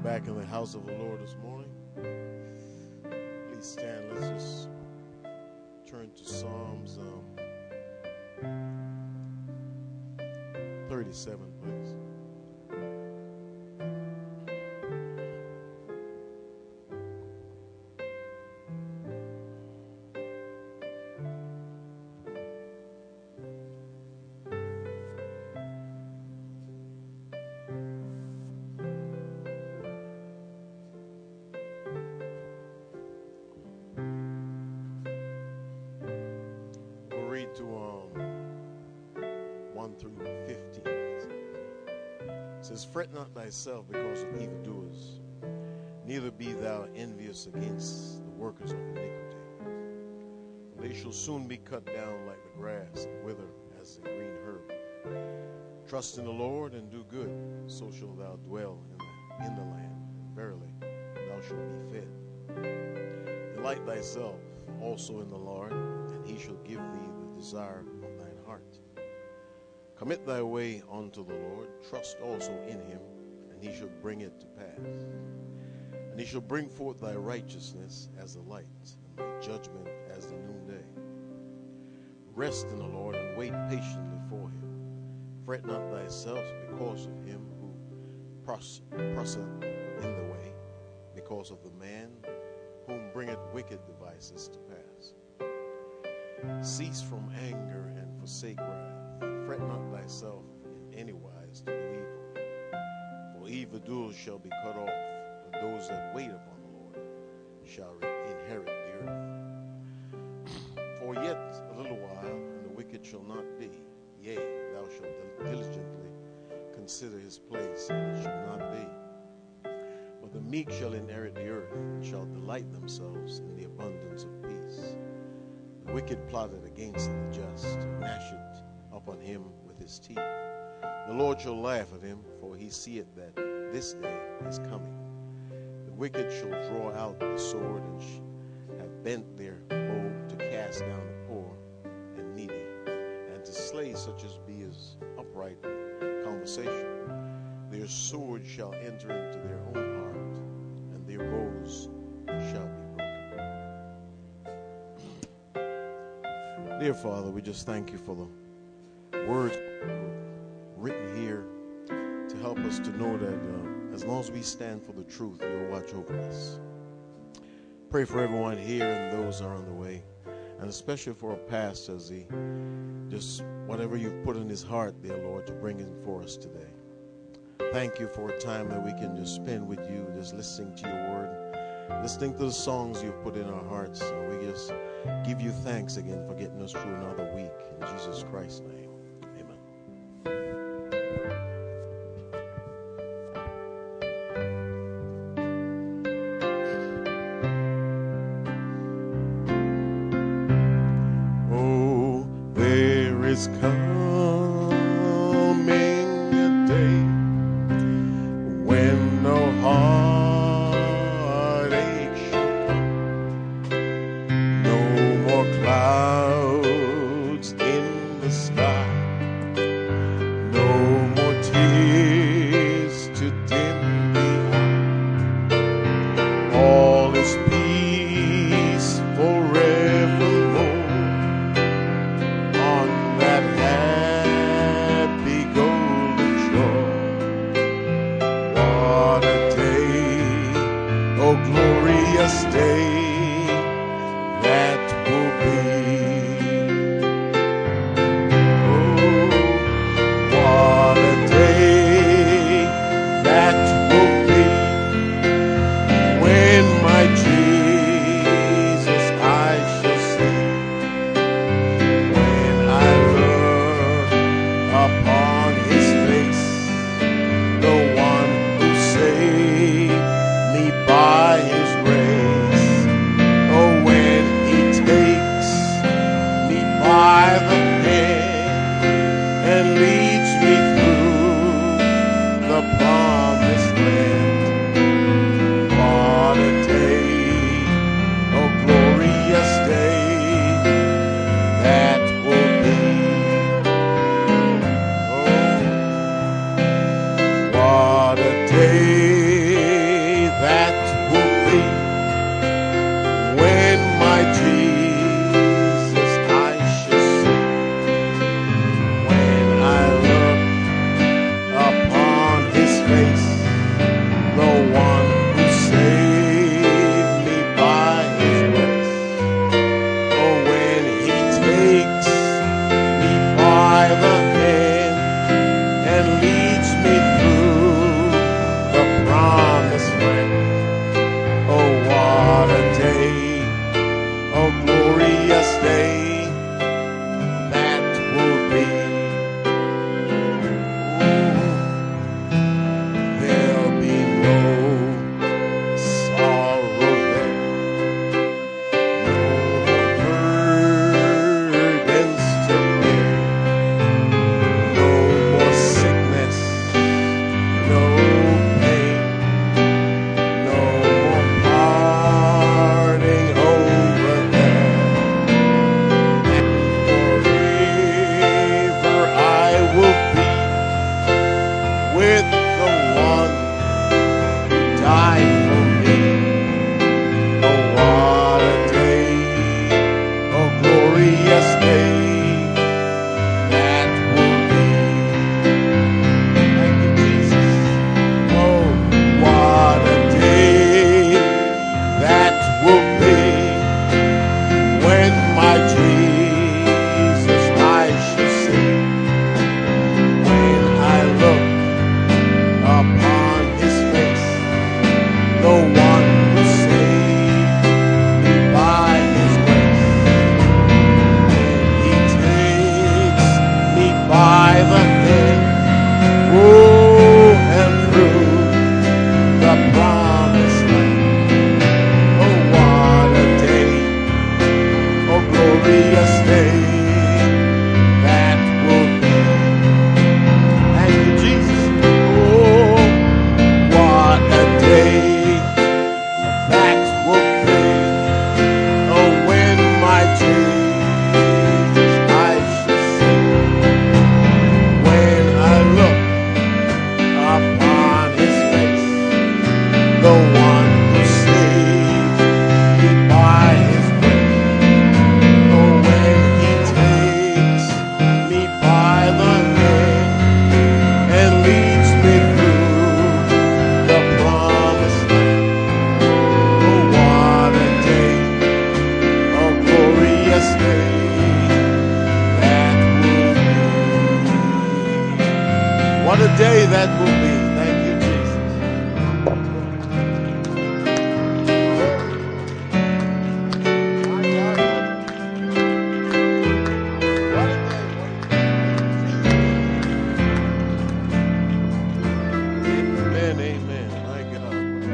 back in the house of the Lord this morning. Please stand. Let's just turn to Psalms 37, please. To 1 through 15. It says, "Fret not thyself because of evildoers, neither be thou envious against the workers of iniquity. They shall soon be cut down like the grass and wither as the green herb. Trust in the Lord and do good, so shalt thou dwell in the land, and verily thou shalt be fed. Delight thyself also in the Lord, and he shall give thee desire of thine heart. Commit thy way unto the Lord, trust also in him, and he shall bring it to pass. And he shall bring forth thy righteousness as the light, and thy judgment as the noonday. Rest in the Lord, and wait patiently for him. Fret not thyself because of him who prospereth in the way, because of the man whom bringeth wicked devices to pass. Cease from anger and forsake wrath. Fret not thyself in any wise to do evil. For evildoers shall be cut off, but those that wait upon the Lord shall inherit the earth. For yet a little while, and the wicked shall not be. Yea, thou shalt diligently consider his place, and it shall not be. But the meek shall inherit the earth, and shall delight themselves in the abundance of peace. The wicked plotted against the just, to gnash it upon him with his teeth. The Lord shall laugh at him, for he seeth that this day is coming. The wicked shall draw out the sword, and have bent their bow to cast down the poor and needy, and to slay such as be as upright in conversation. Their sword shall enter into their own heart, and their bows shall be broken. Dear Father, we just thank you for the words written here to help us to know that as long as we stand for the truth, you'll watch over us. Pray for everyone here and those that are on the way, and especially for our pastor as he just whatever you've put in his heart, dear Lord, to bring in for us today. Thank you for a time that we can just spend with you, just listening to your word, listening to the songs you've put in our hearts. And we just give you thanks again for getting us through another week. In Jesus Christ's name, amen. Oh, there is coming a day when no heartache shall come, no more clouds in the sky, no more tears to dim the eye. All is peace forevermore on that happy golden shore. What a day, oh glorious day that will be. Oh, what a day that will be when my Jesus I shall see. When I look upon his face, the one who saved me by his grace. Oh, when he takes me by the hand and leads me through the promised land. What a day, oh glorious day that will be. Oh, what a day that will be. Thank you, Jesus. Amen, amen. My God.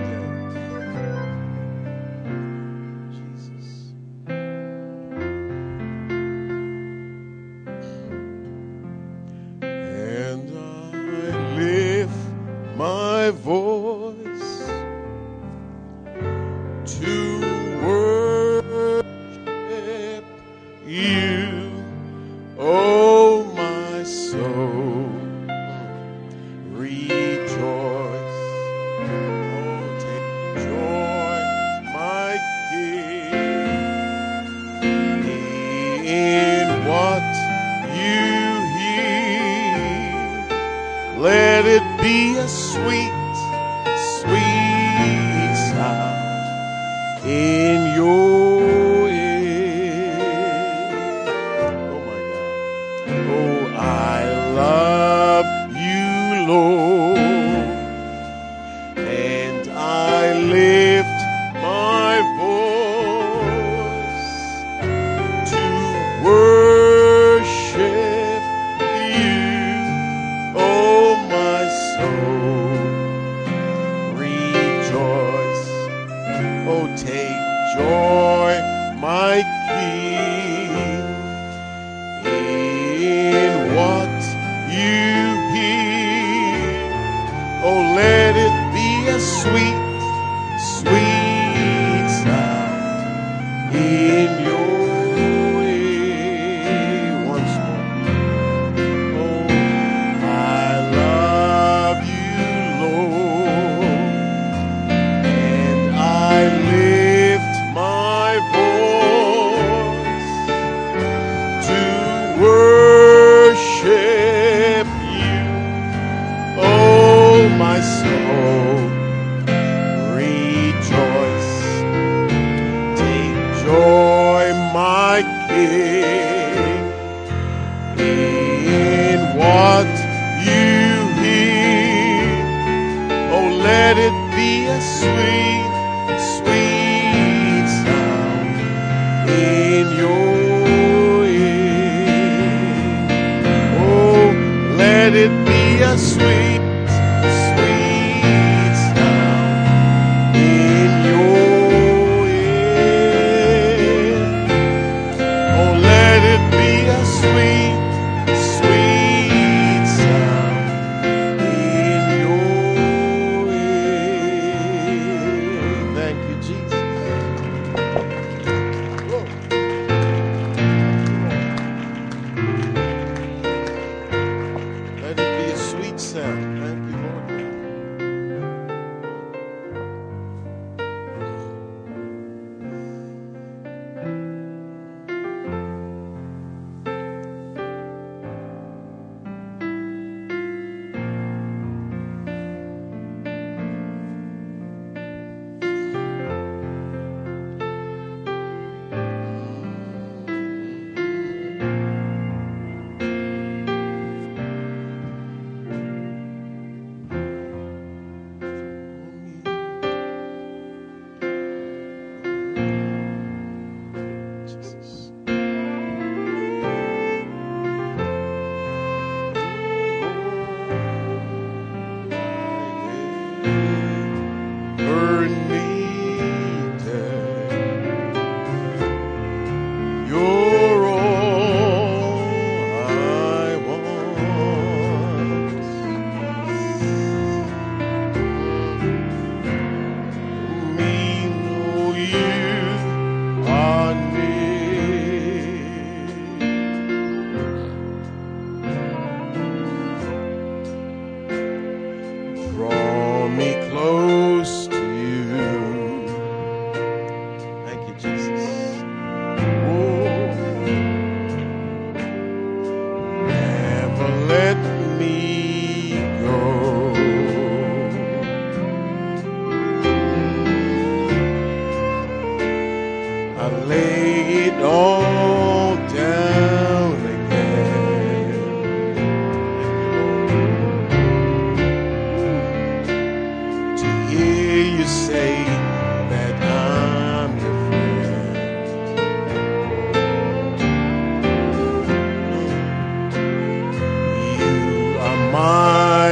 Jesus. And I lift my voice to worship you, oh my soul. Rejoice, oh take joy, my King, in what you hear. Let it be a sweet, sweet sound in your ear. Oh my God. Oh, I love you, Lord, and I lift my voice to worship you, oh my soul. Rejoice, oh take joy, my King, in what you hear. Oh, let it be a sweet, sweet sound in your ear. Once more. Oh, I love you, Lord, and I lift my voice to worship you, oh my soul. Rejoice, take joy, my King, in what you hear. Oh, let it be a sweet, sweet sound in your ear. Oh, let it be a sweet, sweet sound in your ear. Oh, let it be a sweet, sweet sound in your ear. Thank you, Jesus. Whoa. Let it be a sweet sound.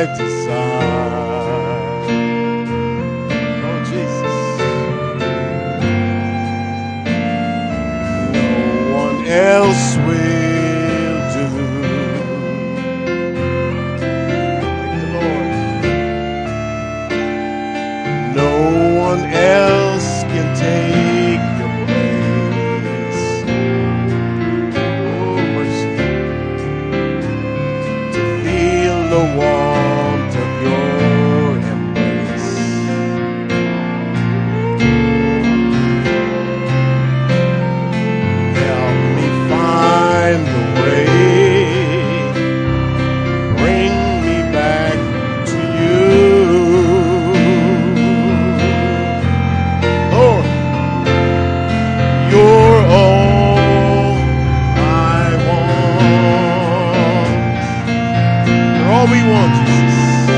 my desire. Oh, Jesus. No one else will do. Thank the Lord. No one else can take your place. Oh, mercy. To feel the warmth of your embrace. Help me find the way. Bring me back to you. Lord, you're all I want. You're all we want, Jesus.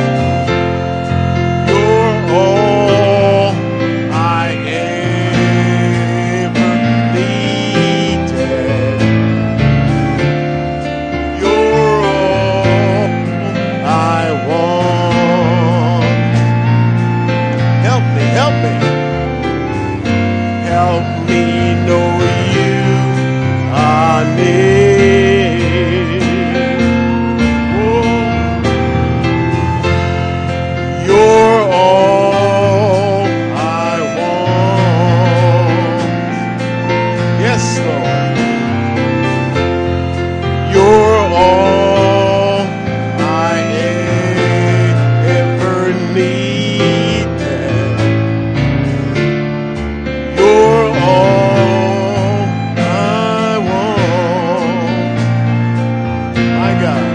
You're all I ever needed. You're all I want. Help me, help me. Help me know you are near. Oh, you're all I want. Yes, Lord. You're all I ever needed. You're all I want. My God,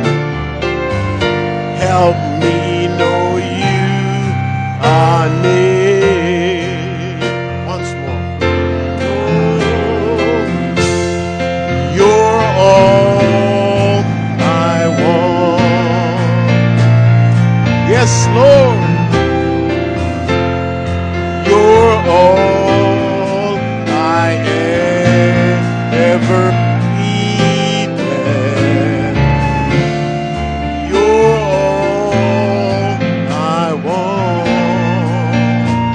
help me know you are near. Once more. Oh, you're all I want. Yes, Lord. You're all I ever needed. You're all I want.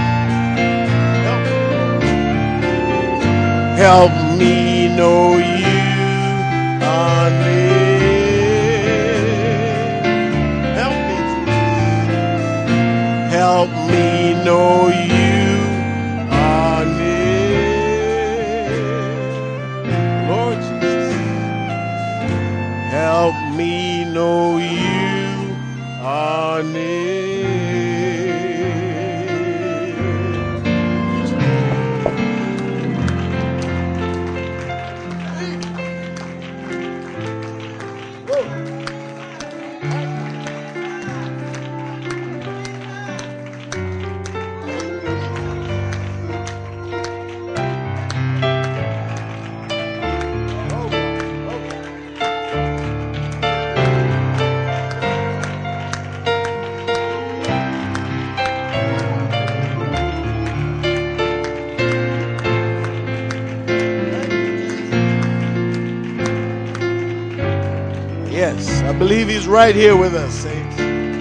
Help me know you are near. Help me, Jesus. Help me know you are near. Lord Jesus, help me know you are near. Yes, I believe he's right here with us, saints.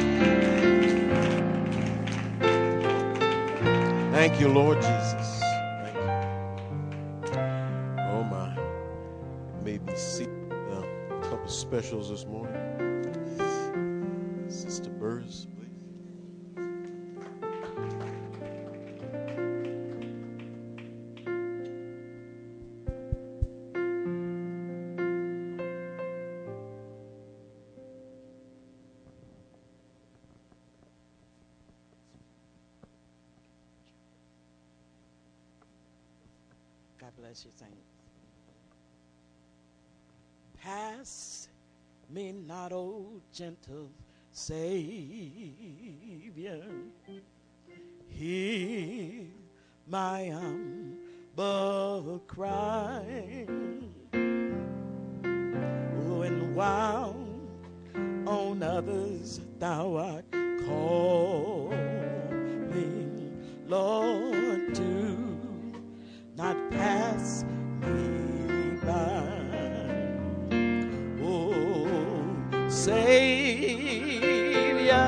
Thank you, Lord Jesus. Thank you. Oh my. Maybe see a couple specials this morning. Sister Burris, please. God bless you, saints. Pass me not, O gentle Savior. Hear my humble cry. When while on others thou art calling, Lord, do not pass me by. Oh, Savior,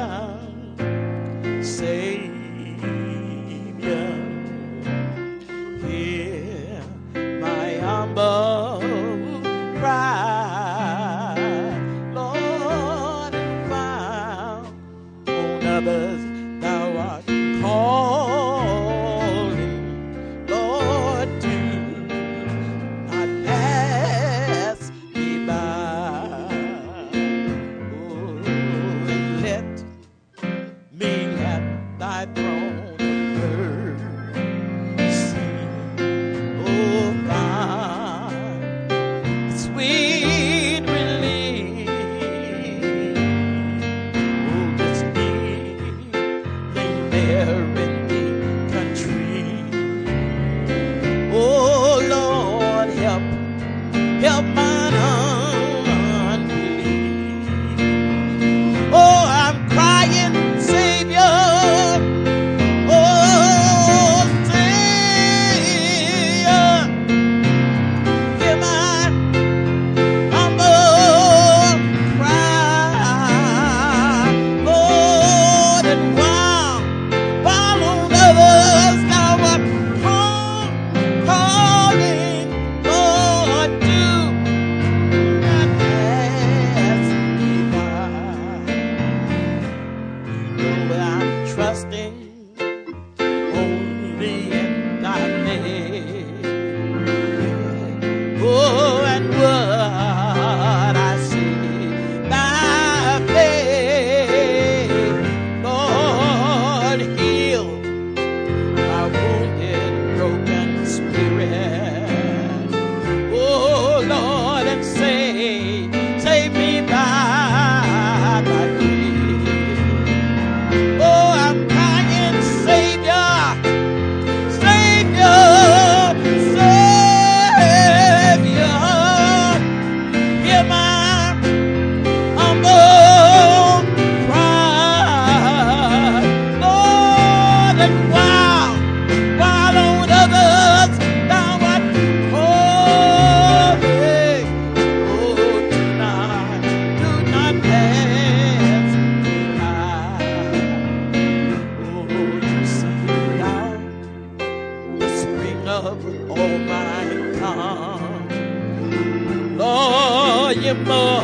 for you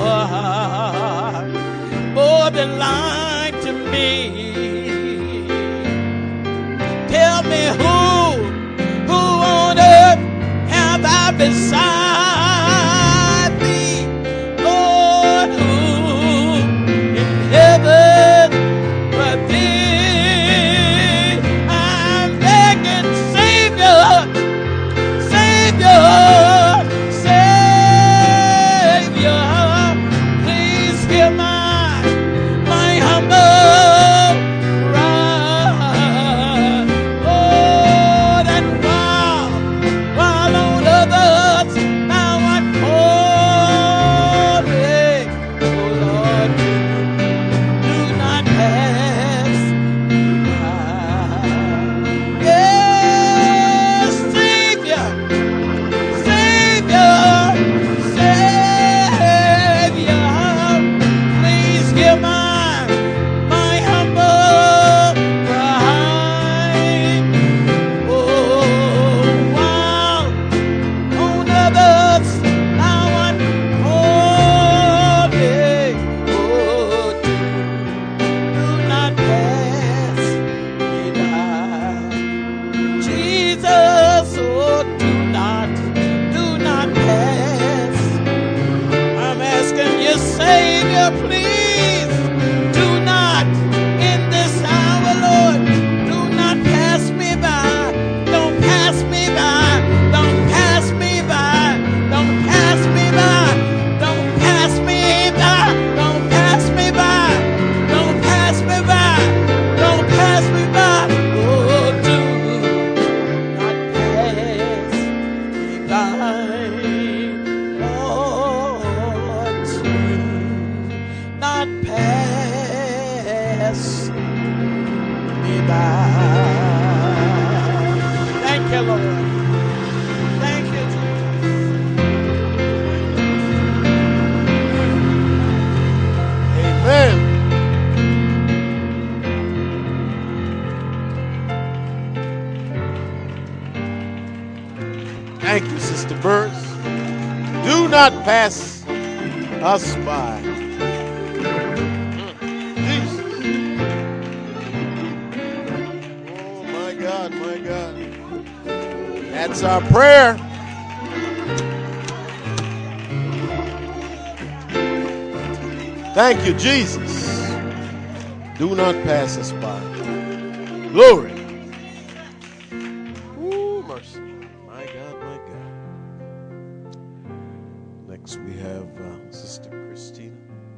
more than life to me. Tell me who on earth have I beside me? Lord, who in heaven but thee? I'm begging, Savior, Savior, Savior, please hear my humble cry. Oh, that while on others thou art calling, oh Lord, do not pass me by. Yes, Savior, Savior, Savior, please hear my humble cry. Oh, while on others thou art calling, oh, do not pass me by. Jesus, oh, do not pass. I'm asking you, Savior, please do not in this hour, Lord. Do not pass me by. Don't pass me by. Don't pass me by. Don't pass me by. Don't pass me by. Don't pass me by. Don't pass me by. Don't pass me by. Oh, do not pass me by. Lord, do not pass me by. Thank you, Lord. Thank you, Jesus. Amen. Thank you, Sister Burris. Do not pass us by. Jesus. Oh, my God, my God. That's our prayer. Thank you, Jesus. Do not pass us by. Glory. Ooh, mercy. My God, my God. Next we have Sister Christina.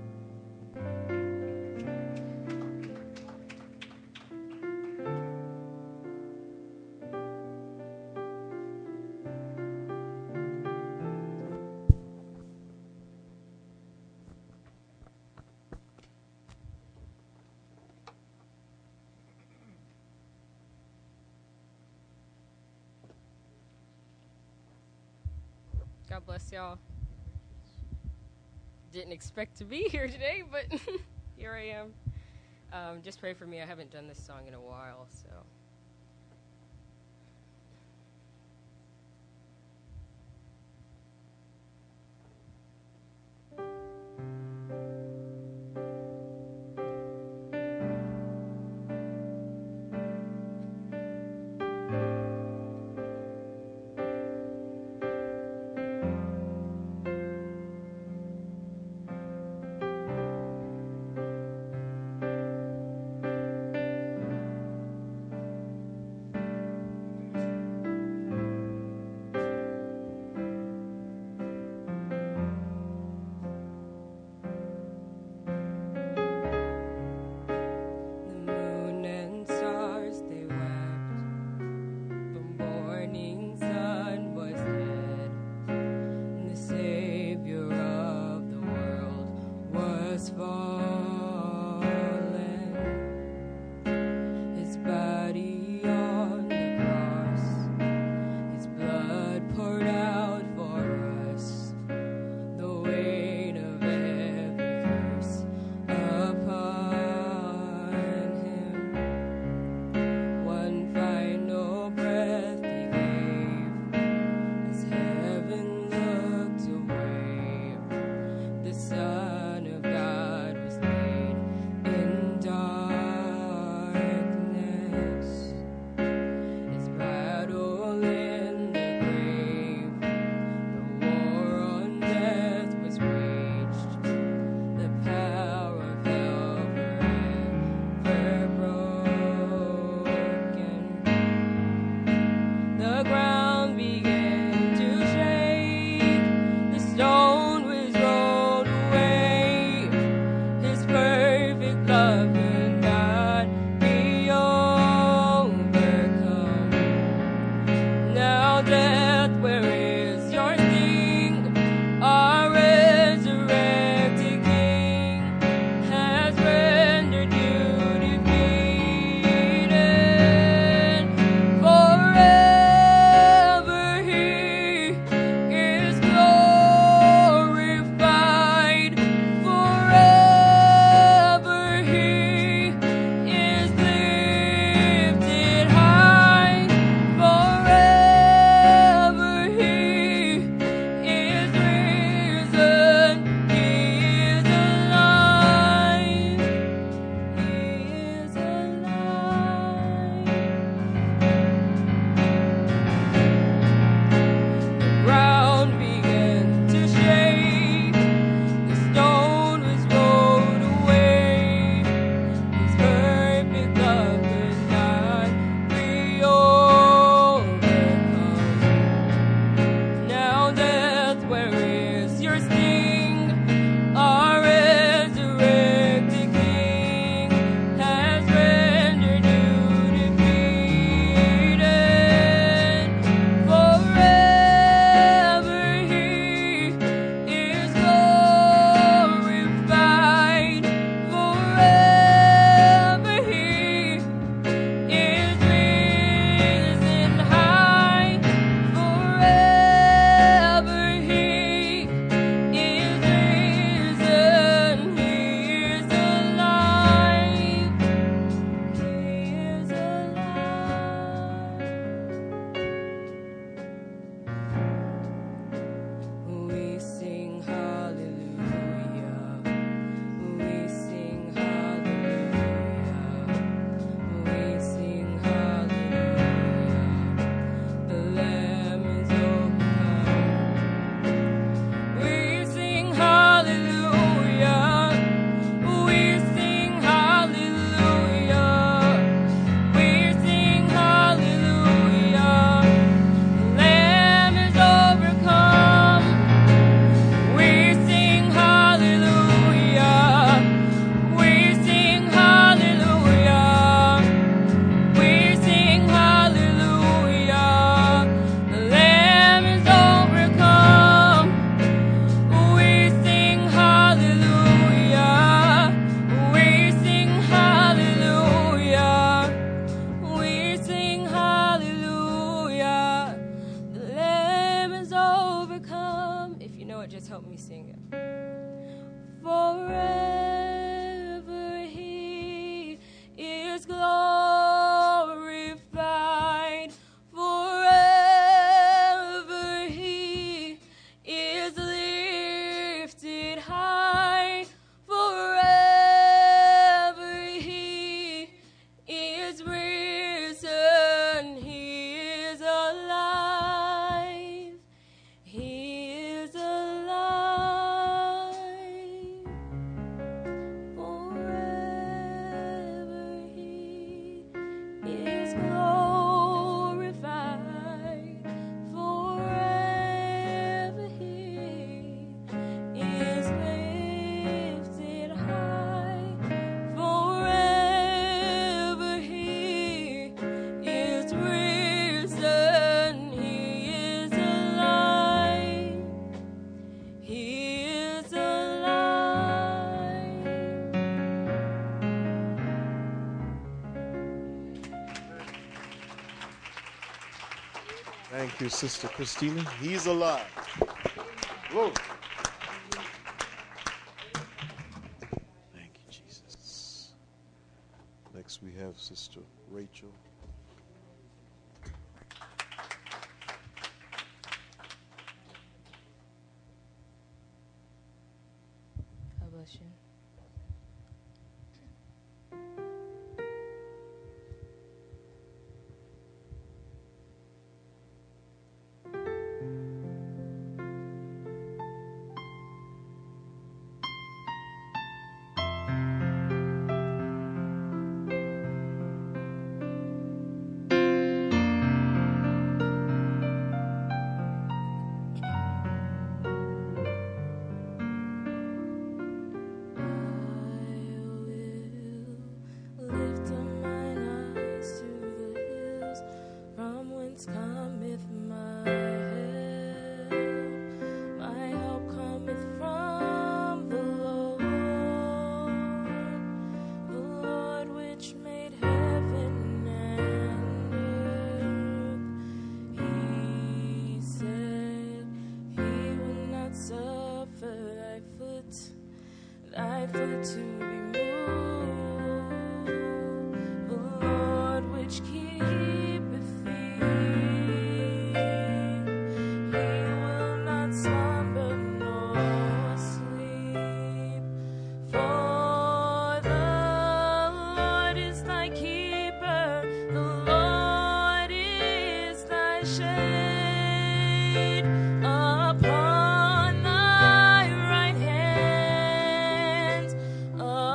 God bless y'all. Didn't expect to be here today, but here I am. Just pray for me. I haven't done this song in a while, so. Thank you, Sister Christina. He's alive. Glory. Thank you, Jesus. Next we have Sister Rachel. God bless you. Thy foot to be moved, the Lord which keepeth thee, he will not slumber nor sleep. For the Lord is thy keeper, the Lord is thy shade upon thy right hand.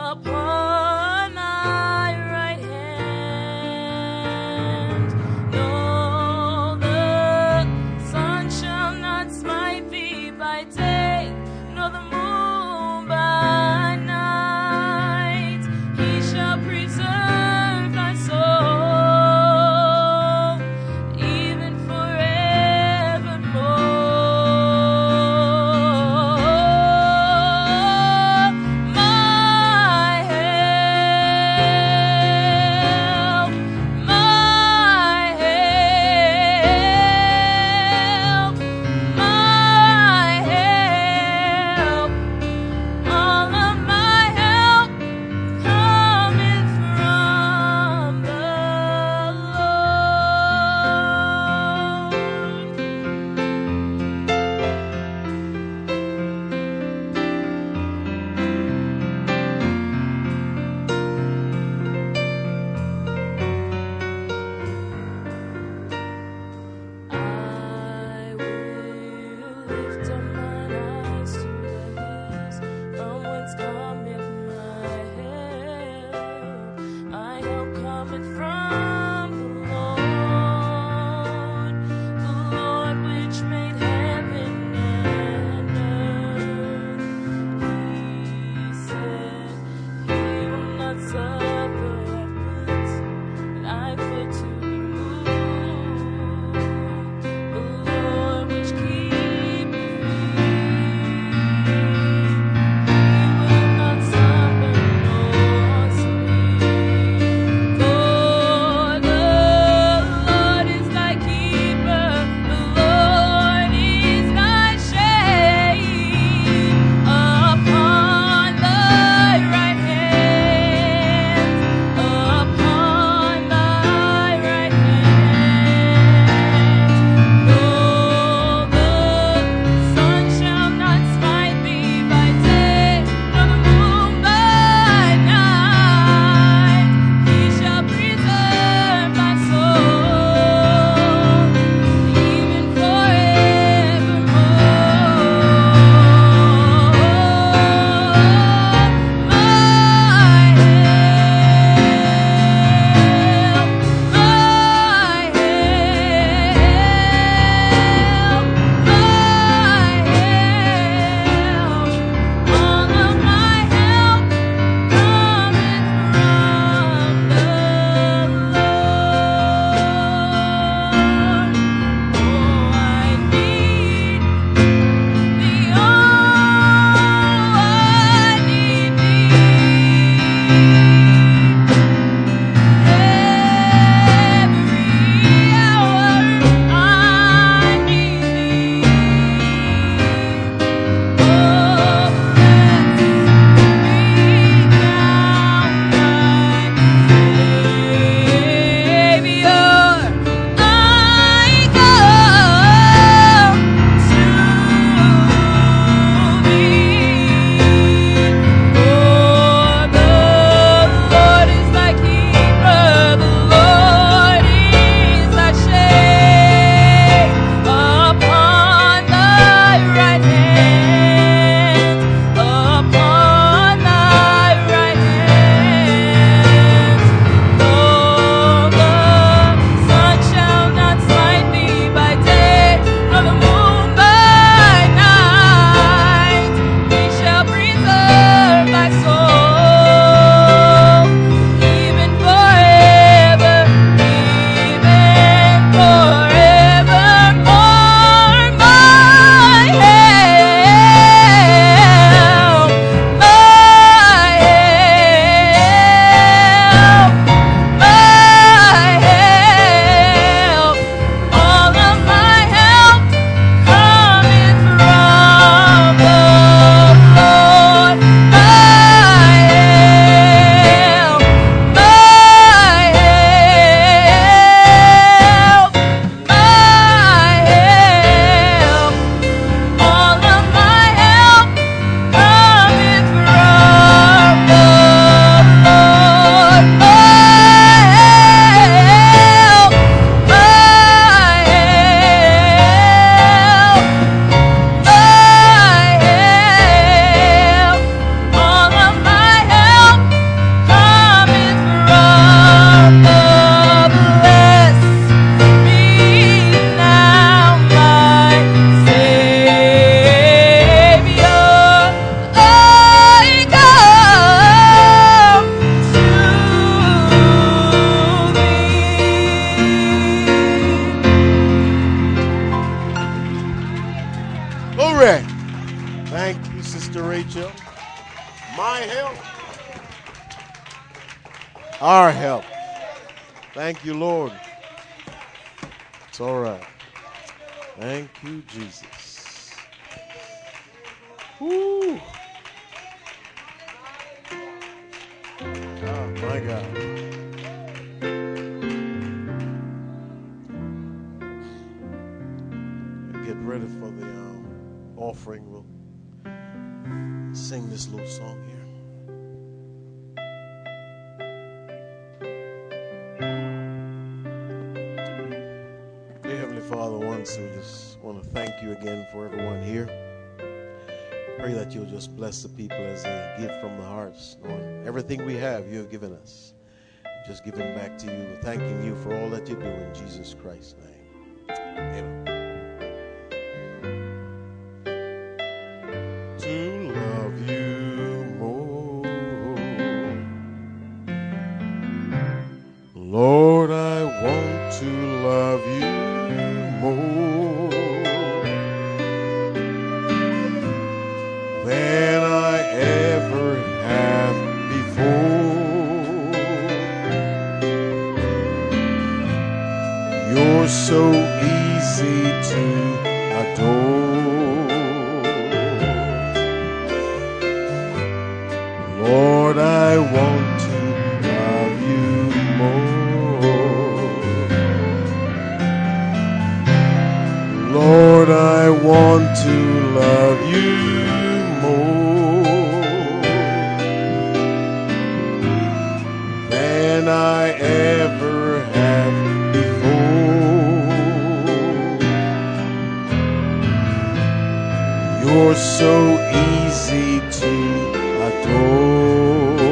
My help. Our help. Thank you, Lord. It's all right. Thank you, Jesus. Woo. Oh, my God. Get ready for the offering. We'll sing this little song here. Dear Heavenly Father, once we just want to thank you again for everyone here. Pray that you'll just bless the people as they give from the hearts. Lord, everything we have, you have given us. Just giving back to you, thanking you for all that you do in Jesus Christ's name. Amen. To love you more, Lord, I want to love you more than I ever have before. You're so easy to adore. Lord, I want to love you more. Lord, I want to love you more than I ever have before. You're so easy to adore.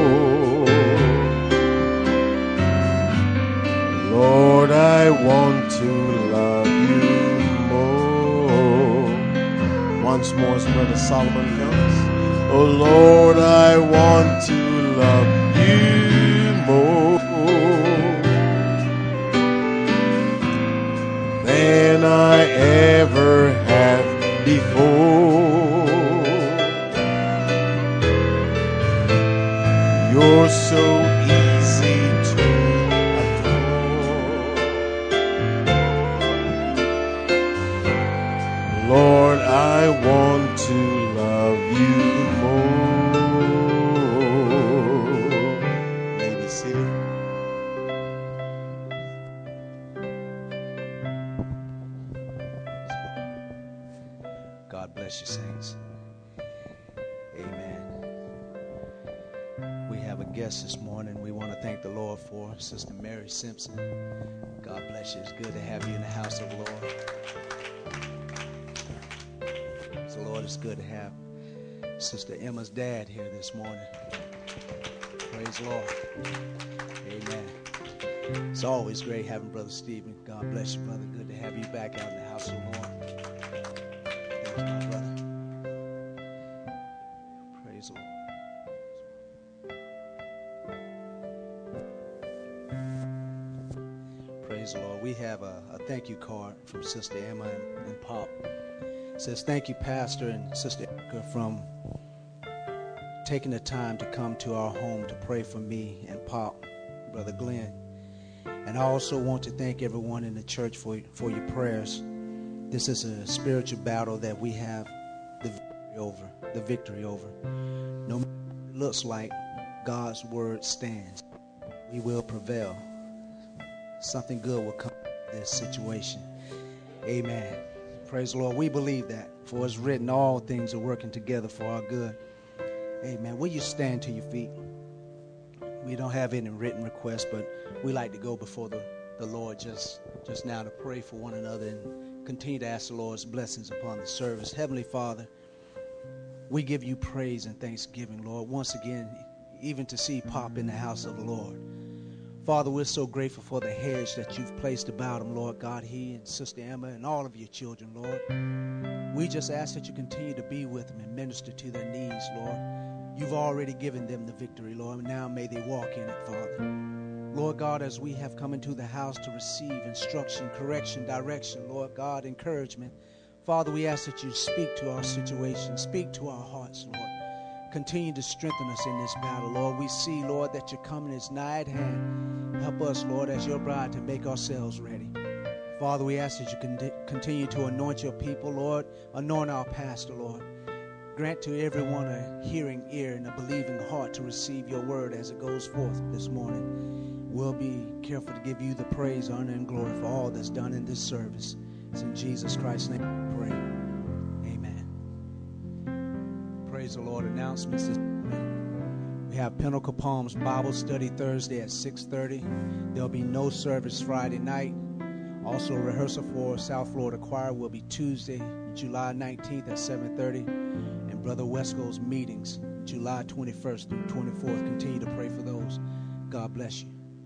Lord, I want to love you more. Once more as Brother Solomon comes. Oh Lord, I want to love you more than I ever have before. You're so easy to adore. Lord, I want to love you more. Maybe see. God bless you, saints. Amen. We have a guest this morning. We want to thank the Lord for Sister Mary Simpson. God bless you. It's good to have you in the house of the Lord. So, Lord, it's good to have Sister Emma's dad here this morning. Praise the Lord. Amen. It's always great having Brother Stephen. God bless you, brother. Good to have you back out in the house of the Lord. Thank you, my brother. Praise the Lord. Praise the Lord. We have a thank you card from Sister Emma and Pop. It says, thank you, Pastor and Sister Erica, from taking the time to come to our home to pray for me and Pop, Brother Glenn. And I also want to thank everyone in the church for your prayers. This is a spiritual battle that we have the victory over. No matter what it looks like, God's word stands. We will prevail. Something good will come from this situation. Amen. Praise the Lord. We believe that. For it's written, all things are working together for our good. Amen. Will you stand to your feet? We don't have any written requests, but we like to go before the Lord just now to pray for one another and continue to ask the Lord's blessings upon the service. Heavenly Father, we give you praise and thanksgiving, Lord, once again, even to see Pop in the house of the Lord. Father, we're so grateful for the hedge that you've placed about him, Lord God, he and Sister Emma and all of your children, Lord. We just ask that you continue to be with them and minister to their needs, Lord. You've already given them the victory, Lord, and now may they walk in it, Father. Lord God, as we have come into the house to receive instruction, correction, direction, Lord God, encouragement, Father, we ask that you speak to our situation, speak to our hearts, Lord. continue to strengthen us in this battle, Lord. We see, Lord, that your coming is nigh at hand. Help us, Lord, as your bride to make ourselves ready. Father, we ask that you continue to anoint your people, Lord. Anoint our pastor, Lord. Grant to everyone a hearing ear and a believing heart to receive your word as it goes forth this morning. We'll be careful to give you the praise, honor, and glory for all that's done in this service. It's in Jesus Christ's name we pray. Amen. Praise the Lord. Announcements this morning. We have Pinnacle Palms Bible Study Thursday at 6:30. There'll be no service Friday night. Also, rehearsal for South Florida Choir will be Tuesday, July 19th at 7:30. And Brother Wesco's meetings, July 21st through 24th. Continue to pray for those. God bless you.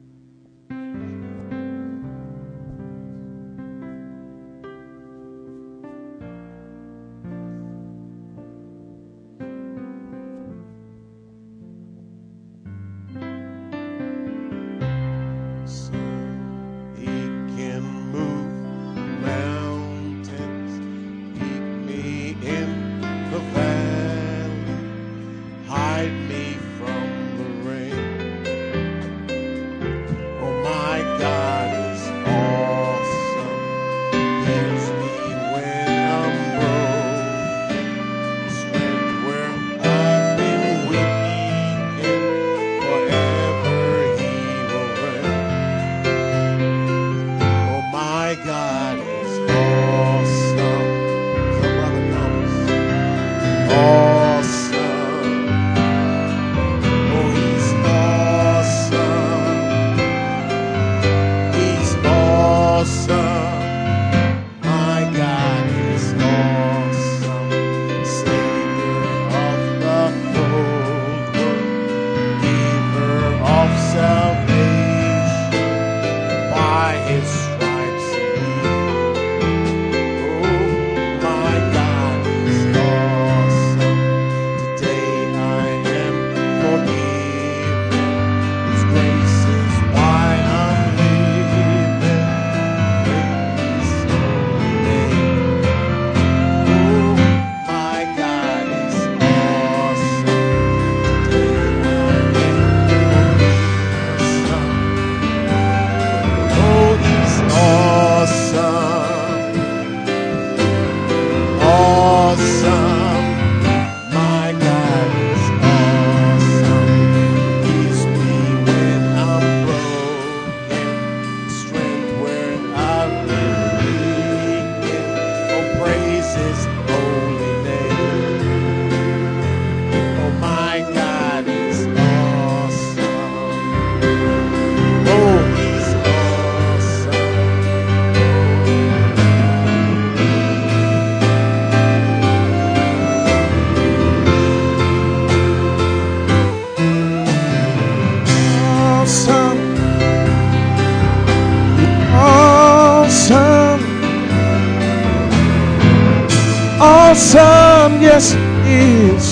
Awesome, yes, he is.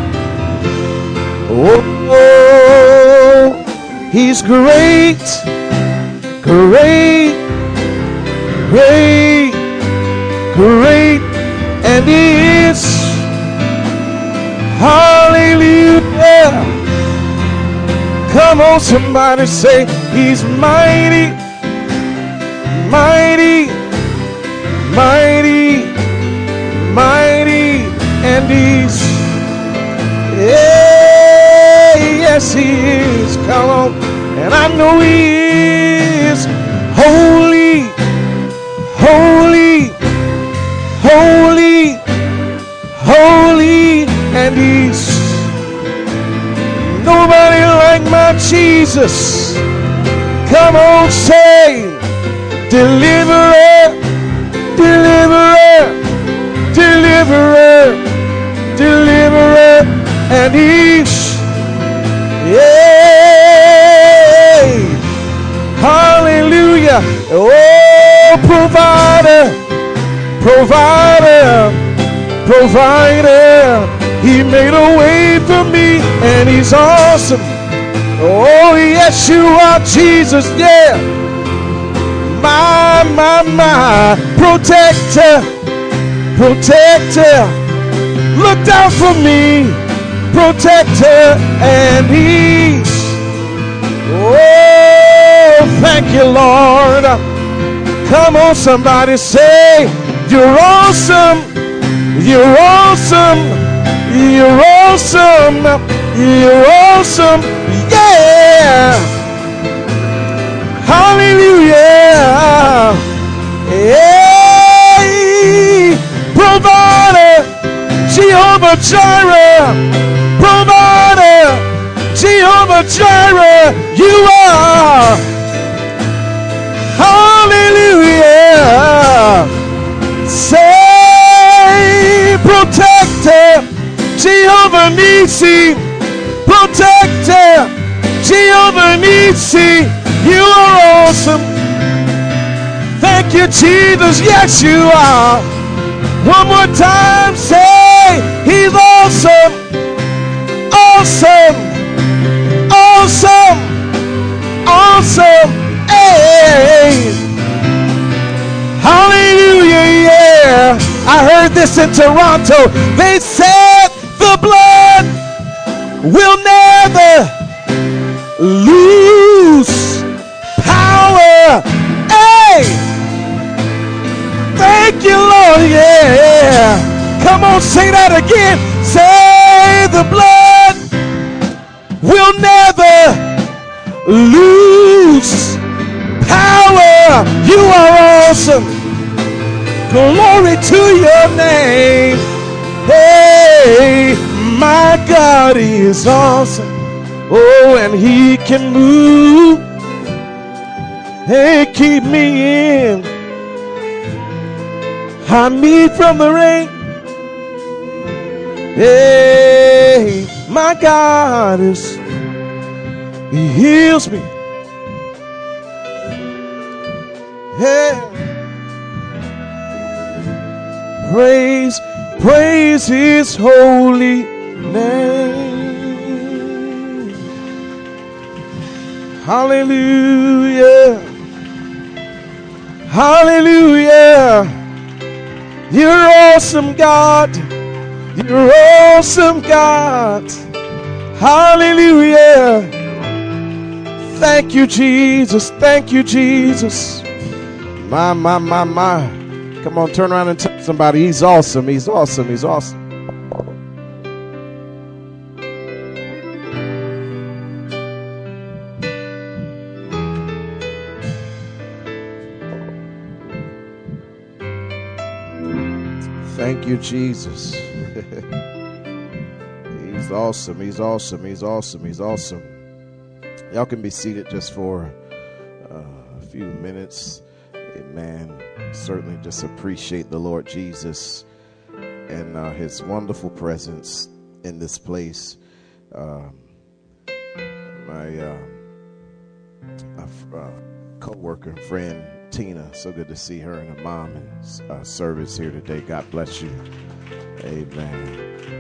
Oh, he's great, great, great, great, and he is. Hallelujah. Come on, somebody say, he's mighty, mighty, mighty, mighty, and he's, yeah, yes he is. Come on, and I know he is holy, holy, holy, holy, and he's nobody like my Jesus. Come on, say, deliverer, deliverer, deliverer, deliverer, and he's, yay, hallelujah. Oh, provider, provider, provider, he made a way for me, and he's awesome. Oh, yes, you are, Jesus, yeah. My, protector, protector, look down for me, protector, and he's, oh, thank you, Lord. Come on, somebody say, you're awesome, you're awesome, you're awesome, you're awesome, yeah. Hallelujah. Hey, provider, Jehovah Jireh, provider, Jehovah Jireh, you are. Hallelujah. Say, protector, Jehovah Nissi, protector, Jehovah Nissi, you are awesome. Thank you, Jesus. Yes, you are. One more time, say, he's awesome, awesome, awesome, awesome. Hey, hallelujah, yeah. I heard this in Toronto. They said the blood will never lose power. Hey, thank you, Lord, yeah. Come on, say that again. Say the blood will never lose power. You are awesome. Glory to your name. Hey, my God is awesome. Oh, and he can move. Hey, keep me in. Hide me from the rain. Hey, my God is, he heals me. Hey, praise his holy name. Hallelujah. Hallelujah. You're awesome, God. You're awesome, God. Hallelujah. Thank you, Jesus. Thank you, Jesus. My. Come on, turn around and tell somebody he's awesome. He's awesome. He's awesome. Thank you, Jesus. He's awesome. He's awesome. He's awesome. He's awesome. Y'all can be seated just for a few minutes. Amen. Certainly just appreciate the Lord Jesus and his wonderful presence in this place. My co-worker and friend Tina, so good to see her and her mom in service here today. God bless you. Amen.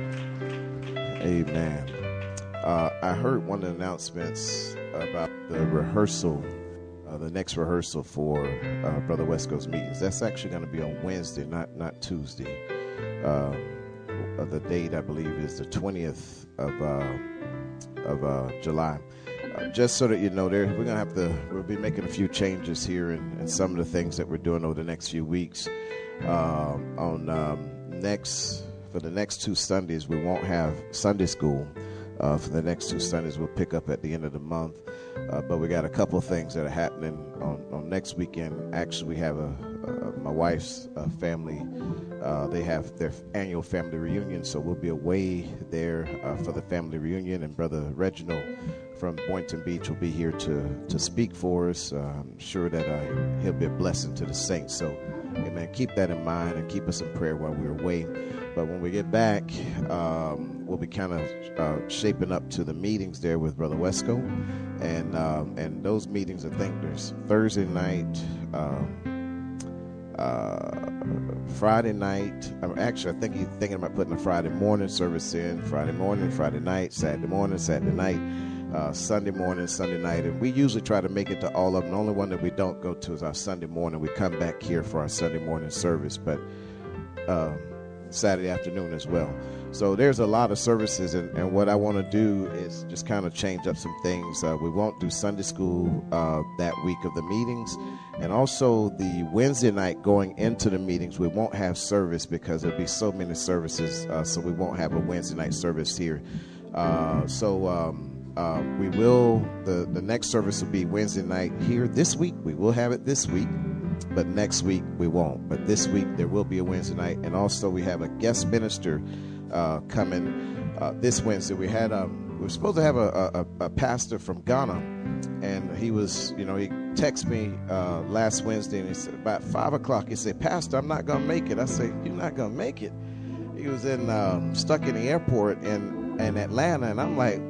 Amen. I heard one of the announcements about the rehearsal, the next rehearsal for Brother Wesco's meetings. That's actually going to be on Wednesday, not Tuesday. The date, I believe, is the 20th of July. Just so that you know, we'll be making a few changes here and some of the things that we're doing over the next few weeks. For the next 2 Sundays, we won't have Sunday school. For the next 2 Sundays, we'll pick up at the end of the month. But we got a couple of things that are happening on next weekend. Actually, we have my wife's family. They have their annual family reunion, so we'll be away there for the family reunion. And Brother Reginald from Boynton Beach will be here to speak for us. I'm sure that he'll be a blessing to the saints. So, amen, keep that in mind and keep us in prayer while we're away. But when we get back, we'll be kind of shaping up to the meetings there with Brother Wesco. And those meetings, I think there's Thursday night, Friday night. Actually, I think he's thinking about putting a Friday morning service in. Friday morning, Friday night, Saturday morning, Saturday night, Sunday morning, Sunday night. And we usually try to make it to all of them. The only one that we don't go to is our Sunday morning. We come back here for our Sunday morning service, but Saturday afternoon as well. So there's a lot of services, and what I want to do is just kind of change up some things. We won't do Sunday school that week of the meetings, and also the Wednesday night going into the meetings, we won't have service because there'll be so many services, so we won't have a Wednesday night service here. We will, the next service will be Wednesday night here this week. We will have it this week, but next week we won't. But this week there will be a Wednesday night, and also we have a guest minister coming this Wednesday. We were supposed to have a pastor from Ghana, and he was, he texted me last Wednesday, and he said about 5 o'clock. He said, "Pastor, I'm not gonna make it." I said, "You're not gonna make it?" He was stuck in the airport in Atlanta, and I'm like,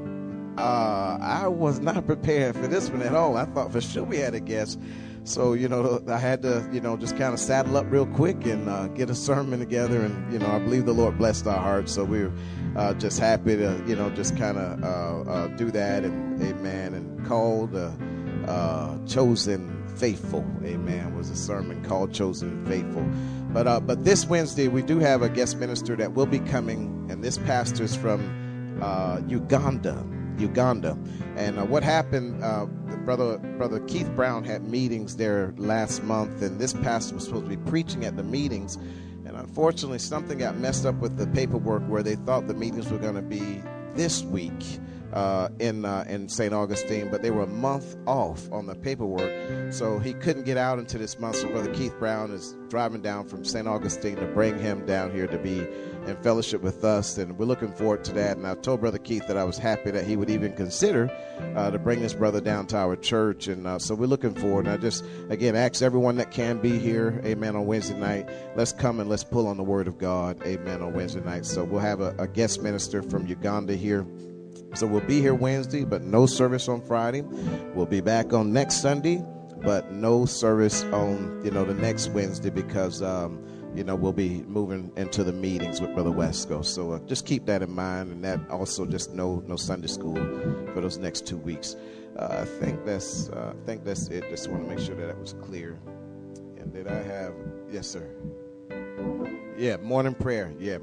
I was not prepared for this one at all. I thought for sure we had a guest. So, I had to, just kind of saddle up real quick and get a sermon together. And, I believe the Lord blessed our hearts. So we were just happy to, just kind of do that. And amen. And called Chosen Faithful. Amen. Was a sermon called Chosen Faithful. But this Wednesday, we do have a guest minister that will be coming. And this pastor's from Uganda. And what happened, Brother Keith Brown had meetings there last month, and this pastor was supposed to be preaching at the meetings, and unfortunately something got messed up with the paperwork where they thought the meetings were going to be this week in St. Augustine, but they were a month off on the paperwork, so he couldn't get out until this month. So Brother Keith Brown is driving down from St. Augustine to bring him down here to be in fellowship with us, and we're looking forward to that. And I told Brother Keith that I was happy that he would even consider to bring this brother down to our church, and so we're looking forward. And I just, again, ask everyone that can be here, amen, on Wednesday night, let's come and let's pull on the Word of God, amen, on Wednesday night. So we'll have a guest minister from Uganda here. So we'll be here Wednesday, but no service on Friday. We'll be back on next Sunday, but no service on, the next Wednesday because, we'll be moving into the meetings with Brother Wesco. So just keep that in mind, and that also just no Sunday school for those next 2 weeks. I think that's it. Just want to make sure that was clear. And did I have? Yes, sir. Yeah, morning prayer. Yeah.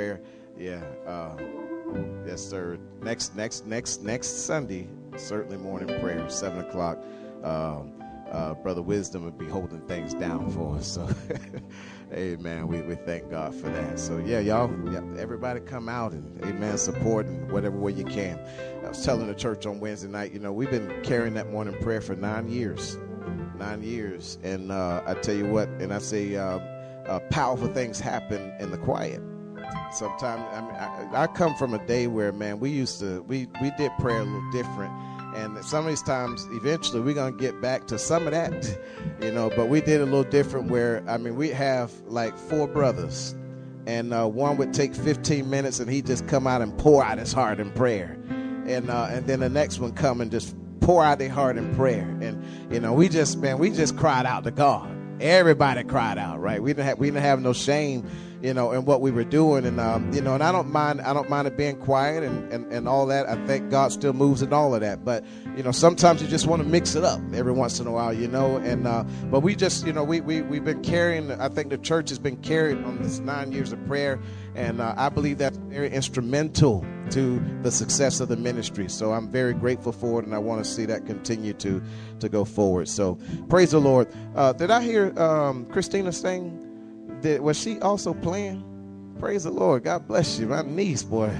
Yes, sir. Next Sunday, certainly morning prayer, 7 o'clock. Brother Wisdom will be holding things down for us. So, amen. We thank God for that. So, y'all, everybody come out and, amen, support in whatever way you can. I was telling the church on Wednesday night, we've been carrying that morning prayer for 9 years. 9 years. And I tell you what, and I say powerful things happen in the quiet. Sometimes, I come from a day where, man, we did prayer a little different. And some of these times, eventually, we're going to get back to some of that, but we did a little different where, we have like 4 brothers, and one would take 15 minutes and he'd just come out and pour out his heart in prayer. And then the next one come and just pour out their heart in prayer. And, we just cried out to God. Everybody cried out, right? We didn't have no shame, in what we were doing. And, and I don't mind it being quiet and all that. I think God still moves in all of that. But, sometimes you just want to mix it up every once in a while, and, but we just, we've been carrying, I think the church has been carried on this 9 years of prayer. And I believe that's very instrumental to the success of the ministry. So I'm very grateful for it, and I want to see that continue to go forward. So praise the Lord. Did I hear Christina sing? Was she also playing? Praise the Lord. God bless you. My niece, boy,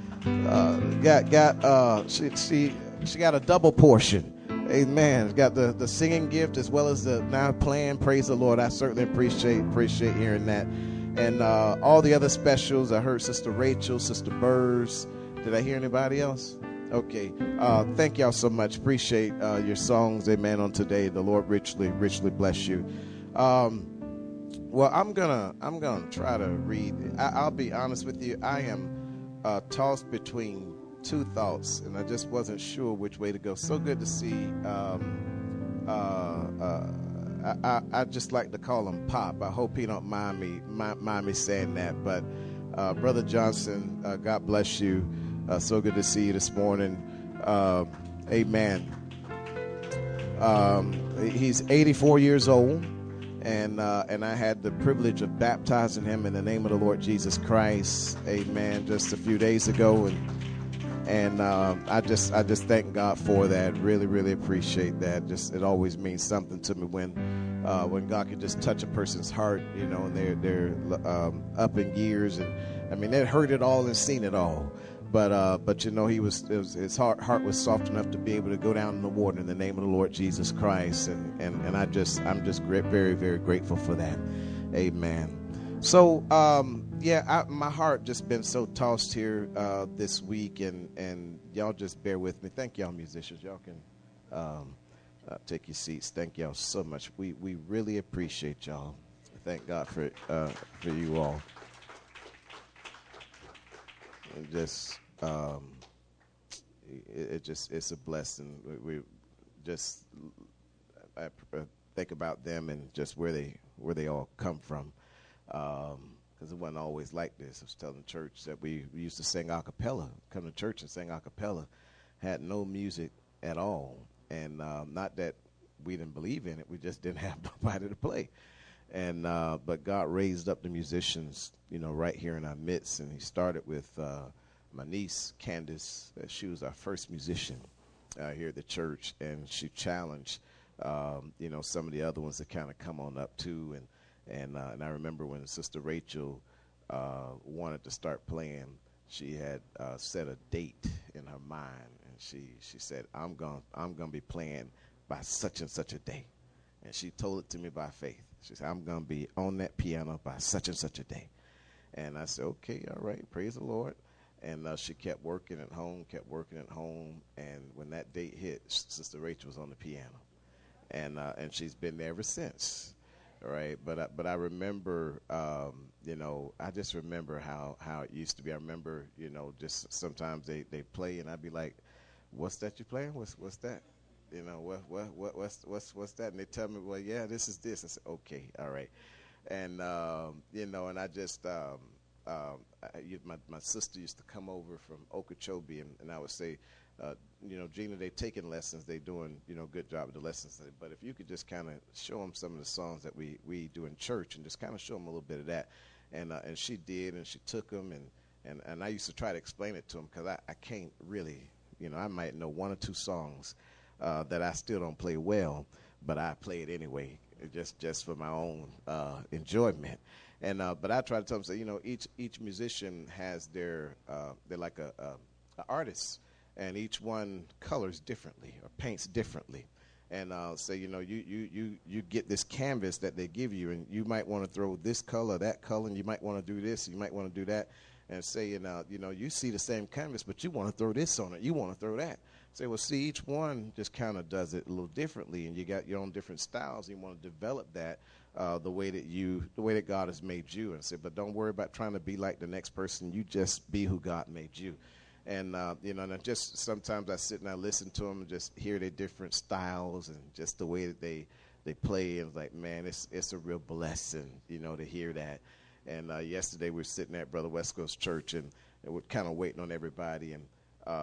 she got a double portion. Amen. Got the singing gift as well as the now playing. Praise the Lord. I certainly appreciate hearing that. And all the other specials. I heard Sister Rachel, Sister Burrs. Did I hear anybody else? Okay. Thank y'all so much. Appreciate your songs. Amen. On today, the Lord richly bless you. Well, I'm gonna try to read. I'll be honest with you. I am tossed between 2 thoughts, and I just wasn't sure which way to go. So good to see. I just like to call him Pop. I hope he don't mind me saying that. But Brother Johnson, God bless you. So good to see you this morning. Amen. He's 84 years old. and I had the privilege of baptizing him in the name of the Lord Jesus Christ, amen, just a few days ago, and I just thank God for that. Really, really appreciate that. Just it always means something to me when God can just touch a person's heart, you know, and they're up in years, and I mean they'd heard it all and seen it all. But you know, his heart was soft enough to be able to go down in the water in the name of the Lord Jesus Christ, and I'm just very, very grateful for that. Amen. So my heart just been so tossed here this week, and y'all just bear with me. Thank y'all musicians. Y'all can take your seats. Thank y'all so much. We really appreciate y'all. Thank God for you all. And just it's a blessing. I think about them and just where they all come from, because it wasn't always like this. I was telling church that we used to sing a cappella, come to church and sing a cappella, had no music at all, and not that we didn't believe in it, we just didn't have nobody to play. And but God raised up the musicians, you know, right here in our midst, and He started with my niece Candace. She was our first musician here at the church, and she challenged, you know, some of the other ones to kind of come on up too. And I remember when Sister Rachel wanted to start playing, she had set a date in her mind, and she said, "I'm gonna be playing by such and such a day," and she told it to me by faith. She said, "I'm going to be on that piano by such and such a day." And I said, okay, all right, praise the Lord. And she kept working at home. And when that date hit, Sister Rachel was on the piano. And she's been there ever since, all right? But I remember, you know, I just remember how it used to be. I remember, you know, just sometimes they play, and I'd be like, "What's that you playing? What's that? You know, what's that?" And they tell me, "Well, yeah, this is this." I said, "Okay, all right." And you know, and I just my sister used to come over from Okeechobee, and I would say, you know, "Gina, they taking lessons. They doing, you know, good job with the lessons. But if you could just kind of show them some of the songs that we do in church, and just kind of show them a little bit of that." And she did, and she took them, and I used to try to explain it to them, because I can't really, you know, I might know one or two songs that I still don't play well, but I play it anyway, just for my own enjoyment. And but I try to tell them, say, you know, each musician has they're like a artist, and each one colors differently or paints differently. And say, you know, you get this canvas that they give you, and you might want to throw this color, that color, and you might want to do this, you might want to do that, and say, you know, you see the same canvas, but you want to throw this on it, you want to throw that. Say, well, see, each one just kind of does it a little differently, and you got your own different styles. You want to develop that the way that God has made you. And say, but don't worry about trying to be like the next person. You just be who God made you. And you know, and I just sometimes I sit and I listen to them and just hear their different styles and just the way that they play. And it's like, man, it's a real blessing, you know, to hear that. And yesterday we were sitting at Brother Wesco's church, and we're kind of waiting on everybody, and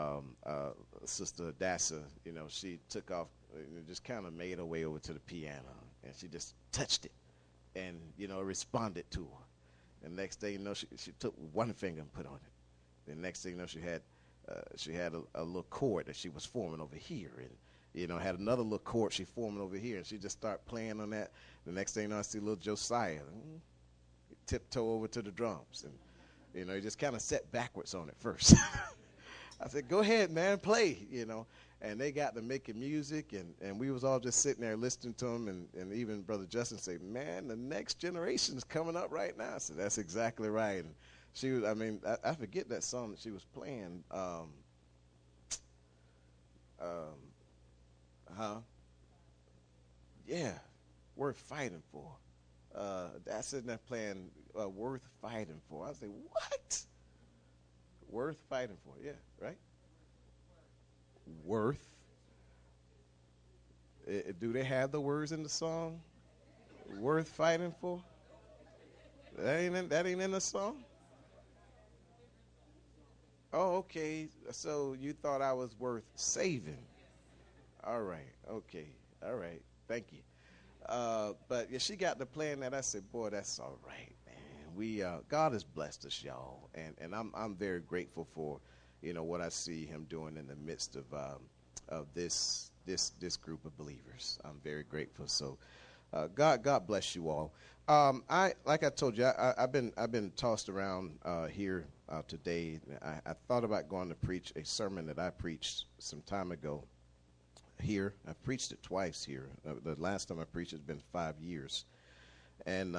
Sister Dassa, you know, she took off and just kind of made her way over to the piano, and she just touched it, and, you know, responded to her. And next thing you know, she took one finger and put on it. The next thing you know, she had a little chord that she was forming over here, and, you know, had another little chord she forming over here, and she just started playing on that. The next thing you know, I see little Josiah tiptoe over to the drums, and, you know, he just kind of sat backwards on it first. I said, "Go ahead, man, play," you know. And they got to making music, and we was all just sitting there listening to them, and even Brother Justin said, "Man, the next generation is coming up right now." I said, "That's exactly right." And she was, I mean, I forget that song that she was playing. Yeah, Worth Fighting For. That's sitting there playing Worth Fighting For. I was like, what? Worth fighting for, yeah, right? Worth. Do they have the words in the song? Worth fighting for? That ain't in the song? Oh, okay. So you thought I was worth saving. All right. Okay. All right. Thank you. But yeah, she got to playing that. I said, boy, that's all right, man. We God has blessed us, y'all, and I'm very grateful for, what I see Him doing in the midst of this group of believers. I'm very grateful. So, God bless you all. Like I told you, I've been tossed around here today. I thought about going to preach a sermon that I preached some time ago here. I've preached it twice here. The last time I preached it's been 5 years, and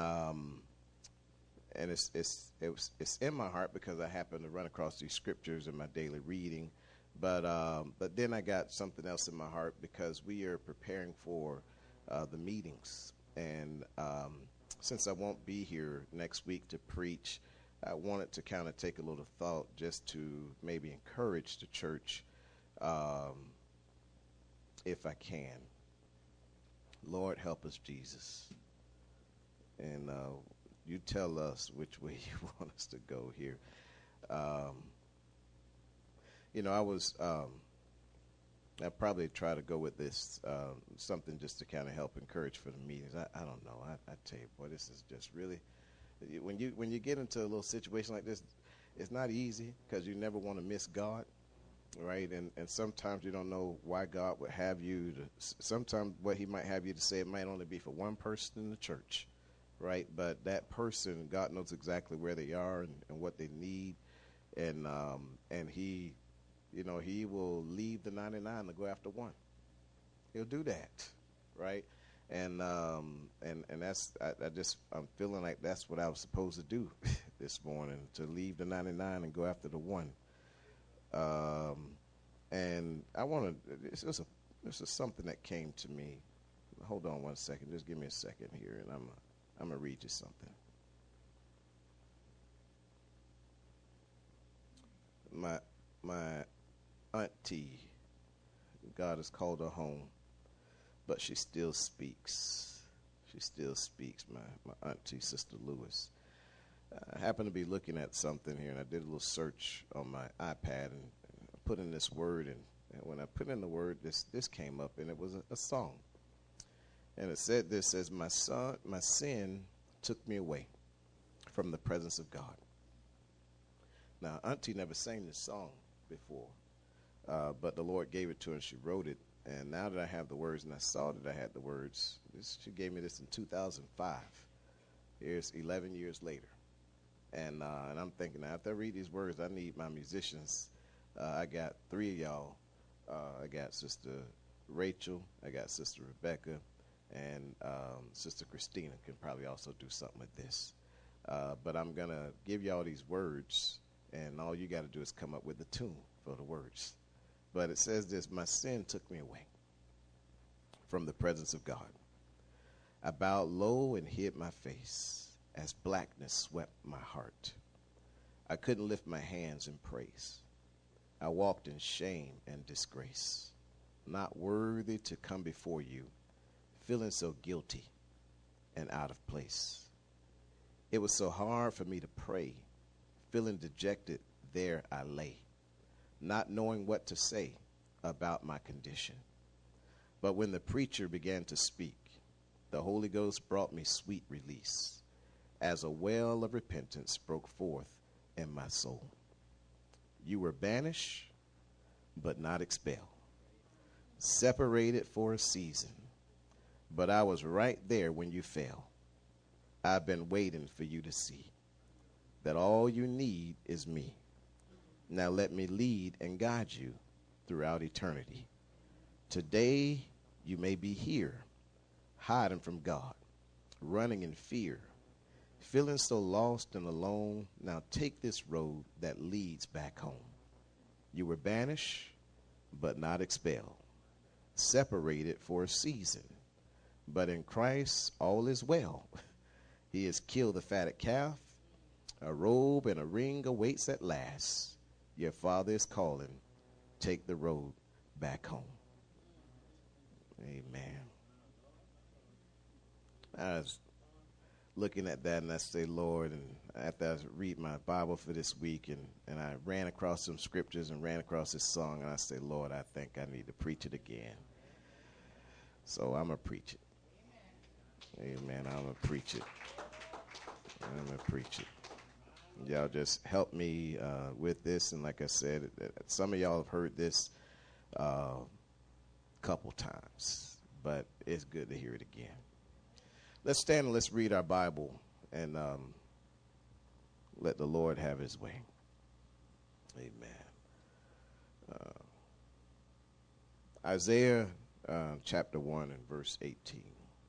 it's in my heart because I happen to run across these scriptures in my daily reading. But then I got something else in my heart because we are preparing for the meetings, and since I won't be here next week to preach, I wanted to kind of take a little thought just to maybe encourage the church, if I can. Lord, help us, Jesus. And you tell us which way you want us to go here. I probably try to go with this, something just to kind of help encourage for the meetings. I don't know. I tell you, boy, this is just really, when you get into a little situation like this, it's not easy because you never want to miss God, right? And sometimes you don't know why God would have you to, sometimes what He might have you to say, it might only be for one person in the church, right? But that person, God knows exactly where they are and what they need, and He, He will leave the 99 to go after one. He'll do that, right? And that's I'm feeling like that's what I was supposed to do this morning, to leave the 99 and go after the one. And I want to. This is something that came to me. Hold on one second. Just give me a second here, and I'm gonna read you something. My auntie, God has called her home, but she still speaks. She still speaks, my auntie, Sister Lewis. I happened to be looking at something here, and I did a little search on my iPad and put in this word, and when I put in the word, this came up, and it was a song. And it said this, says, my sin took me away from the presence of God. Now, auntie never sang this song before, but the Lord gave it to her, and she wrote it. And now that I have the words, and I saw that I had the words, she gave me this in 2005. Here's 11 years later. And I'm thinking, after I read these words, I need my musicians. I got 3 of y'all. I got Sister Rachel, I got Sister Rebecca, and Sister Christina can probably also do something with this. But I'm going to give y'all these words, and all you got to do is come up with the tune for the words. But it says this, my sin took me away from the presence of God. I bowed low and hid my face as blackness swept my heart. I couldn't lift my hands in praise. I walked in shame and disgrace, not worthy to come before you, feeling so guilty and out of place. It was so hard for me to pray, feeling dejected, there I lay, not knowing what to say about my condition. But when the preacher began to speak, the Holy Ghost brought me sweet release, as a well of repentance broke forth in my soul. You were banished, but not expelled, separated for a season, but I was right there when you fell. I've been waiting for you to see that all you need is me. Now let me lead and guide you throughout eternity. Today you may be here, hiding from God, running in fear, feeling so lost and alone. Now take this road that leads back home. You were banished, but not expelled, separated for a season, but in Christ all is well. He has killed the fatted calf. A robe and a ring awaits at last. Your Father is calling. Take the road back home. Amen. I was looking at that, and I say, Lord, and after I read my Bible for this week, and I ran across some scriptures and ran across this song, and I say, Lord, I think I need to preach it again. So I'm going to preach it. Amen. I'm going to preach it. I'm going to preach it. Y'all just help me with this. And like I said, some of y'all have heard this a couple times, but it's good to hear it again. Let's stand and let's read our Bible and let the Lord have his way. Amen. Isaiah chapter 1 and verse 18.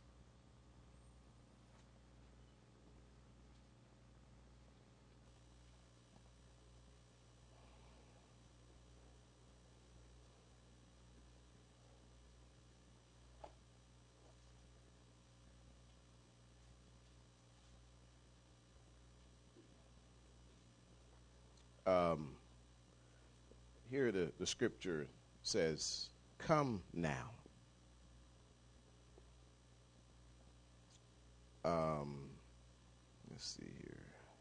Here the scripture says, "Come now." Let's see here.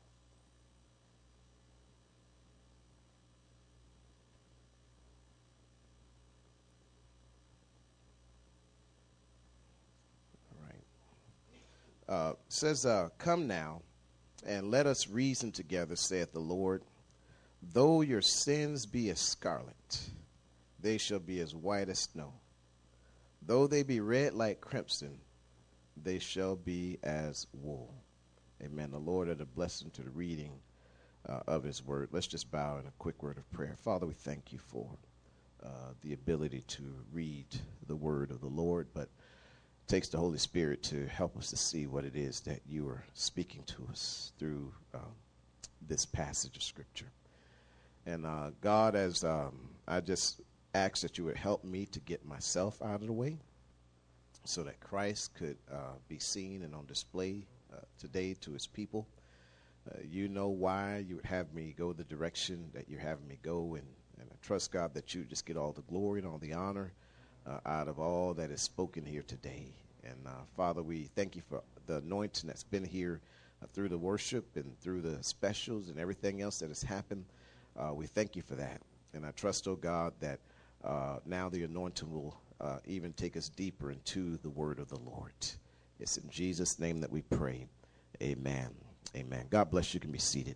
All right. Says, "Come now, and let us reason together, saith the Lord. Though your sins be as scarlet, they shall be as white as snow. Though they be red like crimson, they shall be as wool." Amen. The Lord add a blessing to the reading of his word. Let's just bow in a quick word of prayer. Father, we thank you for the ability to read the word of the Lord, but it takes the Holy Spirit to help us to see what it is that you are speaking to us through this passage of Scripture. And God, as I just ask that you would help me to get myself out of the way so that Christ could be seen and on display today to his people. You know why you would have me go the direction that you're having me go, and I trust, God, that you just get all the glory and all the honor out of all that is spoken here today. And Father, we thank you for the anointing that's been here through the worship and through the specials and everything else that has happened. We thank you for that. And I trust, oh God, that now the anointing will even take us deeper into the word of the Lord. It's in Jesus' name that we pray. Amen. Amen. God bless you. You can be seated.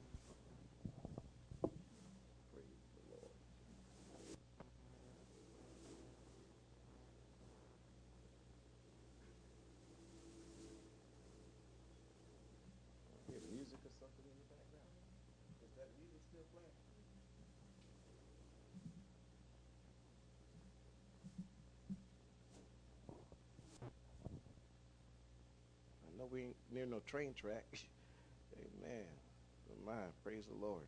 Music or something in the background? Is that music still playing? I know we ain't near no train track. Amen. My, praise the Lord.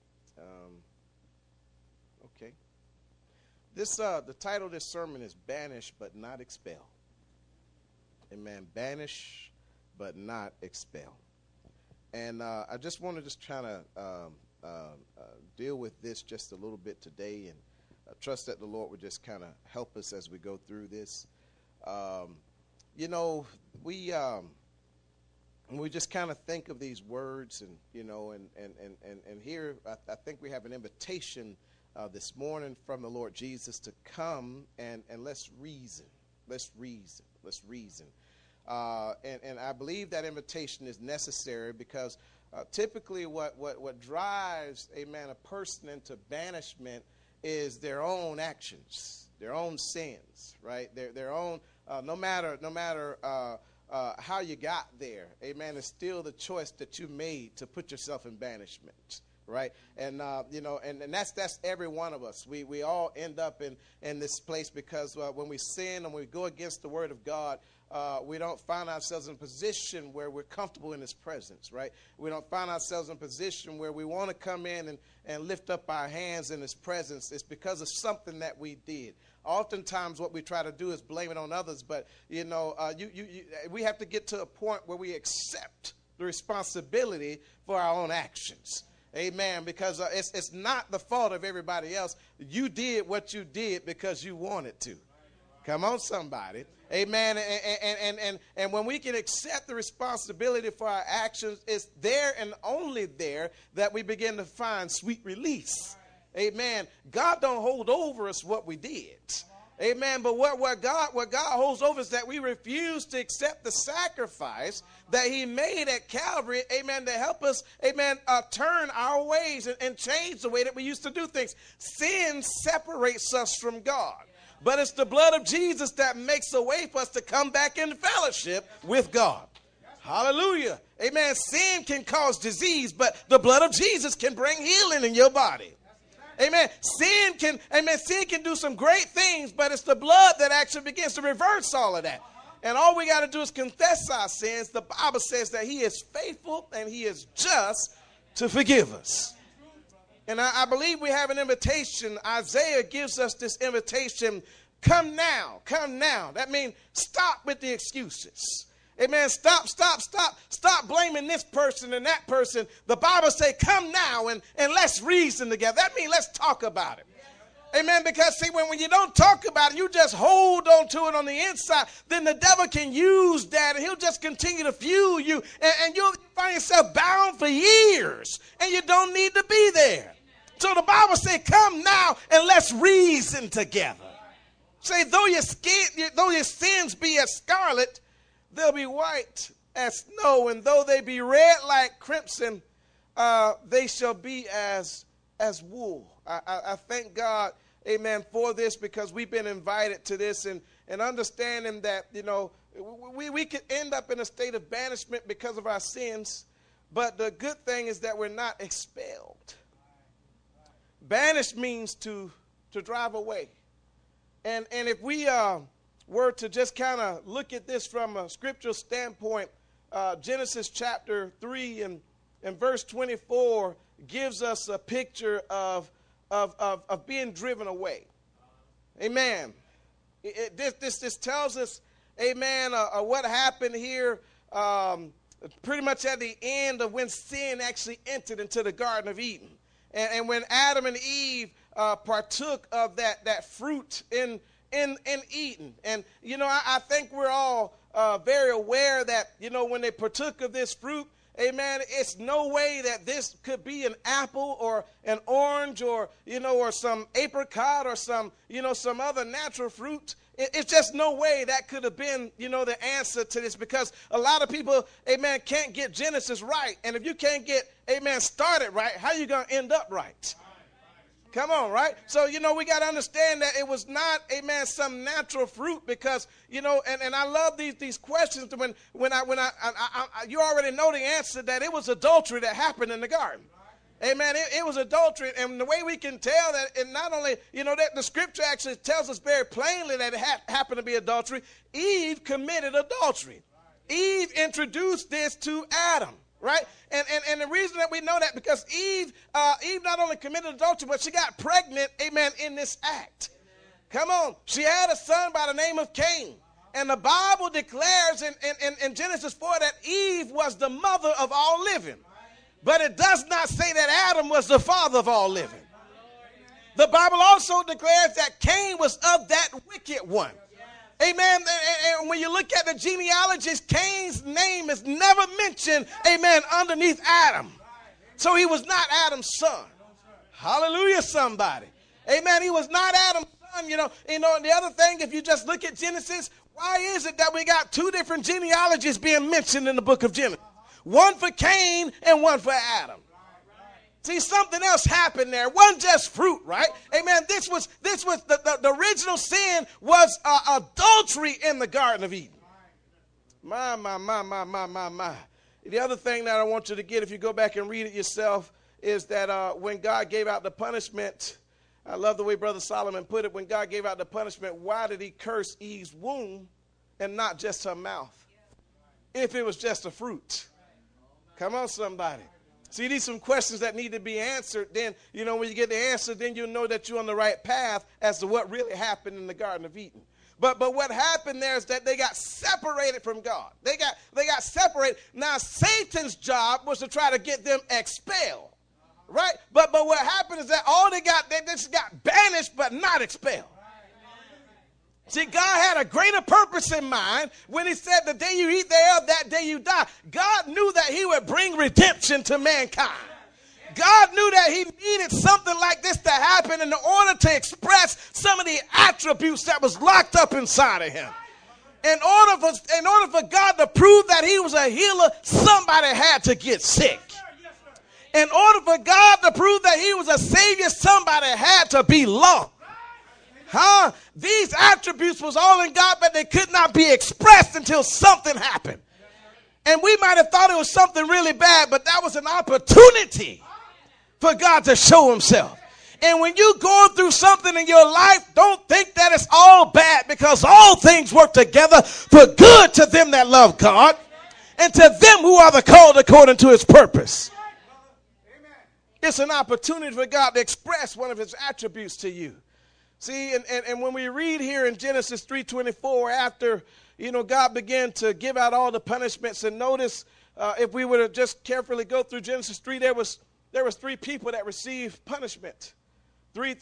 Okay. This the title of this sermon is "Banish but Not Expel." Amen. Banish but not expel. And I just want to just try to deal with this just a little bit today, and I trust that the Lord would just kind of help us as we go through this. You know, we just kind of think of these words, and you know, and here I think we have an invitation this morning from the Lord Jesus to come and let's reason. Let's reason. Let's reason. And I believe that invitation is necessary because typically what drives, amen, a person into banishment is their own actions, their own sins, right? Their own, no matter how you got there, amen, it's still the choice that you made to put yourself in banishment. Right, and you know, and that's every one of us. We all end up in this place because when we sin and we go against the Word of God, we don't find ourselves in a position where we're comfortable in His presence. Right, we don't find ourselves in a position where we want to come in and lift up our hands in His presence. It's because of something that we did. Oftentimes, what we try to do is blame it on others, but you know, we have to get to a point where we accept the responsibility for our own actions. Amen. Because it's not the fault of everybody else. You did what you did because you wanted to. Come on, somebody. Amen. And when we can accept the responsibility for our actions, it's there and only there that we begin to find sweet release. Amen. God don't hold over us what we did. Amen. But what God holds over is that we refuse to accept the sacrifice that he made at Calvary, amen, to help us, amen, turn our ways and change the way that we used to do things. Sin separates us from God. But it's the blood of Jesus that makes a way for us to come back in fellowship with God. Hallelujah. Amen. Sin can cause disease, but the blood of Jesus can bring healing in your body. Amen. Sin can do some great things, but it's the blood that actually begins to reverse all of that. And all we got to do is confess our sins. The Bible says that he is faithful and he is just to forgive us. And I believe we have an invitation. Isaiah gives us this invitation. Come now, come now. That means stop with the excuses. Amen. Stop blaming this person and that person. The Bible says, come now and let's reason together. That means let's talk about it. Amen. Because see, when you don't talk about it, you just hold on to it on the inside, then the devil can use that and he'll just continue to fuel you. And you'll find yourself bound for years and you don't need to be there. So the Bible says, come now and let's reason together. Say, though your sins be as scarlet, they'll be white as snow, and though they be red like crimson, they shall be as wool. I thank God, amen, for this, because we've been invited to this and understanding that, you know, we could end up in a state of banishment because of our sins, but the good thing is that we're not expelled. Banished means to drive away. And if we were to just kind of look at this from a scriptural standpoint, Genesis chapter 3 and verse 24 gives us a picture of being driven away. Amen. This tells us, amen, what happened here pretty much at the end of when sin actually entered into the Garden of Eden. And when Adam and Eve partook of that fruit in Eden. And, you know, I think we're all very aware that, you know, when they partook of this fruit, amen, it's no way that this could be an apple or an orange or, you know, or some apricot or some, you know, some other natural fruit. It's just no way that could have been, you know, the answer to this, because a lot of people, amen, can't get Genesis right. And if you can't get, amen, started right, how are you going to end up right? Come on, right? So, you know, we got to understand that it was not, amen, some natural fruit, because, you know, and I love these questions when you already know the answer, that it was adultery that happened in the garden. Amen. It was adultery. And the way we can tell that, and not only, you know, that the scripture actually tells us very plainly that it happened to be adultery. Eve committed adultery. Eve introduced this to Adam. Right? And the reason that we know that, because Eve not only committed adultery, but she got pregnant, amen, in this act. Come on. She had a son by the name of Cain. And the Bible declares in Genesis 4 that Eve was the mother of all living. But it does not say that Adam was the father of all living. The Bible also declares that Cain was of that wicked one. Amen. And when you look at the genealogies, Cain's name is never mentioned, amen, underneath Adam. So he was not Adam's son. Hallelujah, somebody. Amen. He was not Adam's son. You know, and the other thing, if you just look at Genesis, why is it that we got two different genealogies being mentioned in the book of Genesis? One for Cain and one for Adam. See, something else happened there. It wasn't just fruit, right? Amen. This was the original sin was adultery in the Garden of Eden. My. The other thing that I want you to get, if you go back and read it yourself, is that when God gave out the punishment, I love the way Brother Solomon put it, when God gave out the punishment, why did he curse Eve's womb and not just her mouth? If it was just a fruit. Come on, somebody. See, these are some questions that need to be answered. Then, you know, when you get the answer, then you'll know that you're on the right path as to what really happened in the Garden of Eden. But what happened there is that they got separated from God. They got separated. Now, Satan's job was to try to get them expelled, right? But what happened is that they just got banished but not expelled. See, God had a greater purpose in mind when he said, the day you eat thereof, that day you die. God knew that he would bring redemption to mankind. God knew that he needed something like this to happen in order to express some of the attributes that was locked up inside of him. In order for God to prove that he was a healer, somebody had to get sick. In order for God to prove that he was a savior, somebody had to be lost. These attributes was all in God, but they could not be expressed until something happened. And we might have thought it was something really bad, but that was an opportunity for God to show himself. And when you're going through something in your life, don't think that it's all bad, because all things work together for good to them that love God and to them who are the called according to his purpose. It's an opportunity for God to express one of his attributes to you. See, and when we read here in Genesis 3:24, after, God began to give out all the punishments, and notice, if we were to just carefully go through Genesis 3, there was 3 people that received punishment. We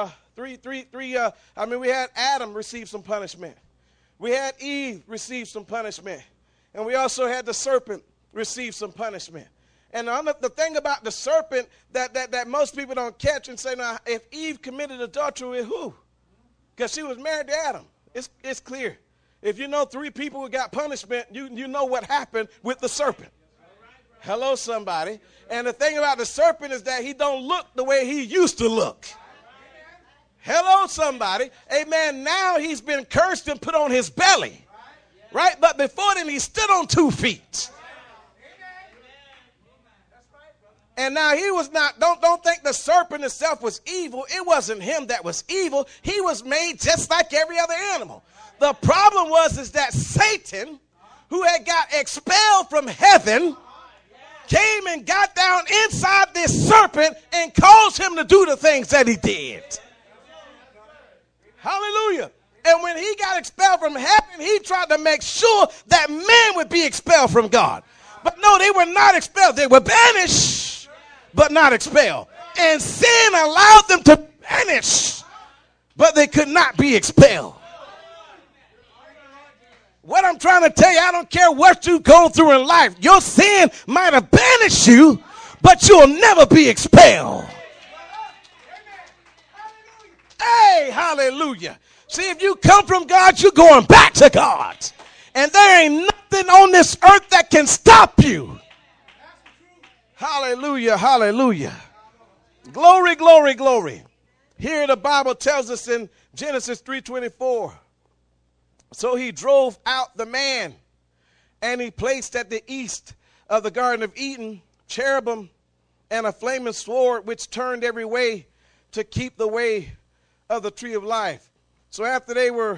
had Adam receive some punishment. We had Eve receive some punishment. And we also had the serpent receive some punishment. And the thing about the serpent that most people don't catch and say, now, if Eve committed adultery with who? Because she was married to Adam. It's clear. If you know 3 people who got punishment, you know what happened with the serpent. Hello, somebody. And the thing about the serpent is that he don't look the way he used to look. Hello, somebody. Amen. Now he's been cursed and put on his belly. Right? But before then, he stood on 2 feet. And now he was not, don't think the serpent itself was evil. It wasn't him that was evil. He was made just like every other animal. The problem is that Satan, who had got expelled from heaven, came and got down inside this serpent and caused him to do the things that he did. Hallelujah. And when he got expelled from heaven, he tried to make sure that man would be expelled from God. But no, they were not expelled. They were banished, but not expelled. And sin allowed them to banish, but they could not be expelled. What I'm trying to tell you, I don't care what you've gone through in life. Your sin might have banished you, but you'll never be expelled. Hey, hallelujah. See, if you come from God, you're going back to God. And there ain't nothing on this earth that can stop you. Hallelujah, hallelujah. Glory, glory, glory. Here the Bible tells us in Genesis 3:24. So he drove out the man, and he placed at the east of the Garden of Eden cherubim and a flaming sword which turned every way to keep the way of the tree of life. So after they were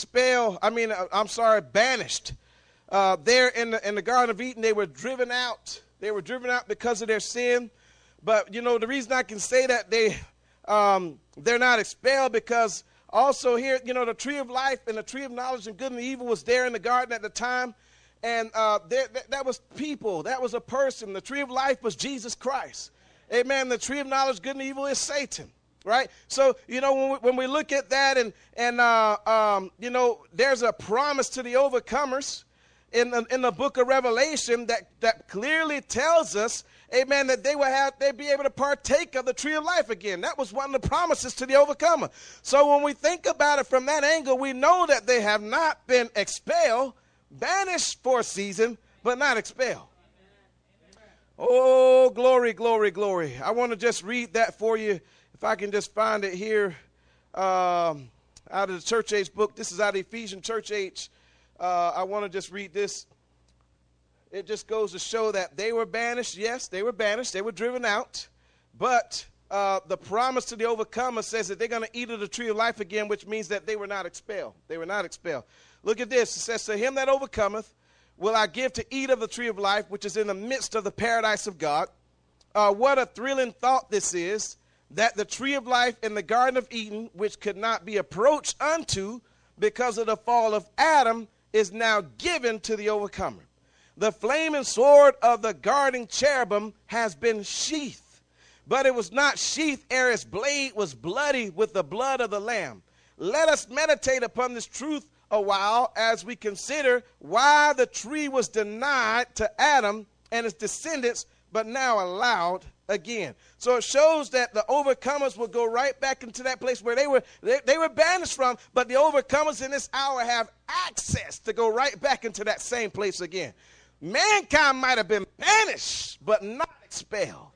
banished, there in the Garden of Eden, they were driven out. They were driven out because of their sin. But, the reason I can say that they're not expelled, because also here, the tree of life and the tree of knowledge and good and evil was there in the garden at the time. And that was people. That was a person. The tree of life was Jesus Christ. Amen. The tree of knowledge, good and evil is Satan. Right? So, when we look at that and there's a promise to the overcomers in the book of Revelation that clearly tells us, amen, that they'd be able to partake of the tree of life again. That was one of the promises to the overcomer. So when we think about it from that angle, we know that they have not been expelled, banished for a season, but not expelled. Oh, glory, glory, glory. I want to just read that for you. If I can just find it here out of the church age book. This is out of Ephesian church age. I want to just read this. It just goes to show that they were banished. Yes, they were banished. They were driven out. But the promise to the overcomer says that they're going to eat of the tree of life again, which means that they were not expelled. They were not expelled. Look at this. It says, to him that overcometh will I give to eat of the tree of life, which is in the midst of the paradise of God. What a thrilling thought this is, that the tree of life in the Garden of Eden, which could not be approached unto because of the fall of Adam, is now given to the overcomer. The flaming sword of the guarding cherubim has been sheathed, but it was not sheathed ere its blade was bloody with the blood of the Lamb. Let us meditate upon this truth a while as we consider why the tree was denied to Adam and his descendants, but now allowed again. So it shows that the overcomers will go right back into that place where they were banished from, but the overcomers in this hour have access to go right back into that same place again. Mankind might have been banished, but not expelled.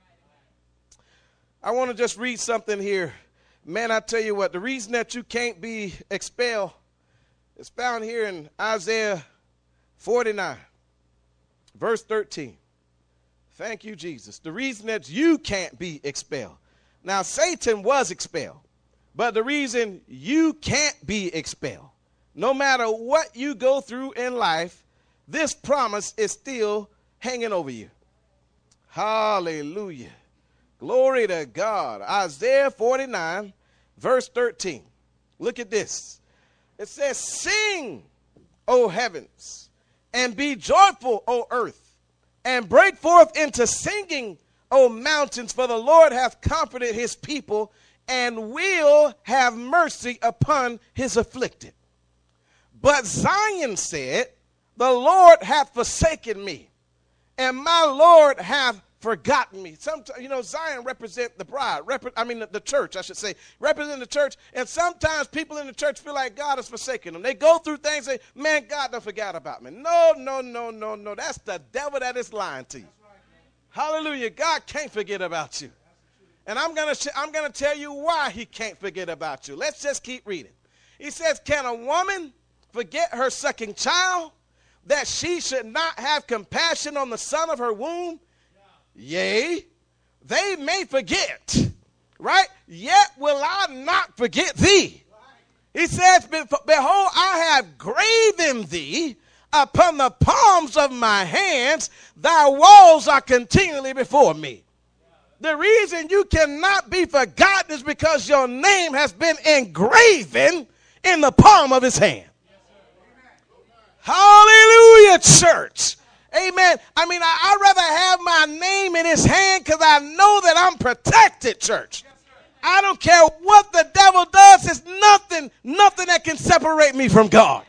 I want to just read something here. Man, I tell you what, the reason that you can't be expelled is found here in Isaiah 49, verse 13. Thank you, Jesus. The reason that you can't be expelled. Now, Satan was expelled, but the reason you can't be expelled, no matter what you go through in life, this promise is still hanging over you. Hallelujah. Glory to God. Isaiah 49, verse 13. Look at this. It says, sing, O heavens, and be joyful, O earth, and break forth into singing, O mountains, for the Lord hath comforted his people and will have mercy upon his afflicted. But Zion said, the Lord hath forsaken me, and my Lord hath forgotten me. Sometimes, Zion represent the bride, the church, I should say, represent the church. And sometimes people in the church feel like God has forsaken them. They go through things and say, man, God done forgot about me. No. That's the devil that is lying to you. Hallelujah. God can't forget about you. And I'm gonna tell you why he can't forget about you. Let's just keep reading. He says, can a woman forget her sucking child, that she should not have compassion on the son of her womb? Yea, they may forget, right? Yet will I not forget thee. He says, behold, I have graven thee upon the palms of my hands. Thy walls are continually before me. The reason you cannot be forgotten is because your name has been engraven in the palm of his hand. Hallelujah, church. Amen. I'd rather have my name in his hand because I know that I'm protected, church. I don't care what the devil does. There's nothing that can separate me from God.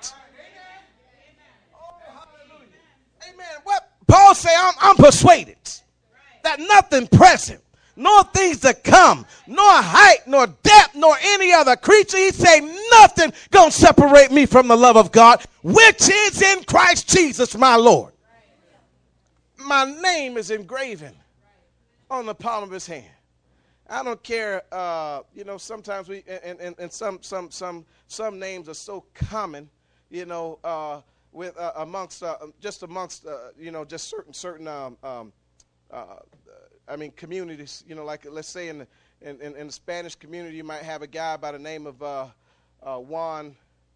Amen. What Paul say, I'm persuaded that nothing present, nor things to come, nor height, nor depth, nor any other creature, he say, nothing gonna separate me from the love of God, which is in Christ Jesus, my Lord. My name is engraven on the palm of his hand. I don't care, sometimes we, and some names are so common, with amongst just certain communities, like let's say in the Spanish community, you might have a guy by the name of Juan,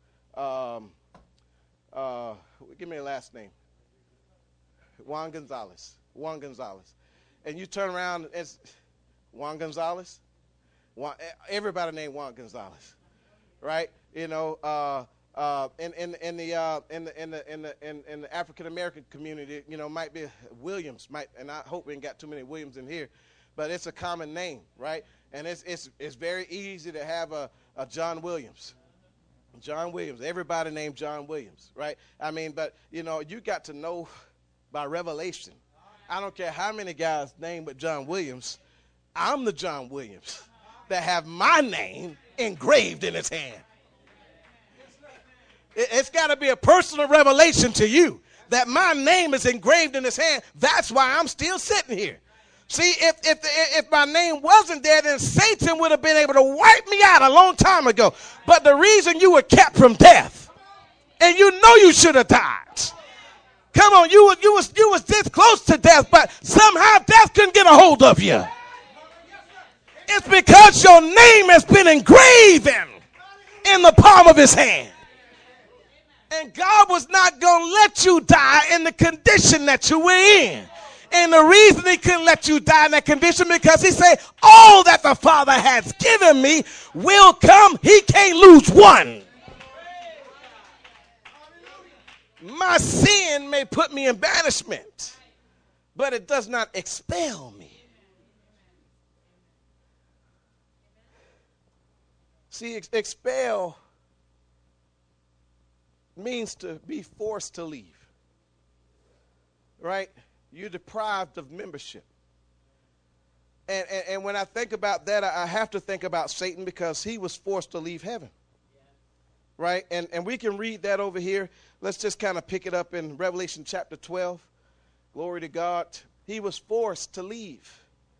give me a last name. Juan Gonzalez. And you turn around, it's Juan Gonzalez. Everybody named Juan Gonzalez, right? In the African American community, might be Williams, and I hope we ain't got too many Williams in here, but it's a common name, right? And it's very easy to have a John Williams. John Williams. Everybody named John Williams, right? But you got to know by revelation. I don't care how many guys named with John Williams. I'm the John Williams that have my name engraved in his hand. It's got to be a personal revelation to you that my name is engraved in his hand. That's why I'm still sitting here. See, if my name wasn't there, then Satan would have been able to wipe me out a long time ago. But the reason you were kept from death, and you know you should have died. Come on, you was this close to death, but somehow death couldn't get a hold of you. It's because your name has been engraven in the palm of his hand. And God was not going to let you die in the condition that you were in. And the reason he couldn't let you die in that condition, because he said, all that the Father has given me will come. He can't lose one. My sin may put me in banishment, but it does not expel me. See, expel means to be forced to leave, right? You're deprived of membership. And when I think about that, I have to think about Satan because he was forced to leave heaven. Right? And we can read that over here. Let's just kind of pick it up in Revelation chapter 12. Glory to God. He was forced to leave.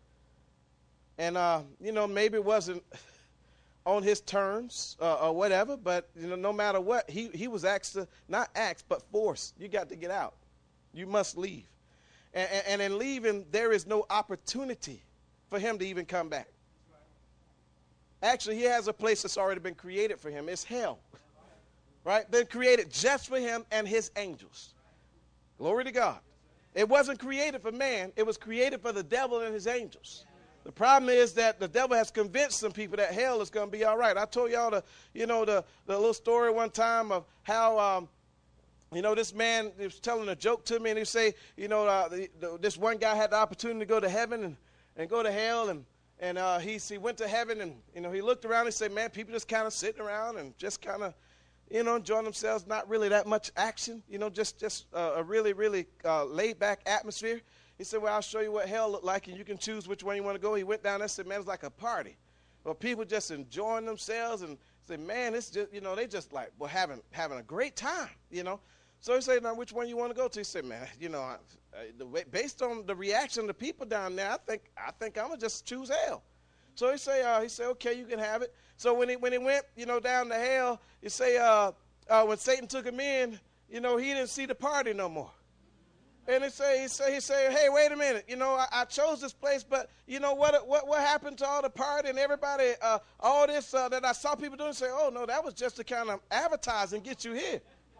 And, maybe it wasn't on his terms or whatever, but, no matter what, he was not asked, but forced. You got to get out. You must leave. And in leaving, there is no opportunity for him to even come back. Actually, he has a place that's already been created for him. It's hell. Right? Been created just for him and his angels. Glory to God. It wasn't created for man. It was created for the devil and his angels. The problem is that the devil has convinced some people that hell is going to be all right. I told y'all the little story one time of how, this man was telling a joke to me, and he say, this one guy had the opportunity to go to heaven and go to hell, and he went to heaven, and, he looked around and said, man, people just kind of sitting around and just kind of, enjoying themselves, not really that much action, just a really, really laid-back atmosphere. He said, well, I'll show you what hell looked like, and you can choose which one you want to go. He went down there and said, man, it's like a party. Well, people just enjoying themselves and said, man, it's just, they just like, well, having a great time, So he said, now, which one you want to go to? He said, man, based on the reaction of the people down there, I think I'm going to just choose hell. So he said, okay, you can have it. So when he went, down to hell, he say, when Satan took him in, he didn't see the party no more. And he say, hey, wait a minute, I chose this place, but what happened to all the party and everybody, all this that I saw people doing? Say, oh no, that was just to kind of advertise and get you here,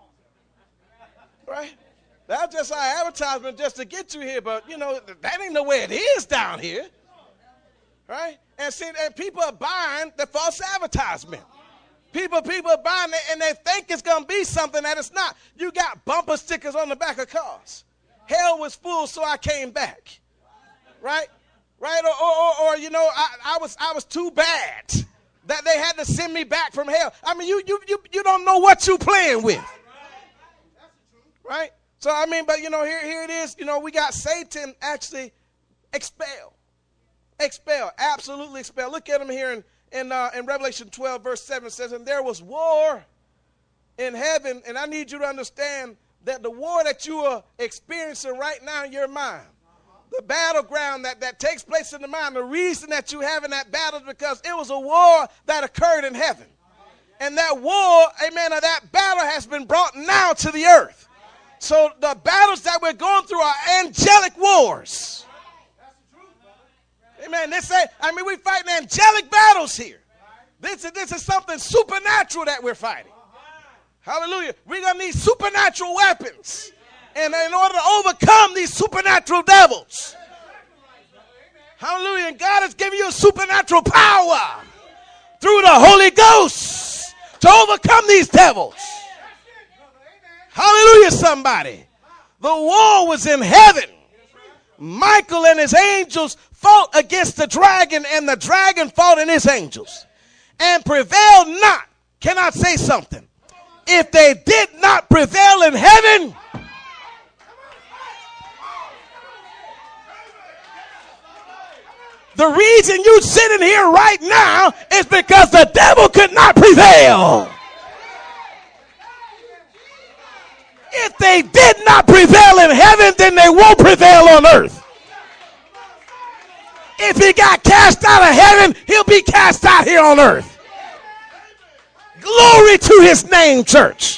right? That was just our advertisement just to get you here, but that ain't the way it is down here. Right? And see, and people are buying the false advertisement. People are buying it, and they think it's going to be something that it's not. You got bumper stickers on the back of cars. Hell was full, so I came back. Right? Right? Or I was too bad that they had to send me back from hell. I mean, you don't know what you're playing with. Right? So, but here it is. We got Satan actually expelled. Expel, absolutely expel. Look at him here in Revelation 12, verse 7. It says, and there was war in heaven. And I need you to understand that the war that you are experiencing right now in your mind, the battleground that takes place in the mind, the reason that you having that battle is because it was a war that occurred in heaven. And that war, amen, or that battle has been brought now to the earth. So the battles that we're going through are angelic wars. Amen. We're fighting angelic battles here. This is something supernatural that we're fighting. Hallelujah. We're going to need supernatural weapons. And in order to overcome these supernatural devils. Hallelujah. And God has given you a supernatural power through the Holy Ghost to overcome these devils. Hallelujah, somebody. The war was in heaven. Michael and his angels fought against the dragon, and the dragon fought in his angels and prevailed not. Can I say something? If they did not prevail in heaven, the reason you're sitting here right now is because the devil could not prevail. If they did not prevail in heaven, then they won't prevail on earth. If he got cast out of heaven, he'll be cast out here on earth. Glory to his name, church.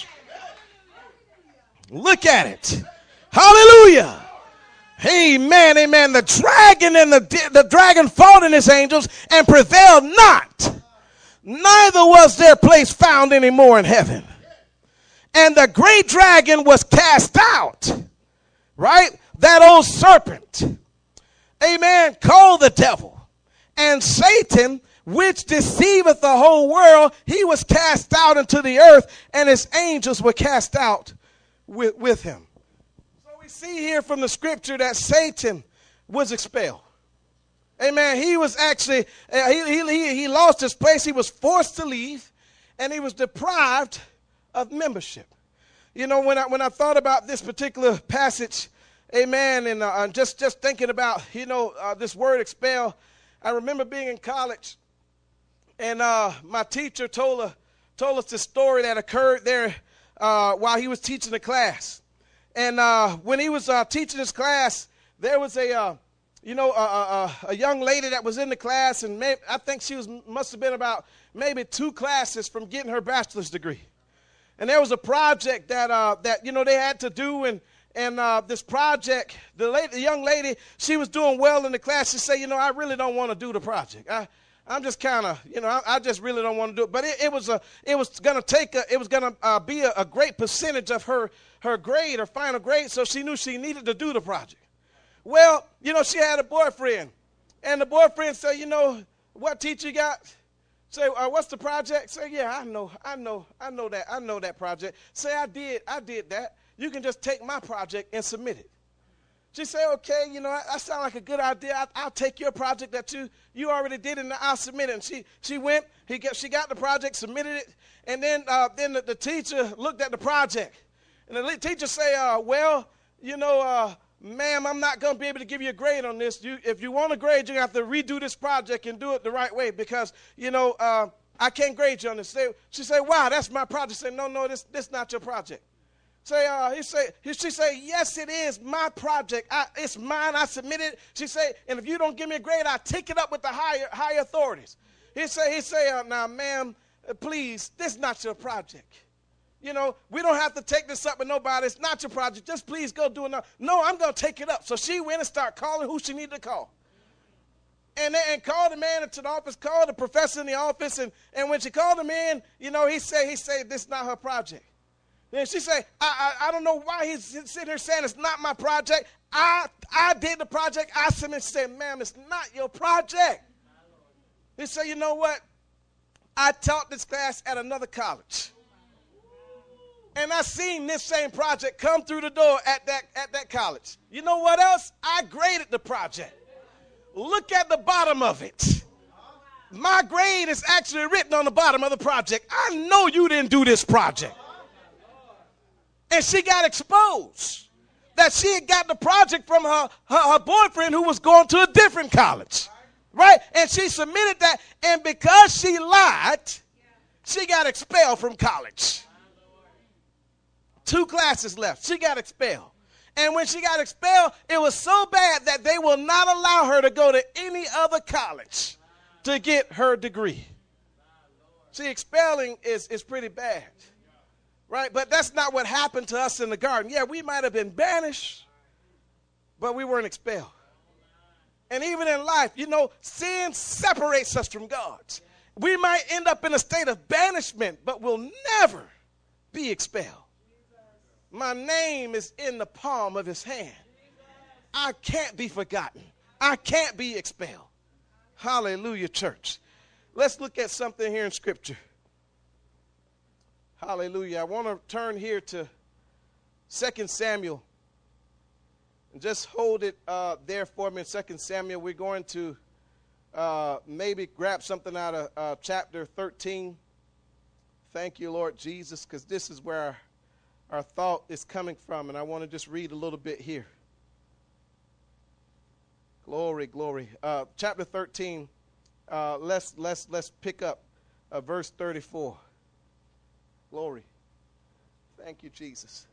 Look at it. Hallelujah. Amen, amen. The dragon and the dragon fought in his angels and prevailed not. Neither was their place found anymore in heaven. And the great dragon was cast out, right? That old serpent, amen, called the devil. And Satan, which deceiveth the whole world, he was cast out into the earth, and his angels were cast out with him. So we see here from the scripture that Satan was expelled. Amen. He was actually, he lost his place. He was forced to leave, and he was deprived of membership. When I thought about this particular passage, amen, and just thinking about, this word expel, I remember being in college, and my teacher told us this story that occurred there while he was teaching the class. And when he was teaching his class, there was a young lady that was in the class, and I think she must have been about maybe 2 classes from getting her bachelor's degree. And there was a project that they had to do, and this project, the young lady, she was doing well in the class. She said, I really don't want to do the project. I'm just kind of, I just really don't want to do it. But it was going to be a great percentage of her grade, her final grade, so she knew she needed to do the project. Well, she had a boyfriend, and the boyfriend said, what teacher you got? Say, what's the project? Say, yeah, I know that project. Say, I did that. You can just take my project and submit it. She said, okay, that sounds like a good idea. I'll take your project that you already did, and I'll submit it. And she went, she got the project, submitted it, and then the teacher looked at the project. And the teacher say, ma'am, I'm not going to be able to give you a grade on this. If you want a grade, you have to redo this project and do it the right way because, I can't grade you on this. She said, wow, that's my project. Say, no, this not your project. She say, yes, it is my project. It's mine. I submitted it. She say, and if you don't give me a grade, I take it up with the higher authorities. He say, now, ma'am, please, this is not your project. We don't have to take this up with nobody. It's not your project. Just please go do it now. No, I'm going to take it up. So she went and started calling who she needed to call. And called the man into the office, called the professor in the office. And when she called him in, he said, this is not her project. And she said, I don't know why he's sitting here saying it's not my project. I did the project. I submitted. She said, ma'am, it's not your project. He said, you know what? I taught this class at another college. And I seen this same project come through the door at that college. You know what else? I graded the project. Look at the bottom of it. My grade is actually written on the bottom of the project. I know you didn't do this project. And she got exposed that she had got the project from her boyfriend who was going to a different college. Right? And she submitted that. And because she lied, she got expelled from college. 2 classes left. She got expelled. And when she got expelled, it was so bad that they will not allow her to go to any other college to get her degree. See, expelling is pretty bad. Right? But that's not what happened to us in the garden. Yeah, we might have been banished, but we weren't expelled. And even in life, sin separates us from God. We might end up in a state of banishment, but we'll never be expelled. My name is in the palm of his hand. I can't be forgotten. I can't be expelled. Hallelujah, church. Let's look at something here in Scripture. Hallelujah. I want to turn here to 2 Samuel. And just hold it there for me in 2 Samuel. We're going to maybe grab something out of chapter 13. Thank you, Lord Jesus, because this is where our thought is coming from. And I want to just read a little bit here. Glory, glory. Chapter 13, let's pick up verse 34. Glory. Thank you, Jesus.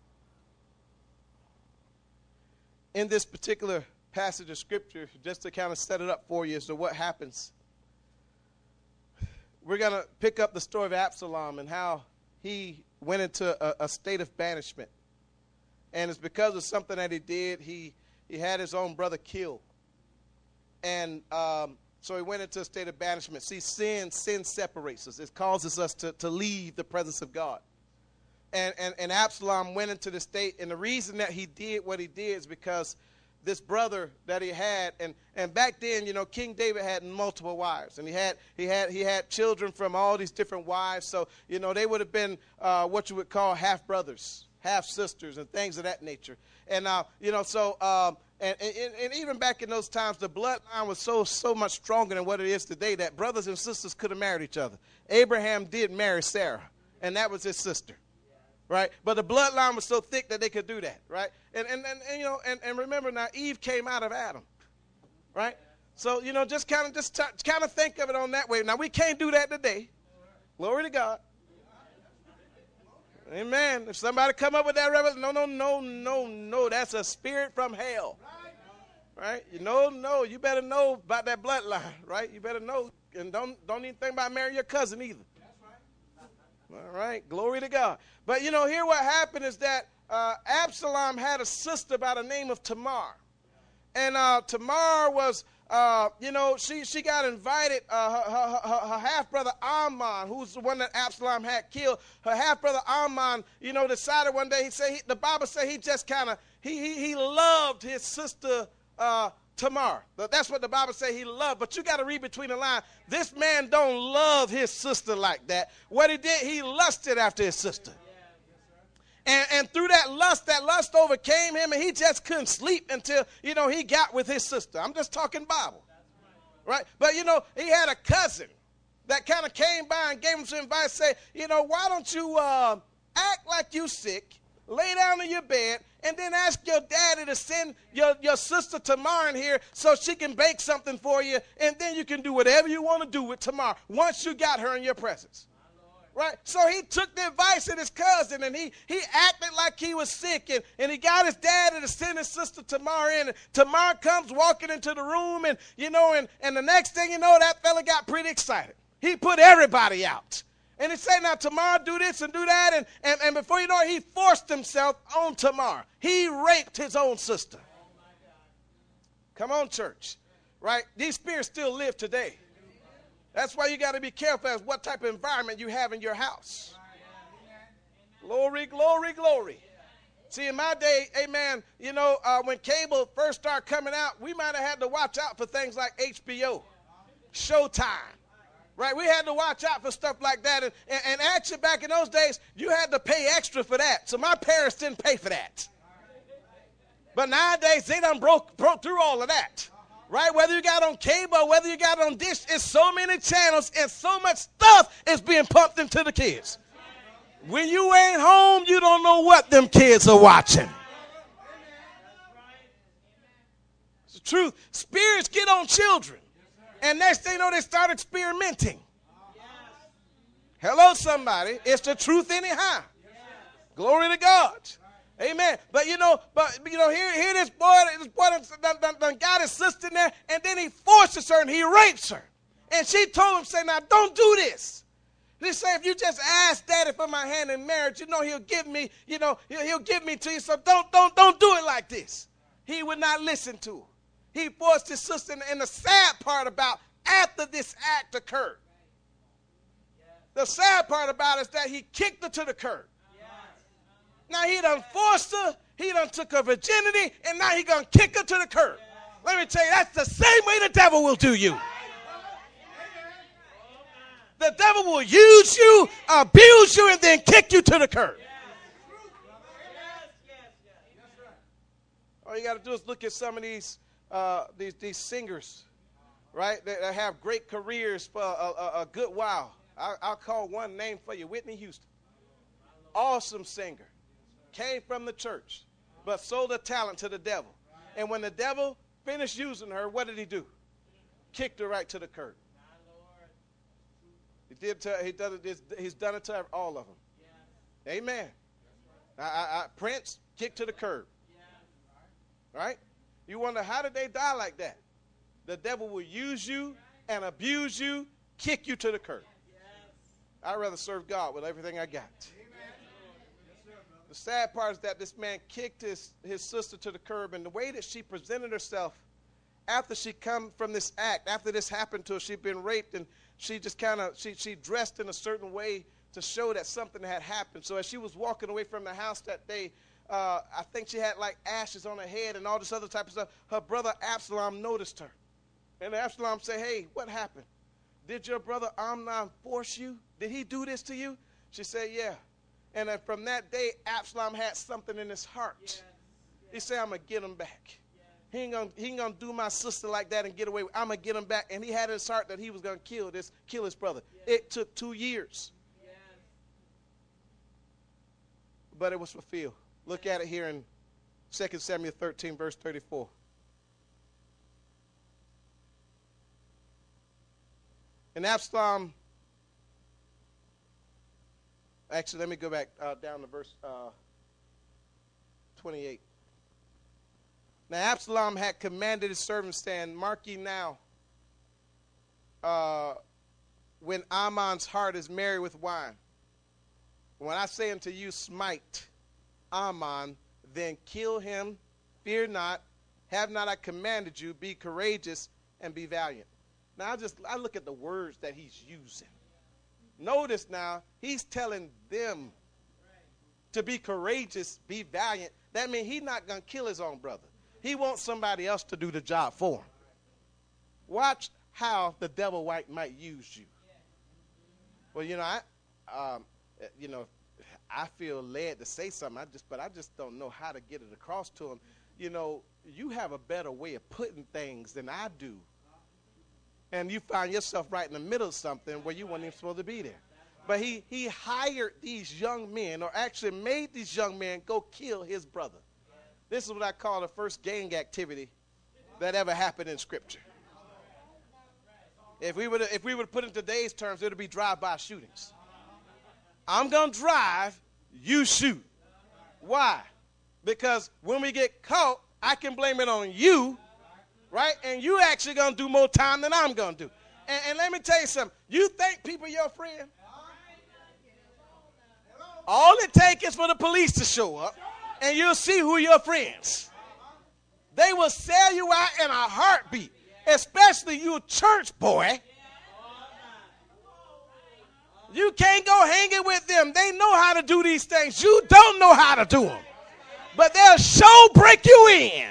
In this particular passage of Scripture, just to kind of set it up for you as to what happens, we're going to pick up the story of Absalom and how he went into a state of banishment. And it's because of something that he did. He had his own brother killed. And so he went into a state of banishment. See, sin separates us. It causes us to leave the presence of God. And Absalom went into the state, and the reason that he did what he did is because this brother that he had, and back then, King David had multiple wives, and he had children from all these different wives. So, they would have been what you would call half brothers, half sisters, and things of that nature. And And even back in those times, the bloodline was so much stronger than what it is today that brothers and sisters could have married each other. Abraham did marry Sarah, and that was his sister, right? But the bloodline was so thick that they could do that, right? And remember now, Eve came out of Adam, right? So, just kind of think of it on that way. Now, we can't do that today. Glory to God. Amen. If somebody come up with that revelation, no. That's a spirit from hell. Right? You better know about that bloodline, right? You better know. And don't even think about marrying your cousin either. All right, glory to God. But, here what happened is that Absalom had a sister by the name of Tamar. And Tamar was, she got invited, her half-brother Amnon, who's the one that Absalom had killed. Her half-brother Amnon, decided one day, the Bible says he just kind of, he loved his sister Tamar. That's what the Bible says he loved. But you got to read between the lines. This man don't love his sister like that. What he did, he lusted after his sister. And through that lust overcame him, and he just couldn't sleep until, he got with his sister. I'm just talking Bible. Right? But, he had a cousin that kind of came by and gave him some advice, say, why don't you act like you sick, lay down in your bed, and then ask your daddy to send your sister Tamar in here so she can bake something for you, and then you can do whatever you want to do with Tamar once you got her in your presence. Right? So he took the advice of his cousin, and he acted like he was sick, and he got his daddy to send his sister Tamar in. And Tamar comes walking into the room, and the next thing you know, that fella got pretty excited. He put everybody out. And he said, now, Tamar, do this and do that. And before you know it, he forced himself on Tamar. He raped his own sister. Come on, church. Right? These spirits still live today. That's why you got to be careful as what type of environment you have in your house. Glory, glory, glory. See, in my day, amen, when cable first started coming out, we might have had to watch out for things like HBO, Showtime. Right? We had to watch out for stuff like that. And actually, back in those days, you had to pay extra for that. So my parents didn't pay for that. But nowadays, they done broke through all of that. Right? Whether you got on cable, whether you got on dish, it's so many channels and so much stuff is being pumped into the kids. When you ain't home, you don't know what them kids are watching. It's the truth. Spirits get on children. And next thing you know, they start experimenting. Hello, somebody. It's the truth anyhow. Glory to God. Amen. But here this boy done got his sister in there, and then he forces her and he rapes her. And she told him, say, now don't do this. He said, if you just ask daddy for my hand in marriage, he'll give me, he'll give me to you. So don't do it like this. He would not listen to her. He forced his sister, and the sad part about after this act occurred, the sad part about it is that he kicked her to the curb. Now he done forced her, he done took her virginity, and now he gonna kick her to the curb. Let me tell you, that's the same way the devil will do you. The devil will use you, abuse you, and then kick you to the curb. All you got to do is look at some of these singers, right? That have great careers for a good while. I'll call one name for you, Whitney Houston. Awesome singer. Came from the church, but sold her talent to the devil. And when the devil finished using her, what did he do? Kicked her right to the curb. He's done it to all of them. Amen. Prince, kicked to the curb. Right? You wonder, how did they die like that? The devil will use you and abuse you, kick you to the curb. I'd rather serve God with everything I got. The sad part is that this man kicked his sister to the curb, and the way that she presented herself after she come from this act, after this happened to her, she'd been raped, and she just she dressed in a certain way to show that something had happened. So as she was walking away from the house that day, I think she had like ashes on her head and all this other type of stuff. Her brother Absalom noticed her. And Absalom said, hey, what happened? Did your brother Amnon force you? Did he do this to you? She said, yeah. And then from that day, Absalom had something in his heart. He said, I'm going to get him back. He ain't gonna do my sister like that and get away. I'm going to get him back. And he had in his heart that he was going to kill his brother. It took 2 years. But it was fulfilled. Look at it here in 2 Samuel 13, verse 34. And Absalom, actually, let me go back down to verse 28. Now Absalom had commanded his servants, saying, mark ye now, when Amnon's heart is merry with wine. When I say unto you, smite Amnon, then kill him, fear not, have not I commanded you, be courageous and be valiant. Now I look at the words that he's using. Notice now, he's telling them to be courageous, be valiant. That means he's not going to kill his own brother. He wants somebody else to do the job for him. Watch how the devil might use you. Well, I feel led to say something, but I just don't know how to get it across to him. You know, you have a better way of putting things than I do. And you find yourself right in the middle of something where you weren't even supposed to be there. But he hired these young men, or actually made these young men go kill his brother. This is what I call the first gang activity that ever happened in Scripture. If we were to put it in today's terms, it would be drive-by shootings. I'm going to drive, you shoot. Why? Because when we get caught, I can blame it on you, right? And you actually going to do more time than I'm going to do. And let me tell you something. You think people your friend? All it takes is for the police to show up, and you'll see who your friends. They will sell you out in a heartbeat, especially you church boy. You can't go hanging with them. They know how to do these things. You don't know how to do them. But they'll sure break you in.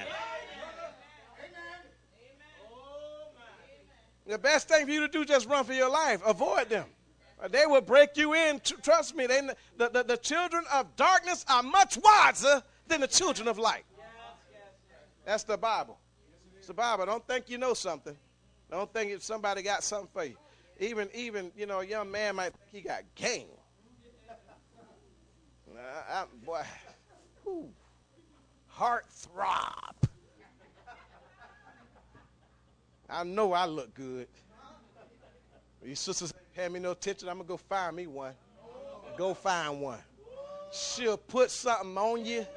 The best thing for you to do is just run for your life. Avoid them. They will break you in. Trust me, the children of darkness are much wiser than the children of light. That's the Bible. It's the Bible. Don't think you know something. Don't think if somebody got something for you. Even a young man might think he got game. Boy, heart throb. I know I look good. These sisters pay me no attention. I'm going to go find me one. Go find one. She'll put something on you.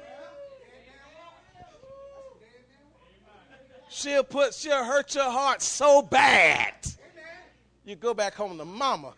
She'll hurt your heart so bad. You go back home to mama.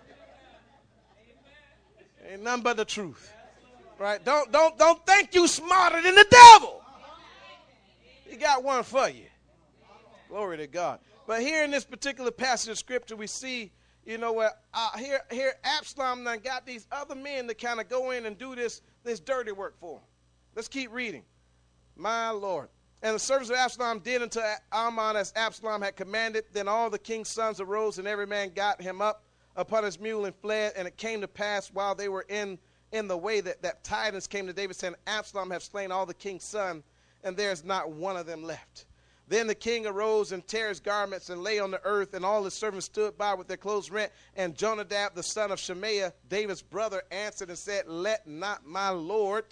Ain't nothing but the truth. Right? Don't think you smarter than the devil. He got one for you. Glory to God. But here in this particular passage of Scripture, we see, where here Absalom done got these other men to kind of go in and do this dirty work for him. Let's keep reading. My Lord. And the servants of Absalom did unto Amnon as Absalom had commanded. Then all the king's sons arose, and every man got him up upon his mule and fled. And it came to pass while they were in the way that tidings came to David, saying, Absalom hath slain all the king's sons, and there is not one of them left. Then the king arose and tare his garments and lay on the earth, and all his servants stood by with their clothes rent. And Jonadab, the son of Shemaiah, David's brother, answered and said, Let not my Lord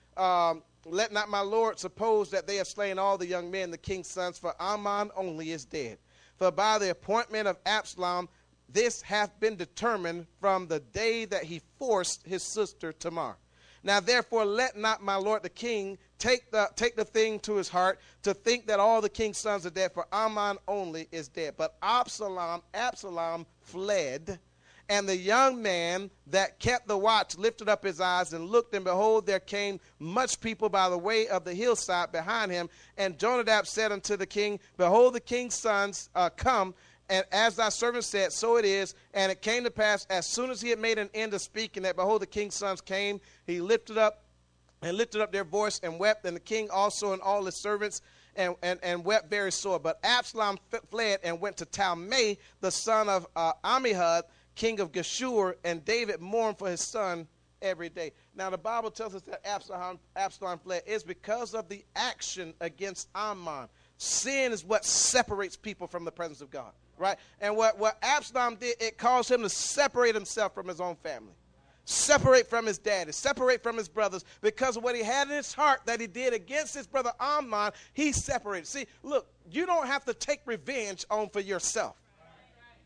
suppose that they have slain all the young men, the king's sons, for Amnon only is dead. For by the appointment of Absalom, this hath been determined from the day that he forced his sister Tamar. Now therefore let not my lord the king take the thing to his heart to think that all the king's sons are dead, for Amnon only is dead. But Absalom fled, and the young man that kept the watch lifted up his eyes and looked, and behold, there came much people by the way of the hillside behind him. And Jonadab said unto the king, Behold, the king's sons come, and as thy servant said, so it is. And it came to pass, as soon as he had made an end of speaking, that behold, the king's sons came. He lifted up their voice and wept, and the king also and all his servants, and wept very sore. But Absalom fled and went to Talmai, the son of Ammihud, king of Geshur, and David mourned for his son every day. Now the Bible tells us that Absalom fled is because of the action against Amnon. Sin is what separates people from the presence of God, right? And what Absalom did, it caused him to separate himself from his own family, separate from his daddy, separate from his brothers, because of what he had in his heart that he did against his brother Amnon. He separated. See, look, you don't have to take revenge on for yourself.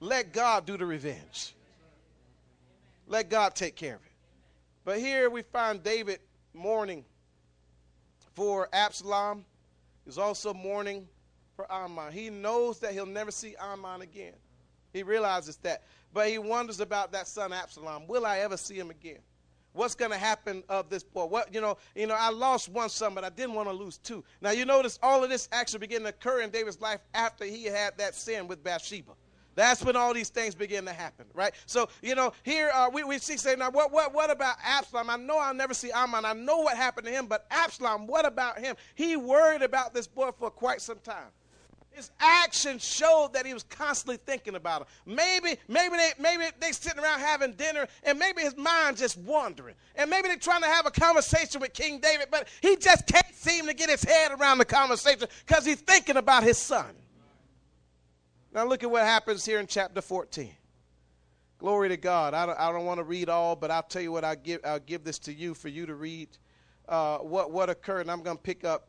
let God do the revenge. Let God take care of it. But here we find David mourning for Absalom. He's also mourning for Amnon. He knows that he'll never see Amnon again. He realizes that. But he wonders about that son Absalom. Will I ever see him again? What's going to happen of this boy? What, I lost one son, but I didn't want to lose two. Now, you notice all of this actually began to occur in David's life after he had that sin with Bathsheba. That's when all these things begin to happen, right? So, here we see saying, now, what about Absalom? I know I'll never see Amnon. I know what happened to him, but Absalom, what about him? He worried about this boy for quite some time. His actions showed that he was constantly thinking about him. Maybe they sitting around having dinner, and maybe his mind just wandering. And maybe they're trying to have a conversation with King David, but he just can't seem to get his head around the conversation because he's thinking about his son. Now look at what happens here in chapter 14. Glory to God. I don't want to read all, but I'll tell you what, I'll give this to you for you to read what occurred. And I'm going to pick up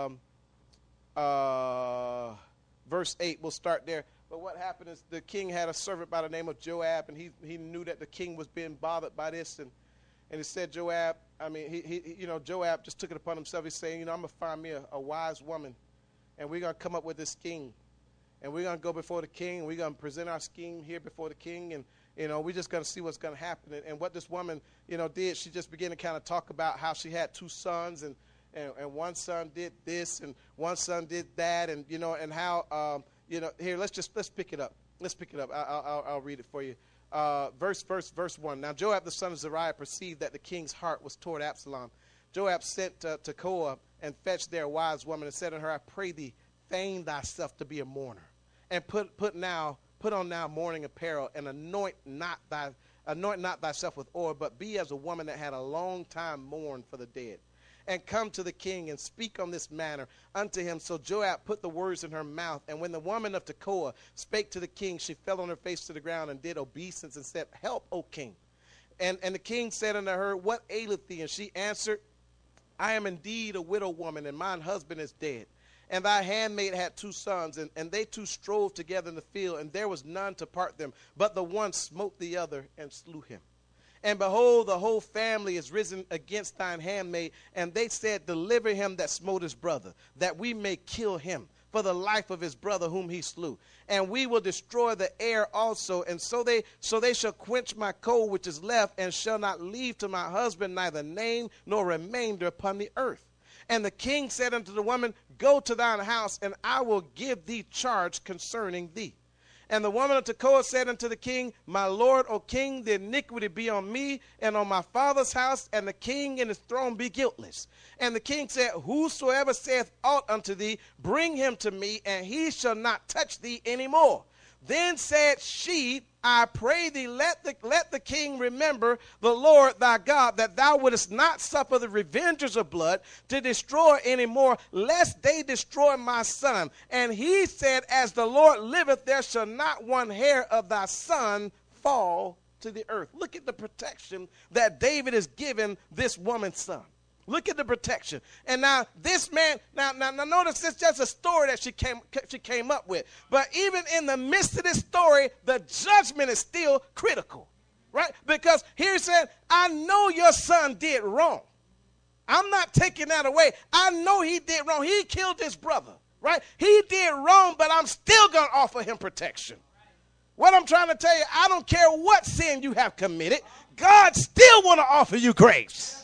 verse 8. We'll start there. But what happened is the king had a servant by the name of Joab, and he knew that the king was being bothered by this, and he said, Joab just took it upon himself. He's saying, I'm going to find me a wise woman, and we're going to come up with this scheme. And we're going to go before the king. We're going to present our scheme here before the king. And, we're just going to see what's going to happen. And what this woman, did, she just began to kind of talk about how she had two sons. And one son did this and one son did that. And, and how, here, let's pick it up. Let's pick it up. I'll read it for you. Verse 1. Now Joab the son of Zeruiah perceived that the king's heart was toward Absalom. Joab sent to Tekoa and fetched there a wise woman and said unto her, I pray thee, feign thyself to be a mourner, and put on now mourning apparel, and anoint not thyself with oil, but be as a woman that had a long time mourned for the dead. And come to the king and speak on this manner unto him. So Joab put the words in her mouth. And when the woman of Tekoa spake to the king, she fell on her face to the ground and did obeisance and said, Help, O king. And the king said unto her, What aileth thee? And she answered, I am indeed a widow woman, and mine husband is dead. And thy handmaid had two sons, and they two strove together in the field, and there was none to part them. But the one smote the other and slew him. And behold, the whole family is risen against thine handmaid. And they said, Deliver him that smote his brother, that we may kill him for the life of his brother whom he slew. And we will destroy the heir also. And so they shall quench my coal which is left, and shall not leave to my husband neither name nor remainder upon the earth. And the king said unto the woman, Go to thine house, and I will give thee charge concerning thee. And the woman of Tekoa said unto the king, My lord, O king, the iniquity be on me and on my father's house, and the king and his throne be guiltless. And the king said, Whosoever saith aught unto thee, bring him to me, and he shall not touch thee any more. Then said she, I pray thee, let the king remember the Lord thy God, that thou wouldest not suffer the revengers of blood to destroy any more, lest they destroy my son. And he said, As the Lord liveth, there shall not one hair of thy son fall to the earth. Look at the protection that David is giving this woman's son. Look at the protection. And now this man, now notice it's just a story that she came up with. But even in the midst of this story, the judgment is still critical, right? Because here it said, I know your son did wrong. I'm not taking that away. I know he did wrong. He killed his brother, right? He did wrong, but I'm still going to offer him protection. What I'm trying to tell you, I don't care what sin you have committed. God still want to offer you grace.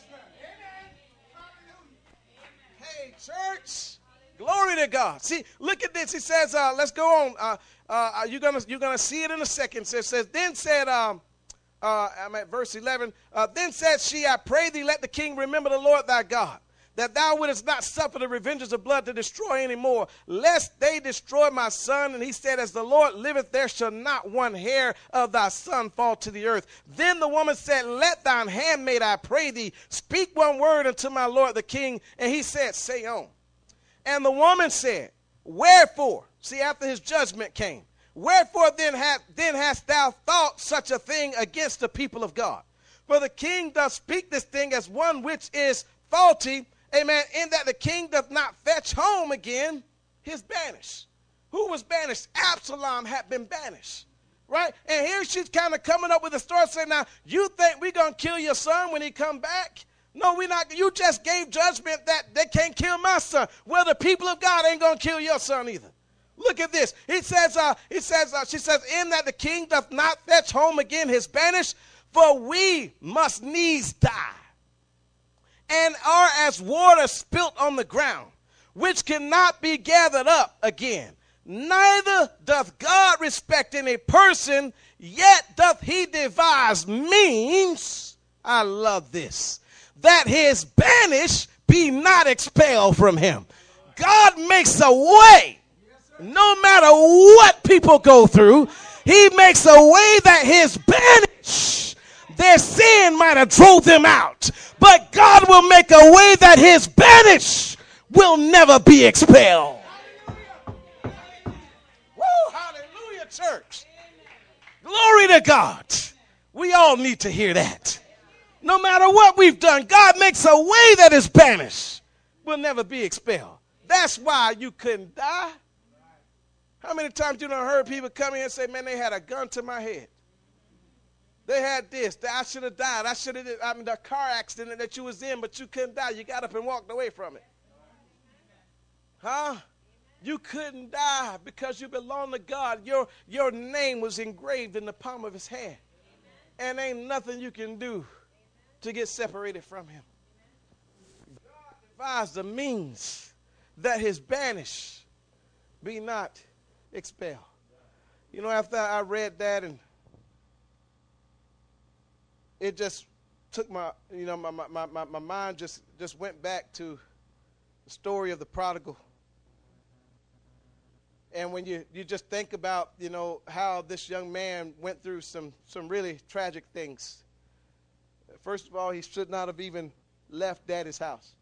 Church, glory to God. See, look at this. He says, let's go on. You're gonna see it in a second. So it says, then said, I'm at verse 11. Then said she, I pray thee, let the king remember the Lord thy God, that thou wouldest not suffer the revengers of blood to destroy any more, lest they destroy my son. And he said, As the Lord liveth, there shall not one hair of thy son fall to the earth. Then the woman said, Let thine handmaid, I pray thee, speak one word unto my lord the king. And he said, Say on. And the woman said, Wherefore? See, after his judgment came, wherefore then hast thou thought such a thing against the people of God? For the king doth speak this thing as one which is faulty, amen, in that the king doth not fetch home again his banished. Who was banished? Absalom had been banished. right? And here she's kind of coming up with a story saying, now, you think we're going to kill your son when he come back? No, we're not. You just gave judgment that they can't kill my son. Well, the people of God ain't going to kill your son either. Look at this. She says, in that the king doth not fetch home again his banished, for we must needs die, and are as water spilt on the ground, which cannot be gathered up again. Neither doth God respect any person, yet doth he devise means, I love this, that his banished be not expelled from him. God makes a way. No matter what people go through, he makes a way that his banished, their sin might have drove them out. But God will make a way that his banished will never be expelled. Woo, hallelujah, church. Glory to God. We all need to hear that. No matter what we've done, God makes a way that his banished will never be expelled. That's why you couldn't die. How many times you done heard people come in and say, man, they had a gun to my head. They had this. I should have died. The car accident that you was in, but you couldn't die. You got up and walked away from it. Huh? You couldn't die because you belong to God. Your name was engraved in the palm of his hand. And ain't nothing you can do to get separated from him. God devised the means that his banished be not expelled. You know, after I read that, and it just took my mind just went back to the story of the prodigal. And when you just think about, how this young man went through some really tragic things. First of all, he should not have even left daddy's house.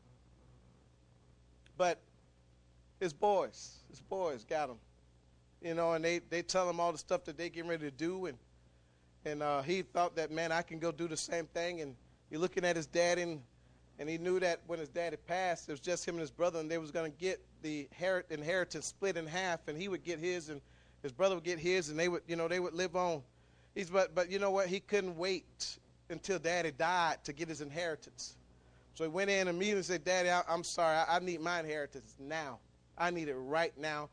But his boys got him. And they tell him all the stuff that they getting ready to do. And he thought that, man, I can go do the same thing. And you're looking at his dad, and he knew that when his daddy passed, it was just him and his brother, and they was going to get the inheritance split in half, and he would get his, and his brother would get his, and they would live on. But you know what? He couldn't wait until daddy died to get his inheritance. So he went in and immediately said, Daddy, I'm sorry. I need my inheritance now. I need it right now.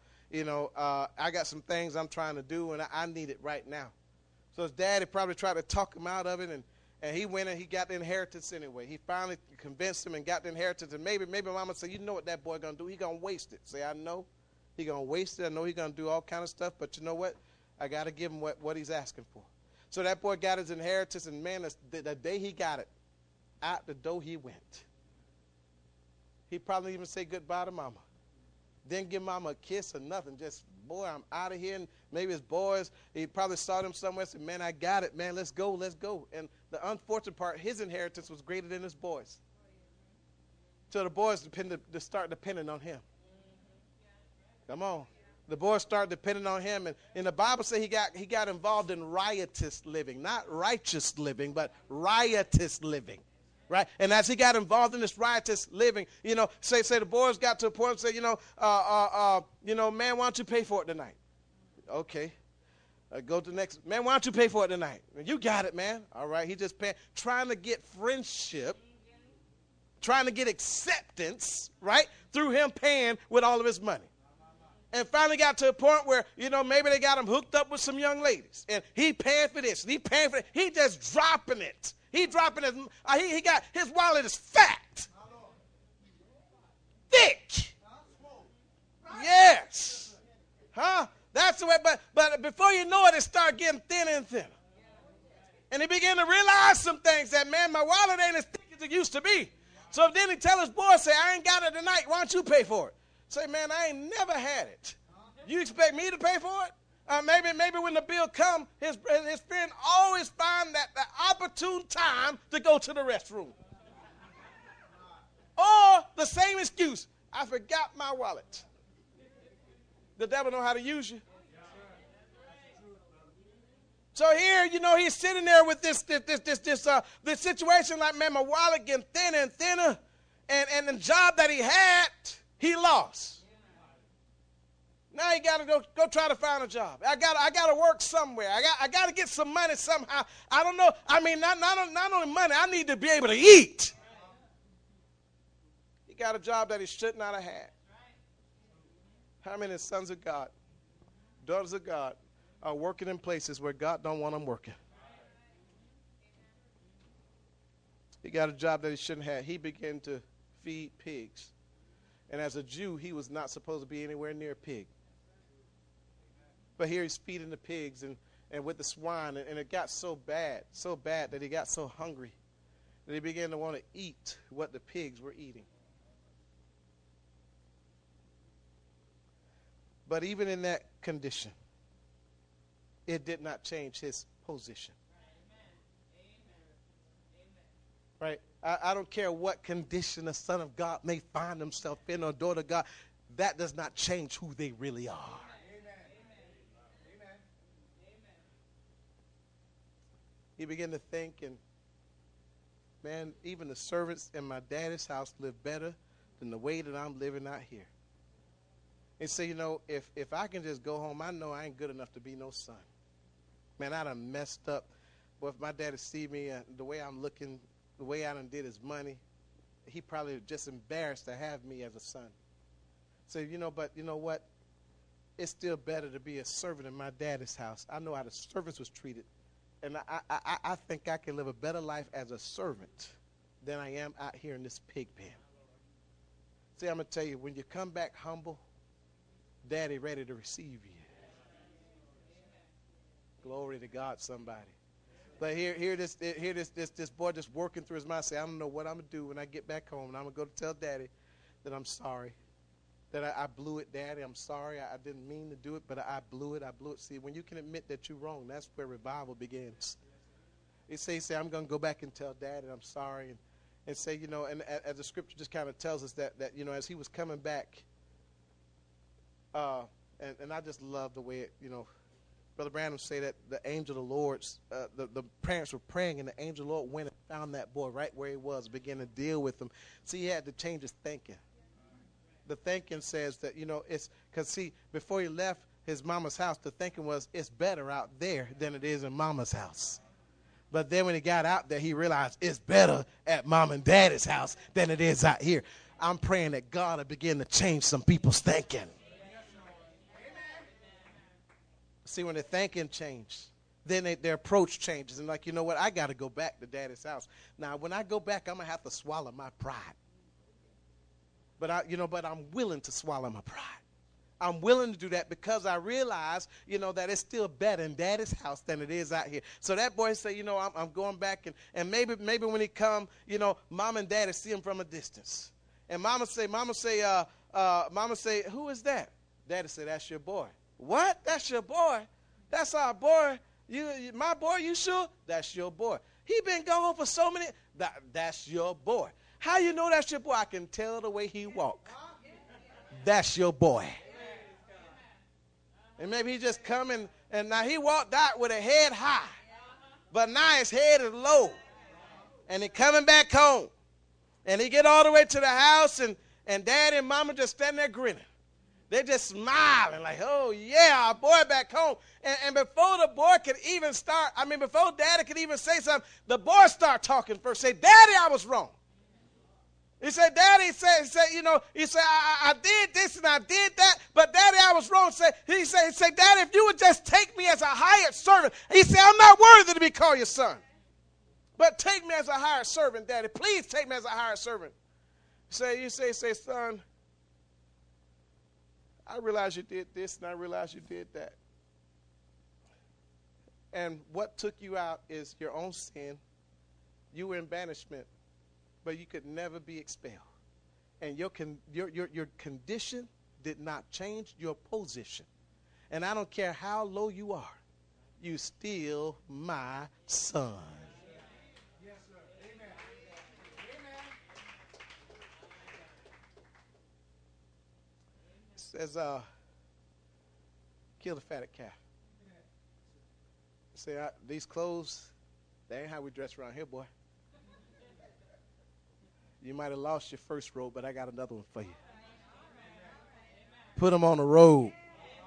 I got some things I'm trying to do, and I need it right now. So his daddy probably tried to talk him out of it, and he went and he got the inheritance anyway. He finally convinced him and got the inheritance. And maybe mama said, you know what that boy going to do? He going to waste it. Say, I know. He going to waste it. I know he going to do all kind of stuff. But you know what? I got to give him what he's asking for. So that boy got his inheritance, and man, the day he got it, out the door he went. He probably even say goodbye to mama. Didn't give mama a kiss or nothing. Just, boy, I'm out of here. And maybe his boys, he probably saw them somewhere and said, man, I got it, man. Let's go. And the unfortunate part, his inheritance was greater than his boys. So the boys start depending on him. Come on. The boys start depending on him. And the Bible says he got involved in riotous living. Not righteous living, but riotous living. Right? And as he got involved in this riotous living, say the boys got to a point and say, man, why don't you pay for it tonight? Okay. Go to the next. Man, why don't you pay for it tonight? You got it, man. All right. He just paying, trying to get friendship, trying to get acceptance, right, through him paying with all of his money. And finally got to a point where, maybe they got him hooked up with some young ladies. And he paying for this. And he paying for that. He just dropping it. He dropping his, he got, his wallet is fat. Thick. Yes. Huh? That's the way, but before you know it, it started getting thinner and thinner. And he began to realize some things that, man, my wallet ain't as thick as it used to be. So then he tell his boy, say, I ain't got it tonight. Why don't you pay for it? Say, man, I ain't never had it. You expect me to pay for it? Maybe when the bill come, his friend always find that the opportune time to go to the restroom. Or the same excuse, I forgot my wallet. The devil know how to use you. So here, he's sitting there with this situation like, man, my wallet getting thinner and thinner, and the job that he had, he lost. Now you got to go try to find a job. I got to work somewhere. I got to get some money somehow. I don't know. I mean, not only money. I need to be able to eat. He got a job that he should not have had. How many sons of God, daughters of God, are working in places where God don't want them working? He got a job that he shouldn't have. He began to feed pigs. And as a Jew, he was not supposed to be anywhere near a pig. But here he's feeding the pigs and with the swine. And it got so bad that he got so hungry that he began to want to eat what the pigs were eating. But even in that condition, it did not change his position. Right? I don't care what condition a son of God may find himself in or daughter of God. That does not change who they really are. He began to think, and man, even the servants in my daddy's house live better than the way that I'm living out here. And so, you know, if I can just go home, I know I ain't good enough to be no son. Man, I done messed up. But if my daddy see me, the way I'm looking, the way I done did his money, he probably just embarrassed to have me as a son. So, you know, but you know what? It's still better to be a servant in my daddy's house. I know how the servants was treated. And I think I can live a better life as a servant than I am out here in this pig pen. See, I'm going to tell you, when you come back humble, Daddy ready to receive you. Glory to God, somebody. But here this boy just working through his mind, say, I don't know what I'm going to do when I get back home. And I'm going to go to tell Daddy that I'm sorry. That I blew it, Daddy. I'm sorry. I didn't mean to do it, but I blew it. See, when you can admit that you're wrong, that's where revival begins. He say, I'm going to go back and tell Daddy I'm sorry. And say, you know, and as the scripture just kind of tells us that, you know, as he was coming back, and I just love the way it, you know, Brother Branham say that the angel of the Lord, the parents were praying, and the angel of the Lord went and found that boy right where he was, began to deal with him. See, he had to change his thinking. The thinking says that, you know, it's because, see, before he left his mama's house, the thinking was it's better out there than it is in mama's house. But then when he got out there, he realized it's better at mom and daddy's house than it is out here. I'm praying that God will begin to change some people's thinking. See, when their thinking changes, then their approach changes. And like, you know what, I got to go back to daddy's house. Now, when I go back, I'm going to have to swallow my pride. But I'm willing to swallow my pride. I'm willing to do that because I realize, you know, that it's still better in daddy's house than it is out here. So that boy say, you know, I'm going back, and maybe when he come, you know, mom and daddy see him from a distance. And mama say, who is that? Daddy say, that's your boy. What? That's your boy? That's our boy? My boy, you sure? That's your boy. He been gone for so many. That's your boy. How you know that's your boy? I can tell the way he walk. That's your boy. And maybe he just come and now he walked out with a head high. But now his head is low. And he coming back home. And he get all the way to the house and daddy and mama just standing there grinning. They just smiling like, oh yeah, our boy back home. And before the boy could even start, before daddy could even say something, the boy start talking first. Say, Daddy, I was wrong. He said, Daddy, he said, I did this and I did that, but Daddy, I was wrong. He said, Daddy, if you would just take me as a hired servant. He said, I'm not worthy to be called your son. But take me as a hired servant, Daddy. Please take me as a hired servant. You say, son, I realize you did this and I realize you did that. And what took you out is your own sin. You were in banishment. But you could never be expelled. And your condition did not change your position. And I don't care how low you are, you still my son. Yes, sir. Amen. Amen. It says, kill the fatted calf. Say, these clothes, they ain't how we dress around here, boy. You might have lost your first robe, but I got another one for you. Put them on the robe.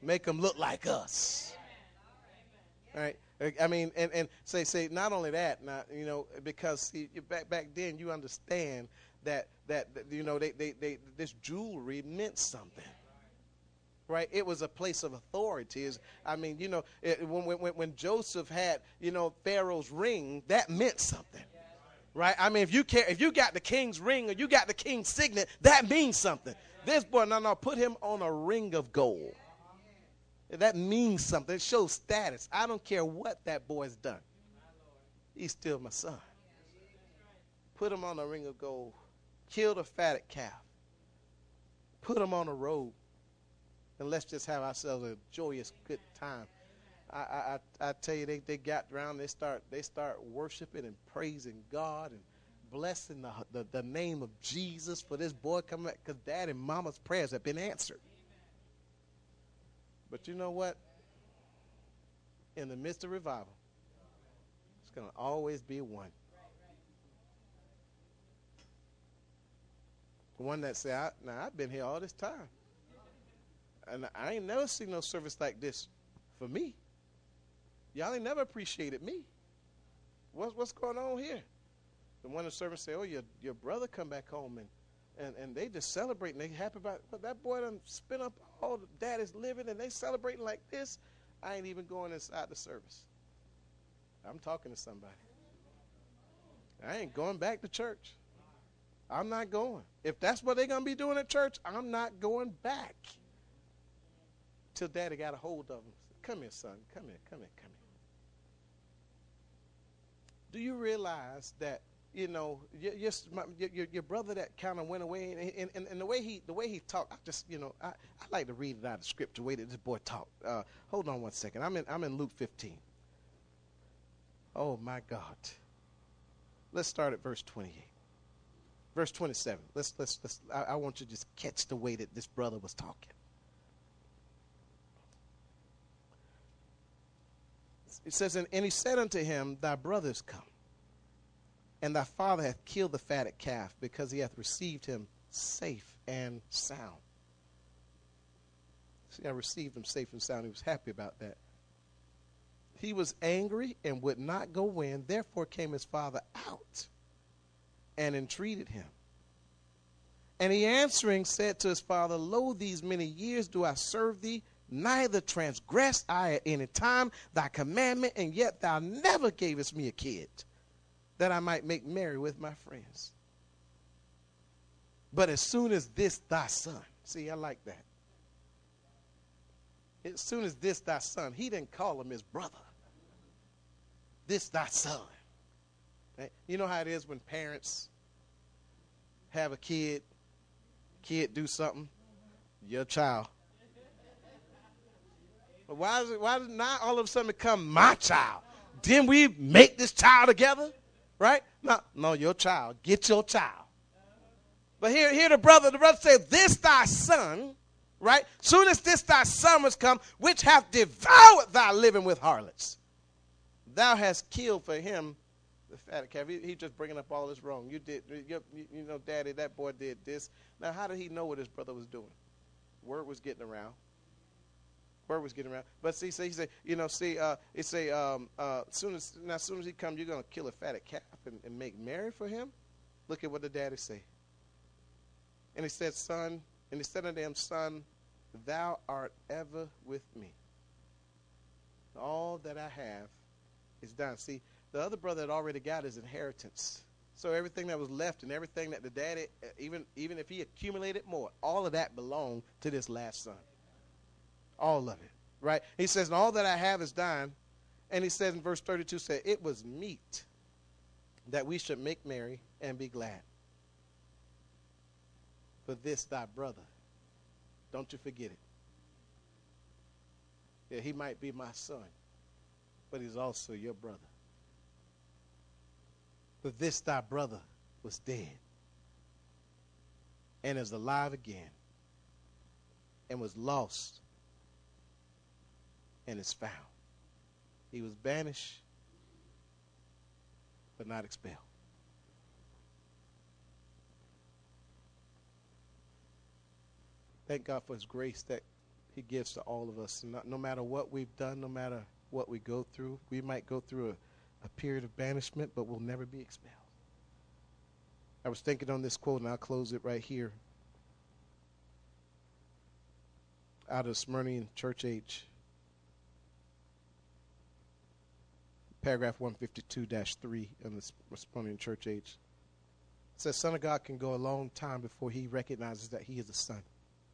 Make them look like us. All right. I mean, and say not only that, not, you know, because see, back then you understand that you know they this jewelry meant something. Right, it was a place of authority. I mean, you know, when Joseph had, you know, Pharaoh's ring, that meant something. Right? I mean, if you got the king's ring or you got the king's signet, that means something. This boy, no, put him on a ring of gold. That means something. It shows status. I don't care what that boy's done. He's still my son. Put him on a ring of gold. Kill the fatted calf. Put him on a robe. And let's just have ourselves a joyous, good time. I tell you, they got around. They start worshiping and praising God and blessing the name of Jesus for this boy coming back, because Dad and Mama's prayers have been answered. But you know what? In the midst of revival, it's going to always be one. One that say, I've been here all this time. And I ain't never seen no service like this for me. Y'all ain't never appreciated me. What's going on here? The one of the servants say, oh, your brother come back home and they just celebrating. They happy about it. But that boy done spent up all the daddy's living and they celebrating like this. I ain't even going inside the service. I'm talking to somebody. I ain't going back to church. I'm not going. If that's what they're going to be doing at church, I'm not going back. Till daddy got a hold of him. Come here, son. Come here. Do you realize that, you know, your brother that kind of went away, and the way he talked, I like to read it out of the scripture, the way that this boy talked. Hold on one second. I'm in Luke 15. Oh my God. Let's start at verse 28. Verse 27. I want you to just catch the way that this brother was talking. It says, and he said unto him, thy brothers come, and thy father hath killed the fatted calf, because he hath received him safe and sound. See, I received him safe and sound. He was happy about that. He was angry and would not go in. Therefore came his father out and entreated him. And he answering said to his father, lo, these many years do I serve thee, neither transgressed I at any time thy commandment, and yet thou never gavest me a kid, that I might make merry with my friends. But as soon as this thy son, see, I like that. As soon as this thy son, he didn't call him his brother. This thy son. Right? You know how it is when parents have a kid do something, your child. But why does it not all of a sudden become my child? Didn't we make this child together? Right? No, your child. Get your child. But here the brother said, this thy son, right? Soon as this thy son was come, which hath devoured thy living with harlots. Thou hast killed for him the fatted calf. He just bringing up all this wrong. You know, daddy, that boy did this. Now, how did he know what his brother was doing? Word was getting around. But see, he said, you know, as soon as he comes, you're going to kill a fatted calf and make merry for him. Look at what the daddy say. And he said, unto him, son, thou art ever with me. All that I have is done. See, the other brother had already got his inheritance. So everything that was left and everything that the daddy, even if he accumulated more, all of that belonged to this last son. All of it, right? He says, and all that I have is thine. And he says in verse 32, said, it was meet that we should make merry and be glad. For this thy brother, don't you forget it. Yeah, he might be my son, but he's also your brother. For this thy brother was dead and is alive again, and was lost and is found. He was banished, but not expelled. Thank God for his grace that he gives to all of us. No matter what we've done, no matter what we go through, we might go through a period of banishment, but we'll never be expelled. I was thinking on this quote, and I'll close it right here. Out of Smyrna Church Age, paragraph 152-3 in the Smyrna Church Age. It says, Son of God can go a long time before he recognizes that he is a son.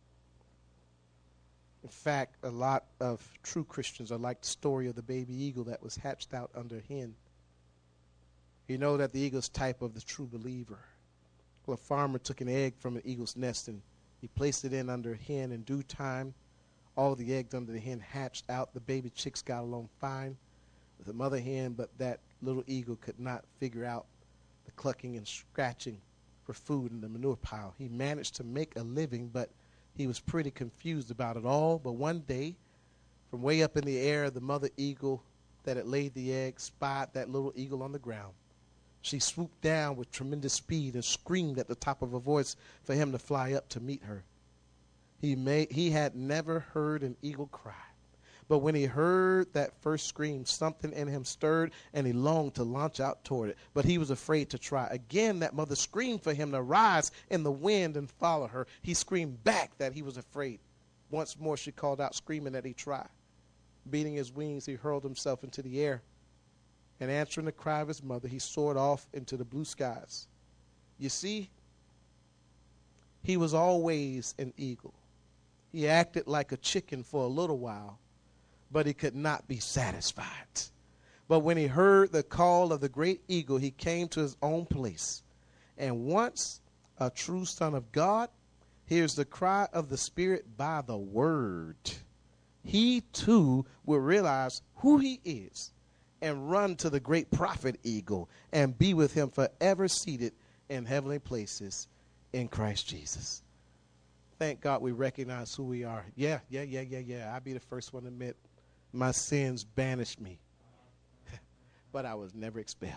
In fact, a lot of true Christians are like the story of the baby eagle that was hatched out under a hen. You know that the eagle's type of the true believer. Well, a farmer took an egg from an eagle's nest and he placed it in under a hen. In due time, all the eggs under the hen hatched out. The baby chicks got along fine with the mother hen, but that little eagle could not figure out the clucking and scratching for food in the manure pile. He managed to make a living, but he was pretty confused about it all. But one day, from way up in the air, the mother eagle that had laid the egg spied that little eagle on the ground. She swooped down with tremendous speed and screamed at the top of her voice for him to fly up to meet her. He had never heard an eagle cry. But when he heard that first scream, something in him stirred, and he longed to launch out toward it. But he was afraid to try. Again, that mother screamed for him to rise in the wind and follow her. He screamed back that he was afraid. Once more she called out, screaming that he try. Beating his wings, he hurled himself into the air. And answering the cry of his mother, he soared off into the blue skies. You see, he was always an eagle. He acted like a chicken for a little while, but he could not be satisfied. But when he heard the call of the great eagle, he came to his own place. And once a true son of God hears the cry of the Spirit by the word, he too will realize who he is and run to the great prophet eagle and be with him forever seated in heavenly places in Christ Jesus. Thank God we recognize who we are. Yeah. I'll be the first one to admit my sins banished me. But I was never expelled.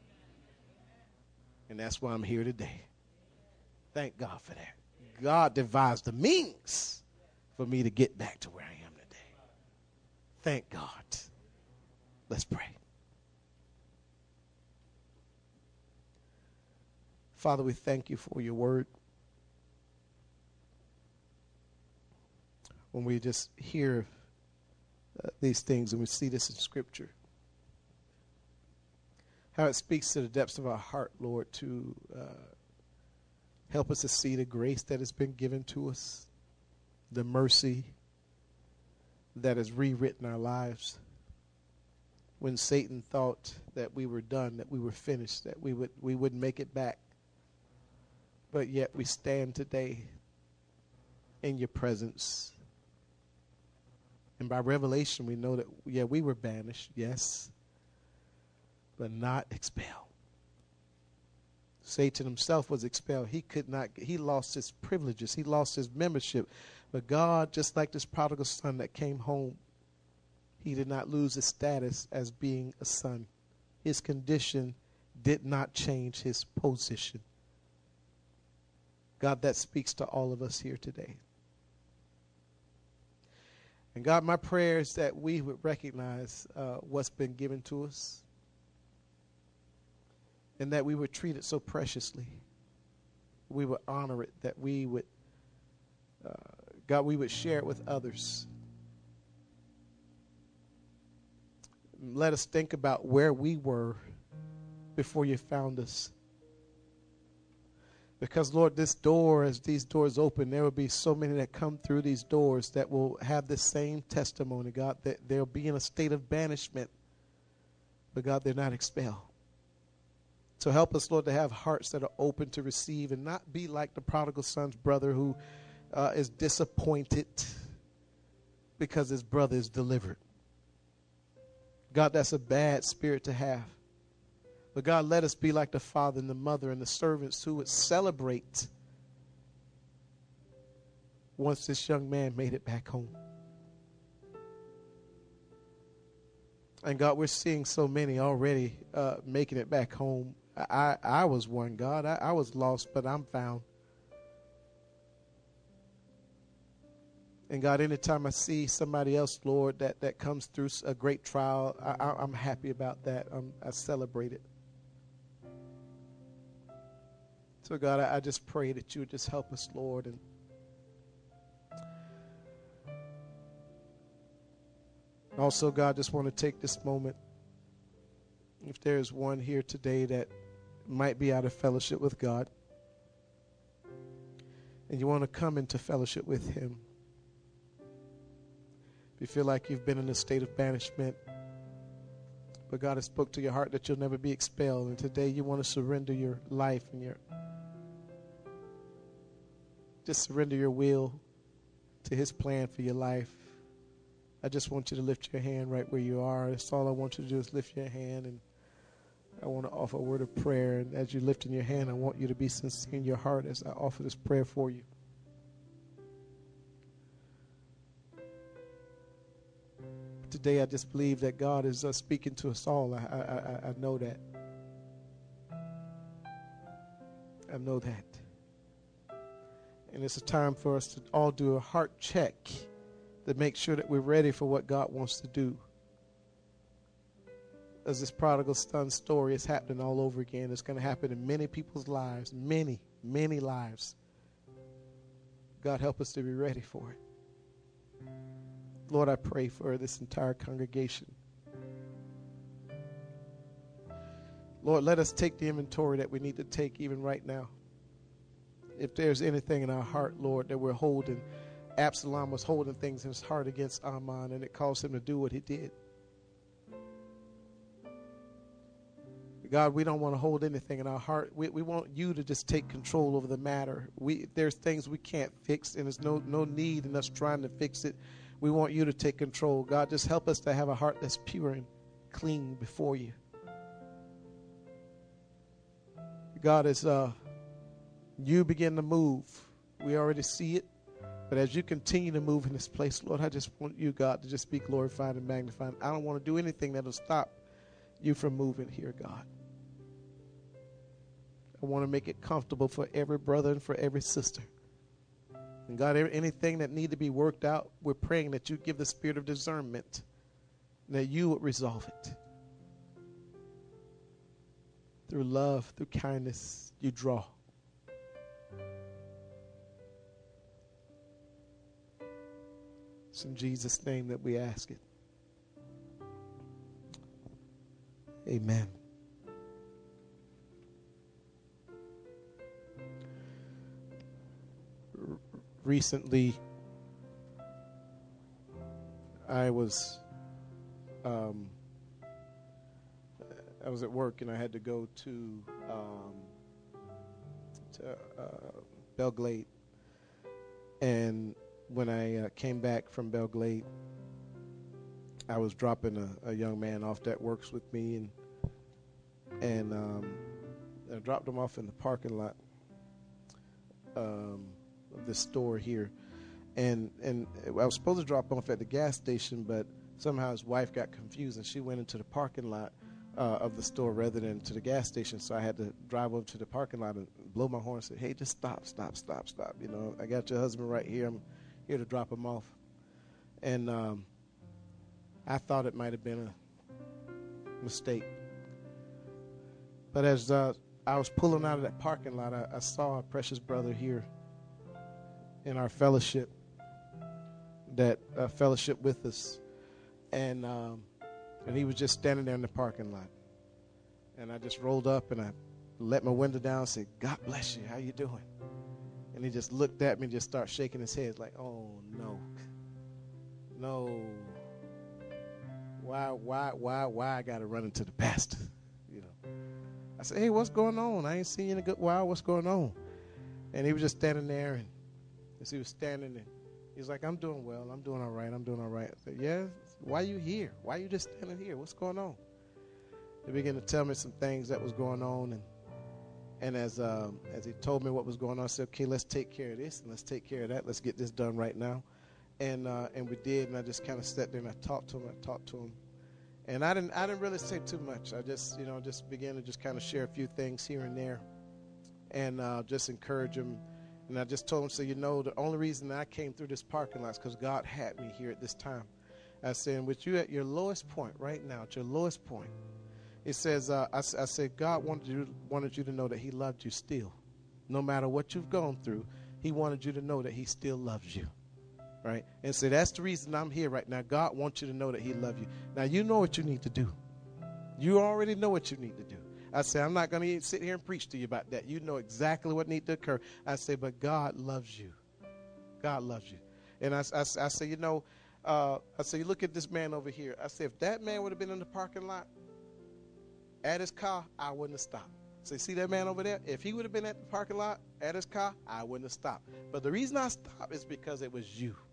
And that's why I'm here today. Thank God for that. God devised the means for me to get back to where I am today. Thank God. Let's pray. Father, we thank you for your word. When we just hear these things and we see this in Scripture, how it speaks to the depths of our heart, Lord, to help us to see the grace that has been given to us, the mercy that has rewritten our lives. When Satan thought that we were done, that we were finished, that we wouldn't make it back, but yet we stand today in your presence. And by revelation, we know that, we were banished, yes, but not expelled. Satan himself was expelled. He lost his privileges. He lost his membership. But God, just like this prodigal son that came home, he did not lose his status as being a son. His condition did not change his position. God, that speaks to all of us here today. And God, my prayer is that we would recognize what's been given to us and that we would treat it so preciously. We would honor it, that we would, God, we would share it with others. Let us think about where we were before you found us. Because, Lord, this door, as these doors open, there will be so many that come through these doors that will have the same testimony, God, that they'll be in a state of banishment. But, God, they're not expelled. So help us, Lord, to have hearts that are open to receive and not be like the prodigal son's brother who is disappointed because his brother is delivered. God, that's a bad spirit to have. But God, let us be like the father and the mother and the servants who would celebrate once this young man made it back home. And God, we're seeing so many already making it back home. I was one, God. I was lost, but I'm found. And God, anytime I see somebody else, Lord, that comes through a great trial, I'm happy about that. I celebrate it. So God, I just pray that you would just help us, Lord. And also, God, just want to take this moment. If there's one here today that might be out of fellowship with God, and you want to come into fellowship with him, if you feel like you've been in a state of banishment, but God has spoke to your heart that you'll never be expelled, and today you want to surrender your life and just surrender your will to his plan for your life, I just want you to lift your hand right where you are. That's all I want you to do is lift your hand, and I want to offer a word of prayer. And as you're lifting your hand, I want you to be sincere in your heart as I offer this prayer for you. Today, I just believe that God is speaking to us all. I know that. I know that. And it's a time for us to all do a heart check to make sure that we're ready for what God wants to do. As this prodigal son story is happening all over again, it's going to happen in many people's lives, many, many lives. God, help us to be ready for it. Lord, I pray for this entire congregation. Lord, let us take the inventory that we need to take even right now. If there's anything in our heart, Lord, that we're holding, Absalom was holding things in his heart against Amnon, and it caused him to do what he did. God, we don't want to hold anything in our heart. We want you to just take control over the matter. There's things we can't fix, and there's no need in us trying to fix it. We want you to take control. God, just help us to have a heart that's pure and clean before you. God, as you begin to move, we already see it, but as you continue to move in this place, Lord, I just want you, God, to just be glorified and magnified. I don't want to do anything that'll stop you from moving here, God. I want to make it comfortable for every brother and for every sister. And God, anything that need to be worked out, we're praying that you give the spirit of discernment, and that you would resolve it. Through love, through kindness, you draw. It's in Jesus' name that we ask it. Amen. Recently, I was at work, and I had to go to Belglade. And when I came back from Belglade, I was dropping a young man off that works with me, and I dropped him off in the parking lot of this store here, and I was supposed to drop him off at the gas station, but somehow his wife got confused, and she went into the parking lot of the store rather than to the gas station. So I had to drive over to the parking lot and blow my horn and say, "Hey, just stop. You know, I got your husband right here. I'm here to drop him off." And I thought it might have been a mistake. But as I was pulling out of that parking lot, I saw a precious brother here in our fellowship that fellowship with us. And he was just standing there in the parking lot. And I just rolled up and I let my window down and said, "God bless you. How you doing?" And he just looked at me and just started shaking his head like, "Oh, no. Why I got to run into the pastor?" You know. I said, "Hey, what's going on? I ain't seen you in a good while. What's going on?" And he was just standing there, and as he was standing there, he was like, "I'm doing well. I'm doing all right. I said, "Yeah? Why you here? Why you just standing here? What's going on?" He began to tell me some things that was going on, and as he told me what was going on, I said, "Okay, let's take care of this and let's take care of that. Let's get this done right now." And we did, and I just kind of sat there and I talked to him. And I didn't really say too much. I just began to just kind of share a few things here and there, and just encourage him. And I just told him, so you know, the only reason I came through this parking lot is because God had me here at this time. I said, with you at your lowest point right now, at your lowest point, it says, I said, God wanted you to know that he loved you still. No matter what you've gone through, he wanted you to know that he still loves you. Right? And so that's the reason I'm here right now. God wants you to know that he loves you. Now, you know what you need to do. You already know what you need to do. I said, I'm not going to sit here and preach to you about that. You know exactly what needs to occur. I say, but God loves you. God loves you. And I say, you know, I say, you look at this man over here. I said, if that man would have been in the parking lot at his car, I wouldn't have stopped. So you see that man over there? If he would have been at the parking lot at his car, I wouldn't have stopped. But the reason I stopped is because it was you.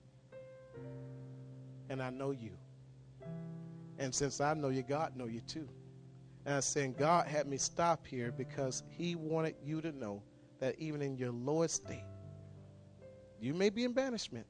And I know you. And since I know you, God know you too. And I'm saying God had me stop here because he wanted you to know that even in your lowest state, you may be in banishment.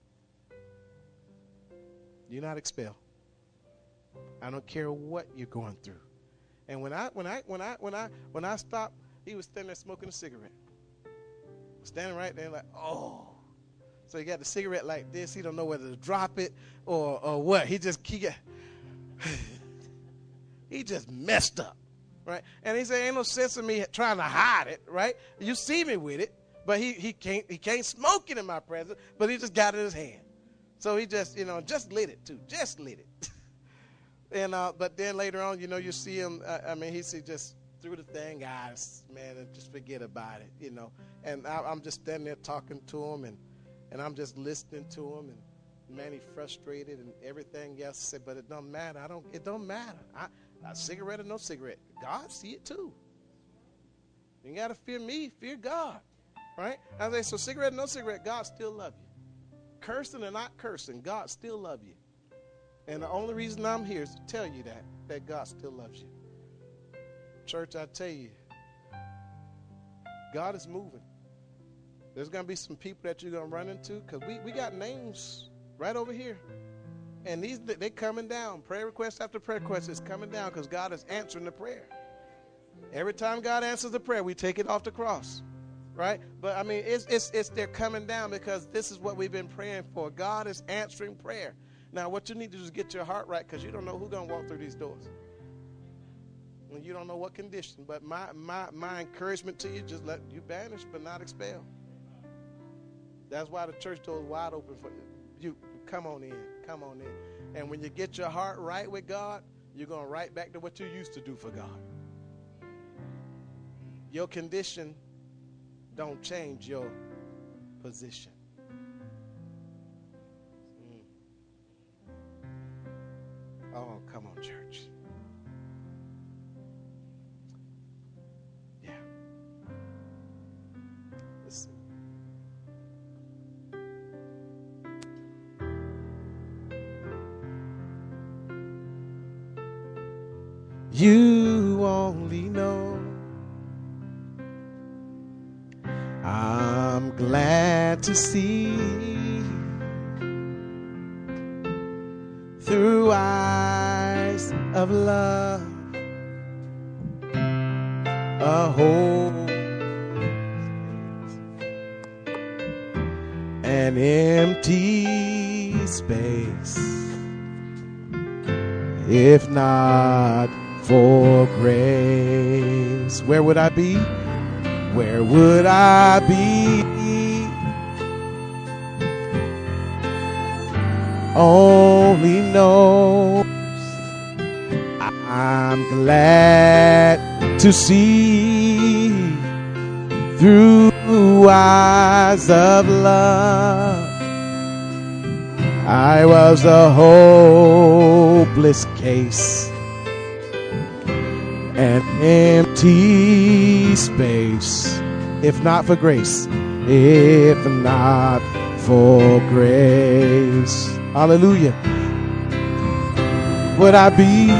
You're not expelled. I don't care what you're going through. And when I stopped, he was standing there smoking a cigarette. Standing right there like, oh. So he got the cigarette like this. He don't know whether to drop it or what. He just messed up, right? And he said, ain't no sense in me trying to hide it, right? You see me with it, but he can't smoke it in my presence, but he just got it in his hand. So he just, just lit it too. Just lit it. And but then later on, you see him, he just threw the thing out, man, and just forget about it, And I'm just standing there talking to him, and I'm just listening to him, and man, he frustrated and everything else. I said, but it don't matter. It don't matter. Cigarette or no cigarette, God see it too. You got to fear me, fear God, right? I say, so cigarette or no cigarette, God still love you. Cursing or not cursing, God still love you. And the only reason I'm here is to tell you that God still loves you. Church, I tell you, God is moving. There's going to be some people that you're going to run into because we got names right over here. And they're coming down. Prayer request after prayer request is coming down because God is answering the prayer. Every time God answers the prayer, we take it off the cross. Right? But, they're coming down because this is what we've been praying for. God is answering prayer. Now, what you need to do is get your heart right because you don't know who's going to walk through these doors. And you don't know what condition. But my encouragement to you, just let you banish but not expel. That's why the church door is wide open for you. Come on in. Come on in. And when you get your heart right with God, you're going right back to what you used to do for God. Your condition don't change your position. Oh, come on, church. Yeah. Listen. You only know. I'm glad to see through eyes of love a whole an empty space, if not for grace. Where would I be? Where would I be? Only knows. I'm glad to see through eyes of love. I was a hopeless case, an empty space, if not for grace, if not for grace. Hallelujah. Would I be?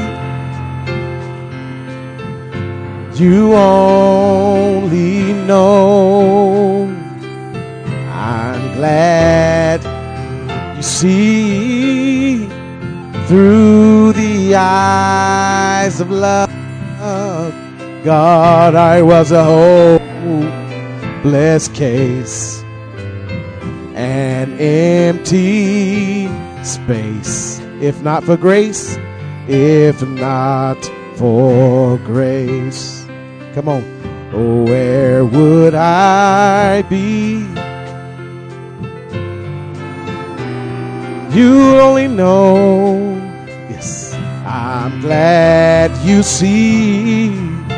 You only know. I'm glad you see through the eyes of love. God, I was a hopeless case, an empty space. If not for grace, if not for grace. Come on. Oh, where would I be? You only know. Yes, I'm glad you see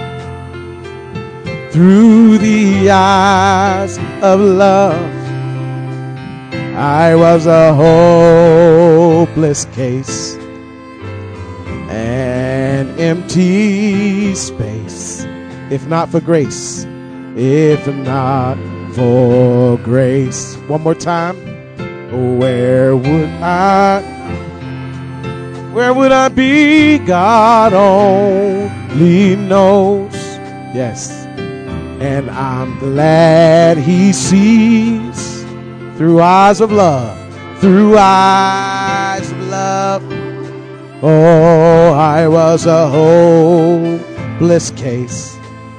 through the eyes of love. I was a hopeless case, an empty space. If not for grace, if not for grace. One more time. Where would I be? God only knows. Yes. And I'm glad he sees through eyes of love, through eyes of love. Oh, I was a hopeless case,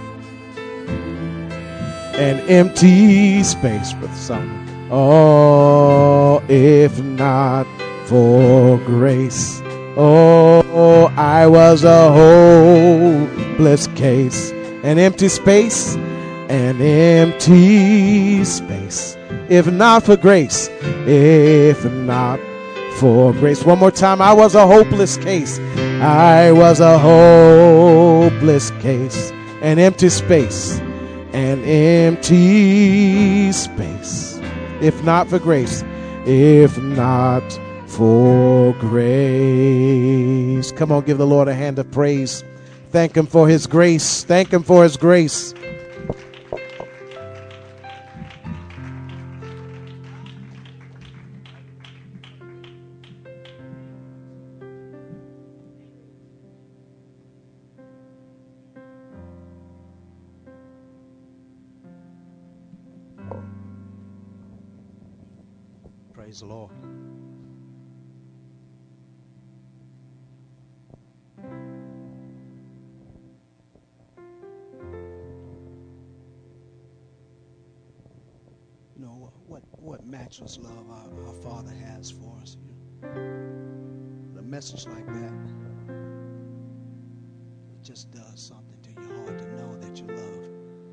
an empty space with some. Oh, if not for grace. Oh, I was a hopeless case, an empty space, an empty space. If not for grace, if not for grace. One more time. I was a hopeless case. I was a hopeless case, an empty space, an empty space. If not for grace, if not for grace. Come on, give the Lord a hand of praise. Thank him for his grace. Thank him for his grace. Praise the Lord. You know what matchless love our Father has for us. A message like that, it just does something to your heart to know that you're loved.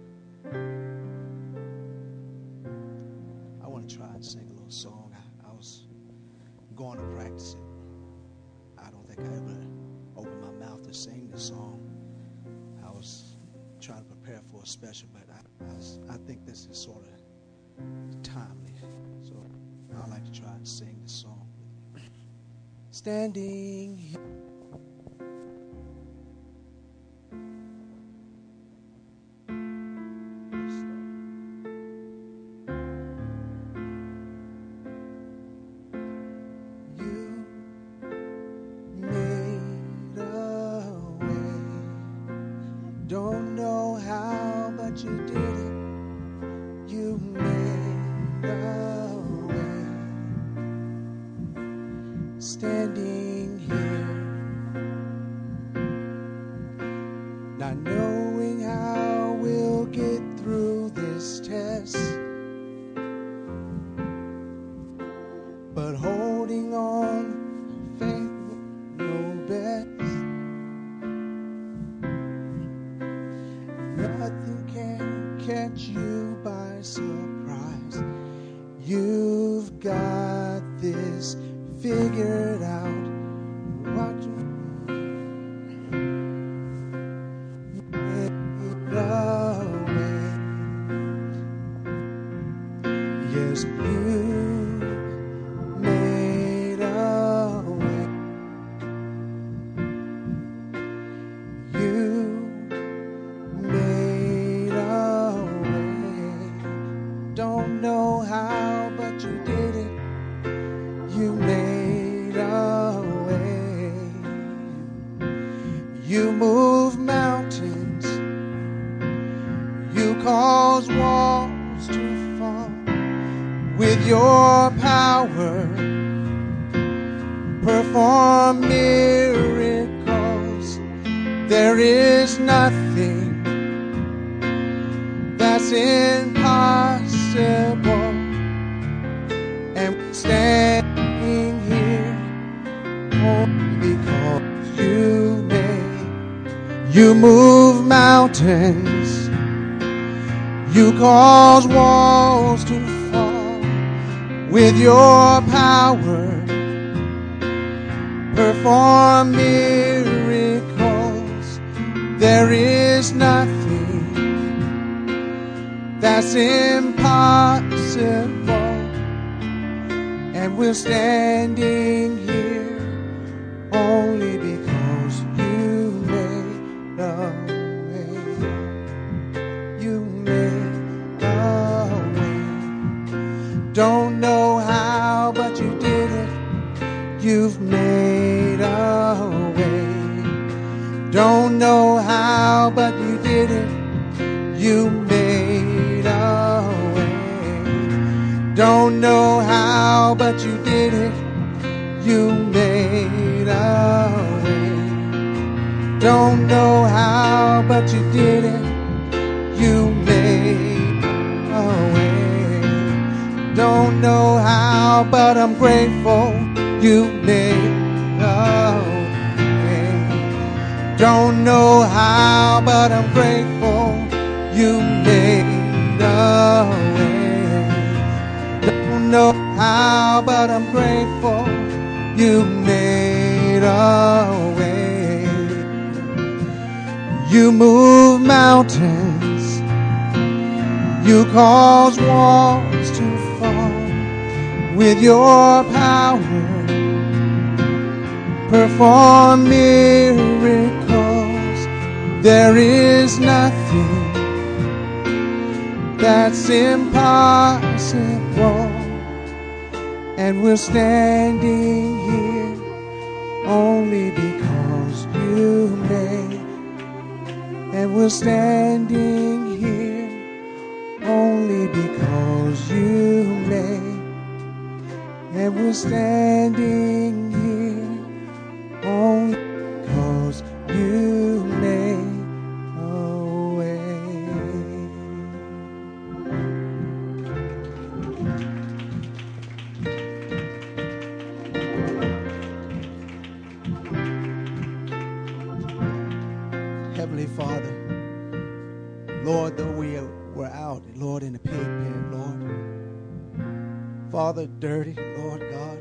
I want to try and sing a little song. I was going to practice it. I don't think I ever opened my mouth to sing this song. I was trying to prepare for a special, but I think this is sort of timely. So I'd like to try and sing this song. Standing here. Standing here, not knowing how we'll get through this test, but holding on, faith will know best. Nothing can catch you by surprise. You've got this figured out. Watch it away. Yes, you made a way. You made a way. Don't know how, but you did it. You made a way. You move mountains. You cause walls to fall. With your power, perform miracles. There is nothing that's that's impossible. And we're standing here only because you made. You move mountains. You cause walls to fall with your power. Perform miracles. There is nothing that's impossible. And we're standing here only because you made a way. You made a way. Don't know how, but you did it. You've made a way. Don't know how, but you did it. You made a way. Don't know how, but you did it. You made a way. Don't know how, but you did it. You made a way. Don't know how, but I'm grateful. You made a way. Don't know how, but I'm grateful. You made a way. Don't know how, but I'm grateful. You made a way. You move mountains. You cause walls to fall with your power. Perform miracles. There is nothing that's impossible. And we're standing here only because you made. And we're standing here only because you made. And we're standing here only because you made a way. Heavenly Father, Lord, though we were out, Lord, in the pig pen, Lord, Father, dirty, Lord God,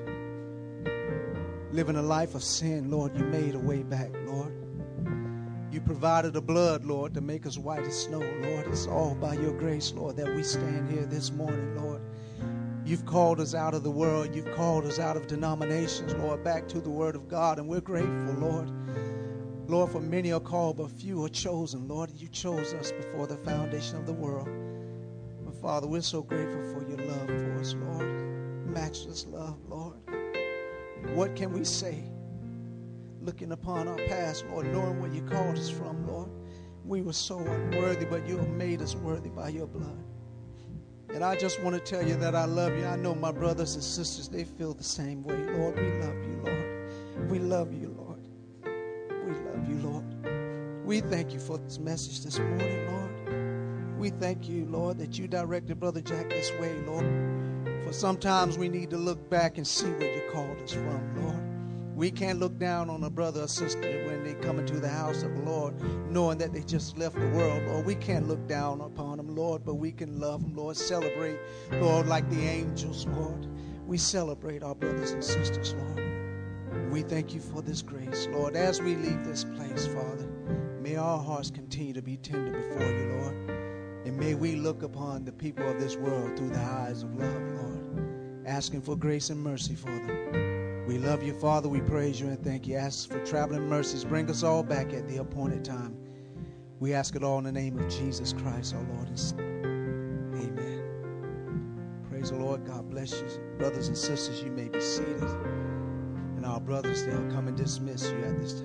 living a life of sin, Lord, you made a way back, Lord. You provided the blood, Lord, to make us white as snow, Lord. It's all by your grace, Lord, that we stand here this morning, Lord. You've called us out of the world. You've called us out of denominations, Lord, back to the word of God, and we're grateful, Lord. Lord, for many are called, but few are chosen, Lord. You chose us before the foundation of the world. But, Father, we're so grateful for your love for us, Lord. Matchless love, Lord. What can we say? Looking upon our past, Lord, knowing where you called us from, Lord. We were so unworthy, but you have made us worthy by your blood. And I just want to tell you that I love you. I know my brothers and sisters, they feel the same way. Lord, we love you, Lord. We love you, Lord. We love you, Lord. We thank you for this message this morning, Lord. We thank you, Lord, that you directed Brother Jack this way, Lord. For sometimes we need to look back and see where you called us from, Lord. We can't look down on a brother or sister when they come into the house of the Lord, knowing that they just left the world, Lord. We can't look down upon them, Lord, but we can love them, Lord. Celebrate, Lord, like the angels, Lord. We celebrate our brothers and sisters, Lord. We thank you for this grace, Lord. As we leave this place, Father, may our hearts continue to be tender before you, Lord. And may we look upon the people of this world through the eyes of love, Lord, asking for grace and mercy for them. We love you, Father. We praise you and thank you. Ask for traveling mercies. Bring us all back at the appointed time. We ask it all in the name of Jesus Christ, our Lord and Savior. Amen. Praise the Lord. God bless you. Brothers and sisters, you may be seated. And our brothers, they'll come and dismiss you at this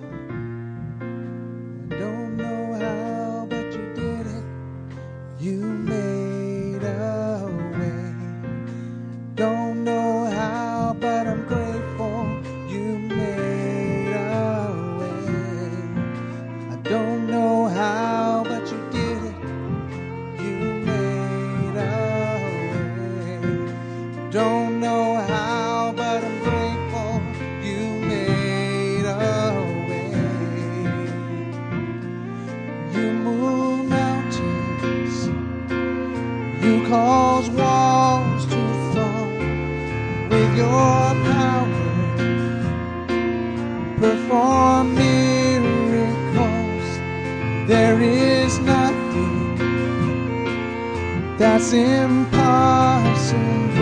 time. I don't know how, but you did it. You made a way. Don't know how, but I'm grateful. You made a way. I don't know how, but you did it. You made Don't know how, but I'm grateful you made a way. You move mountains, you cause walls to fall with your power. Perform miracles. There is nothing that's impossible.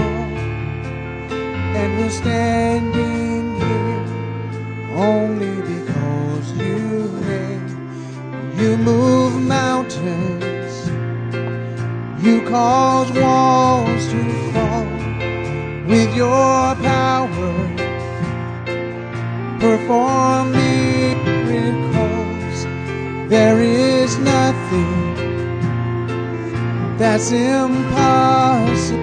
And we're standing here only because you made. You move mountains, you cause walls to fall with your power. Perform miracles. There is nothing that's impossible.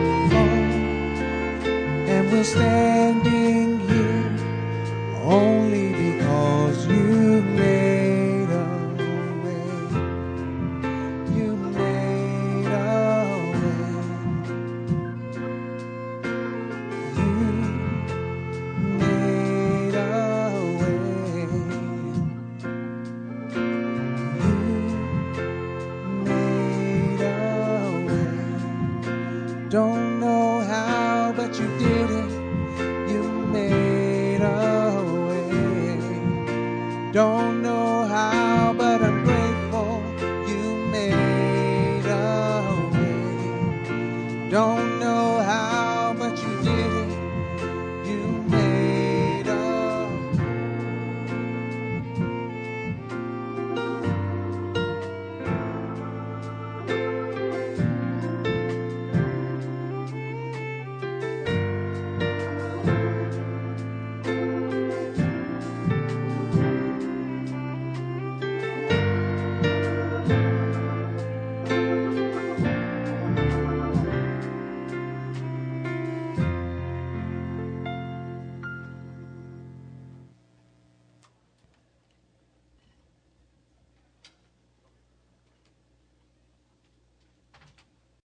And we're standing here only because you made a way. You made a way. You made a way. You made a way. Don't know how, but you did it. You made a way. Don't know how, but I'm grateful you made a way. Don't know how, but you did it.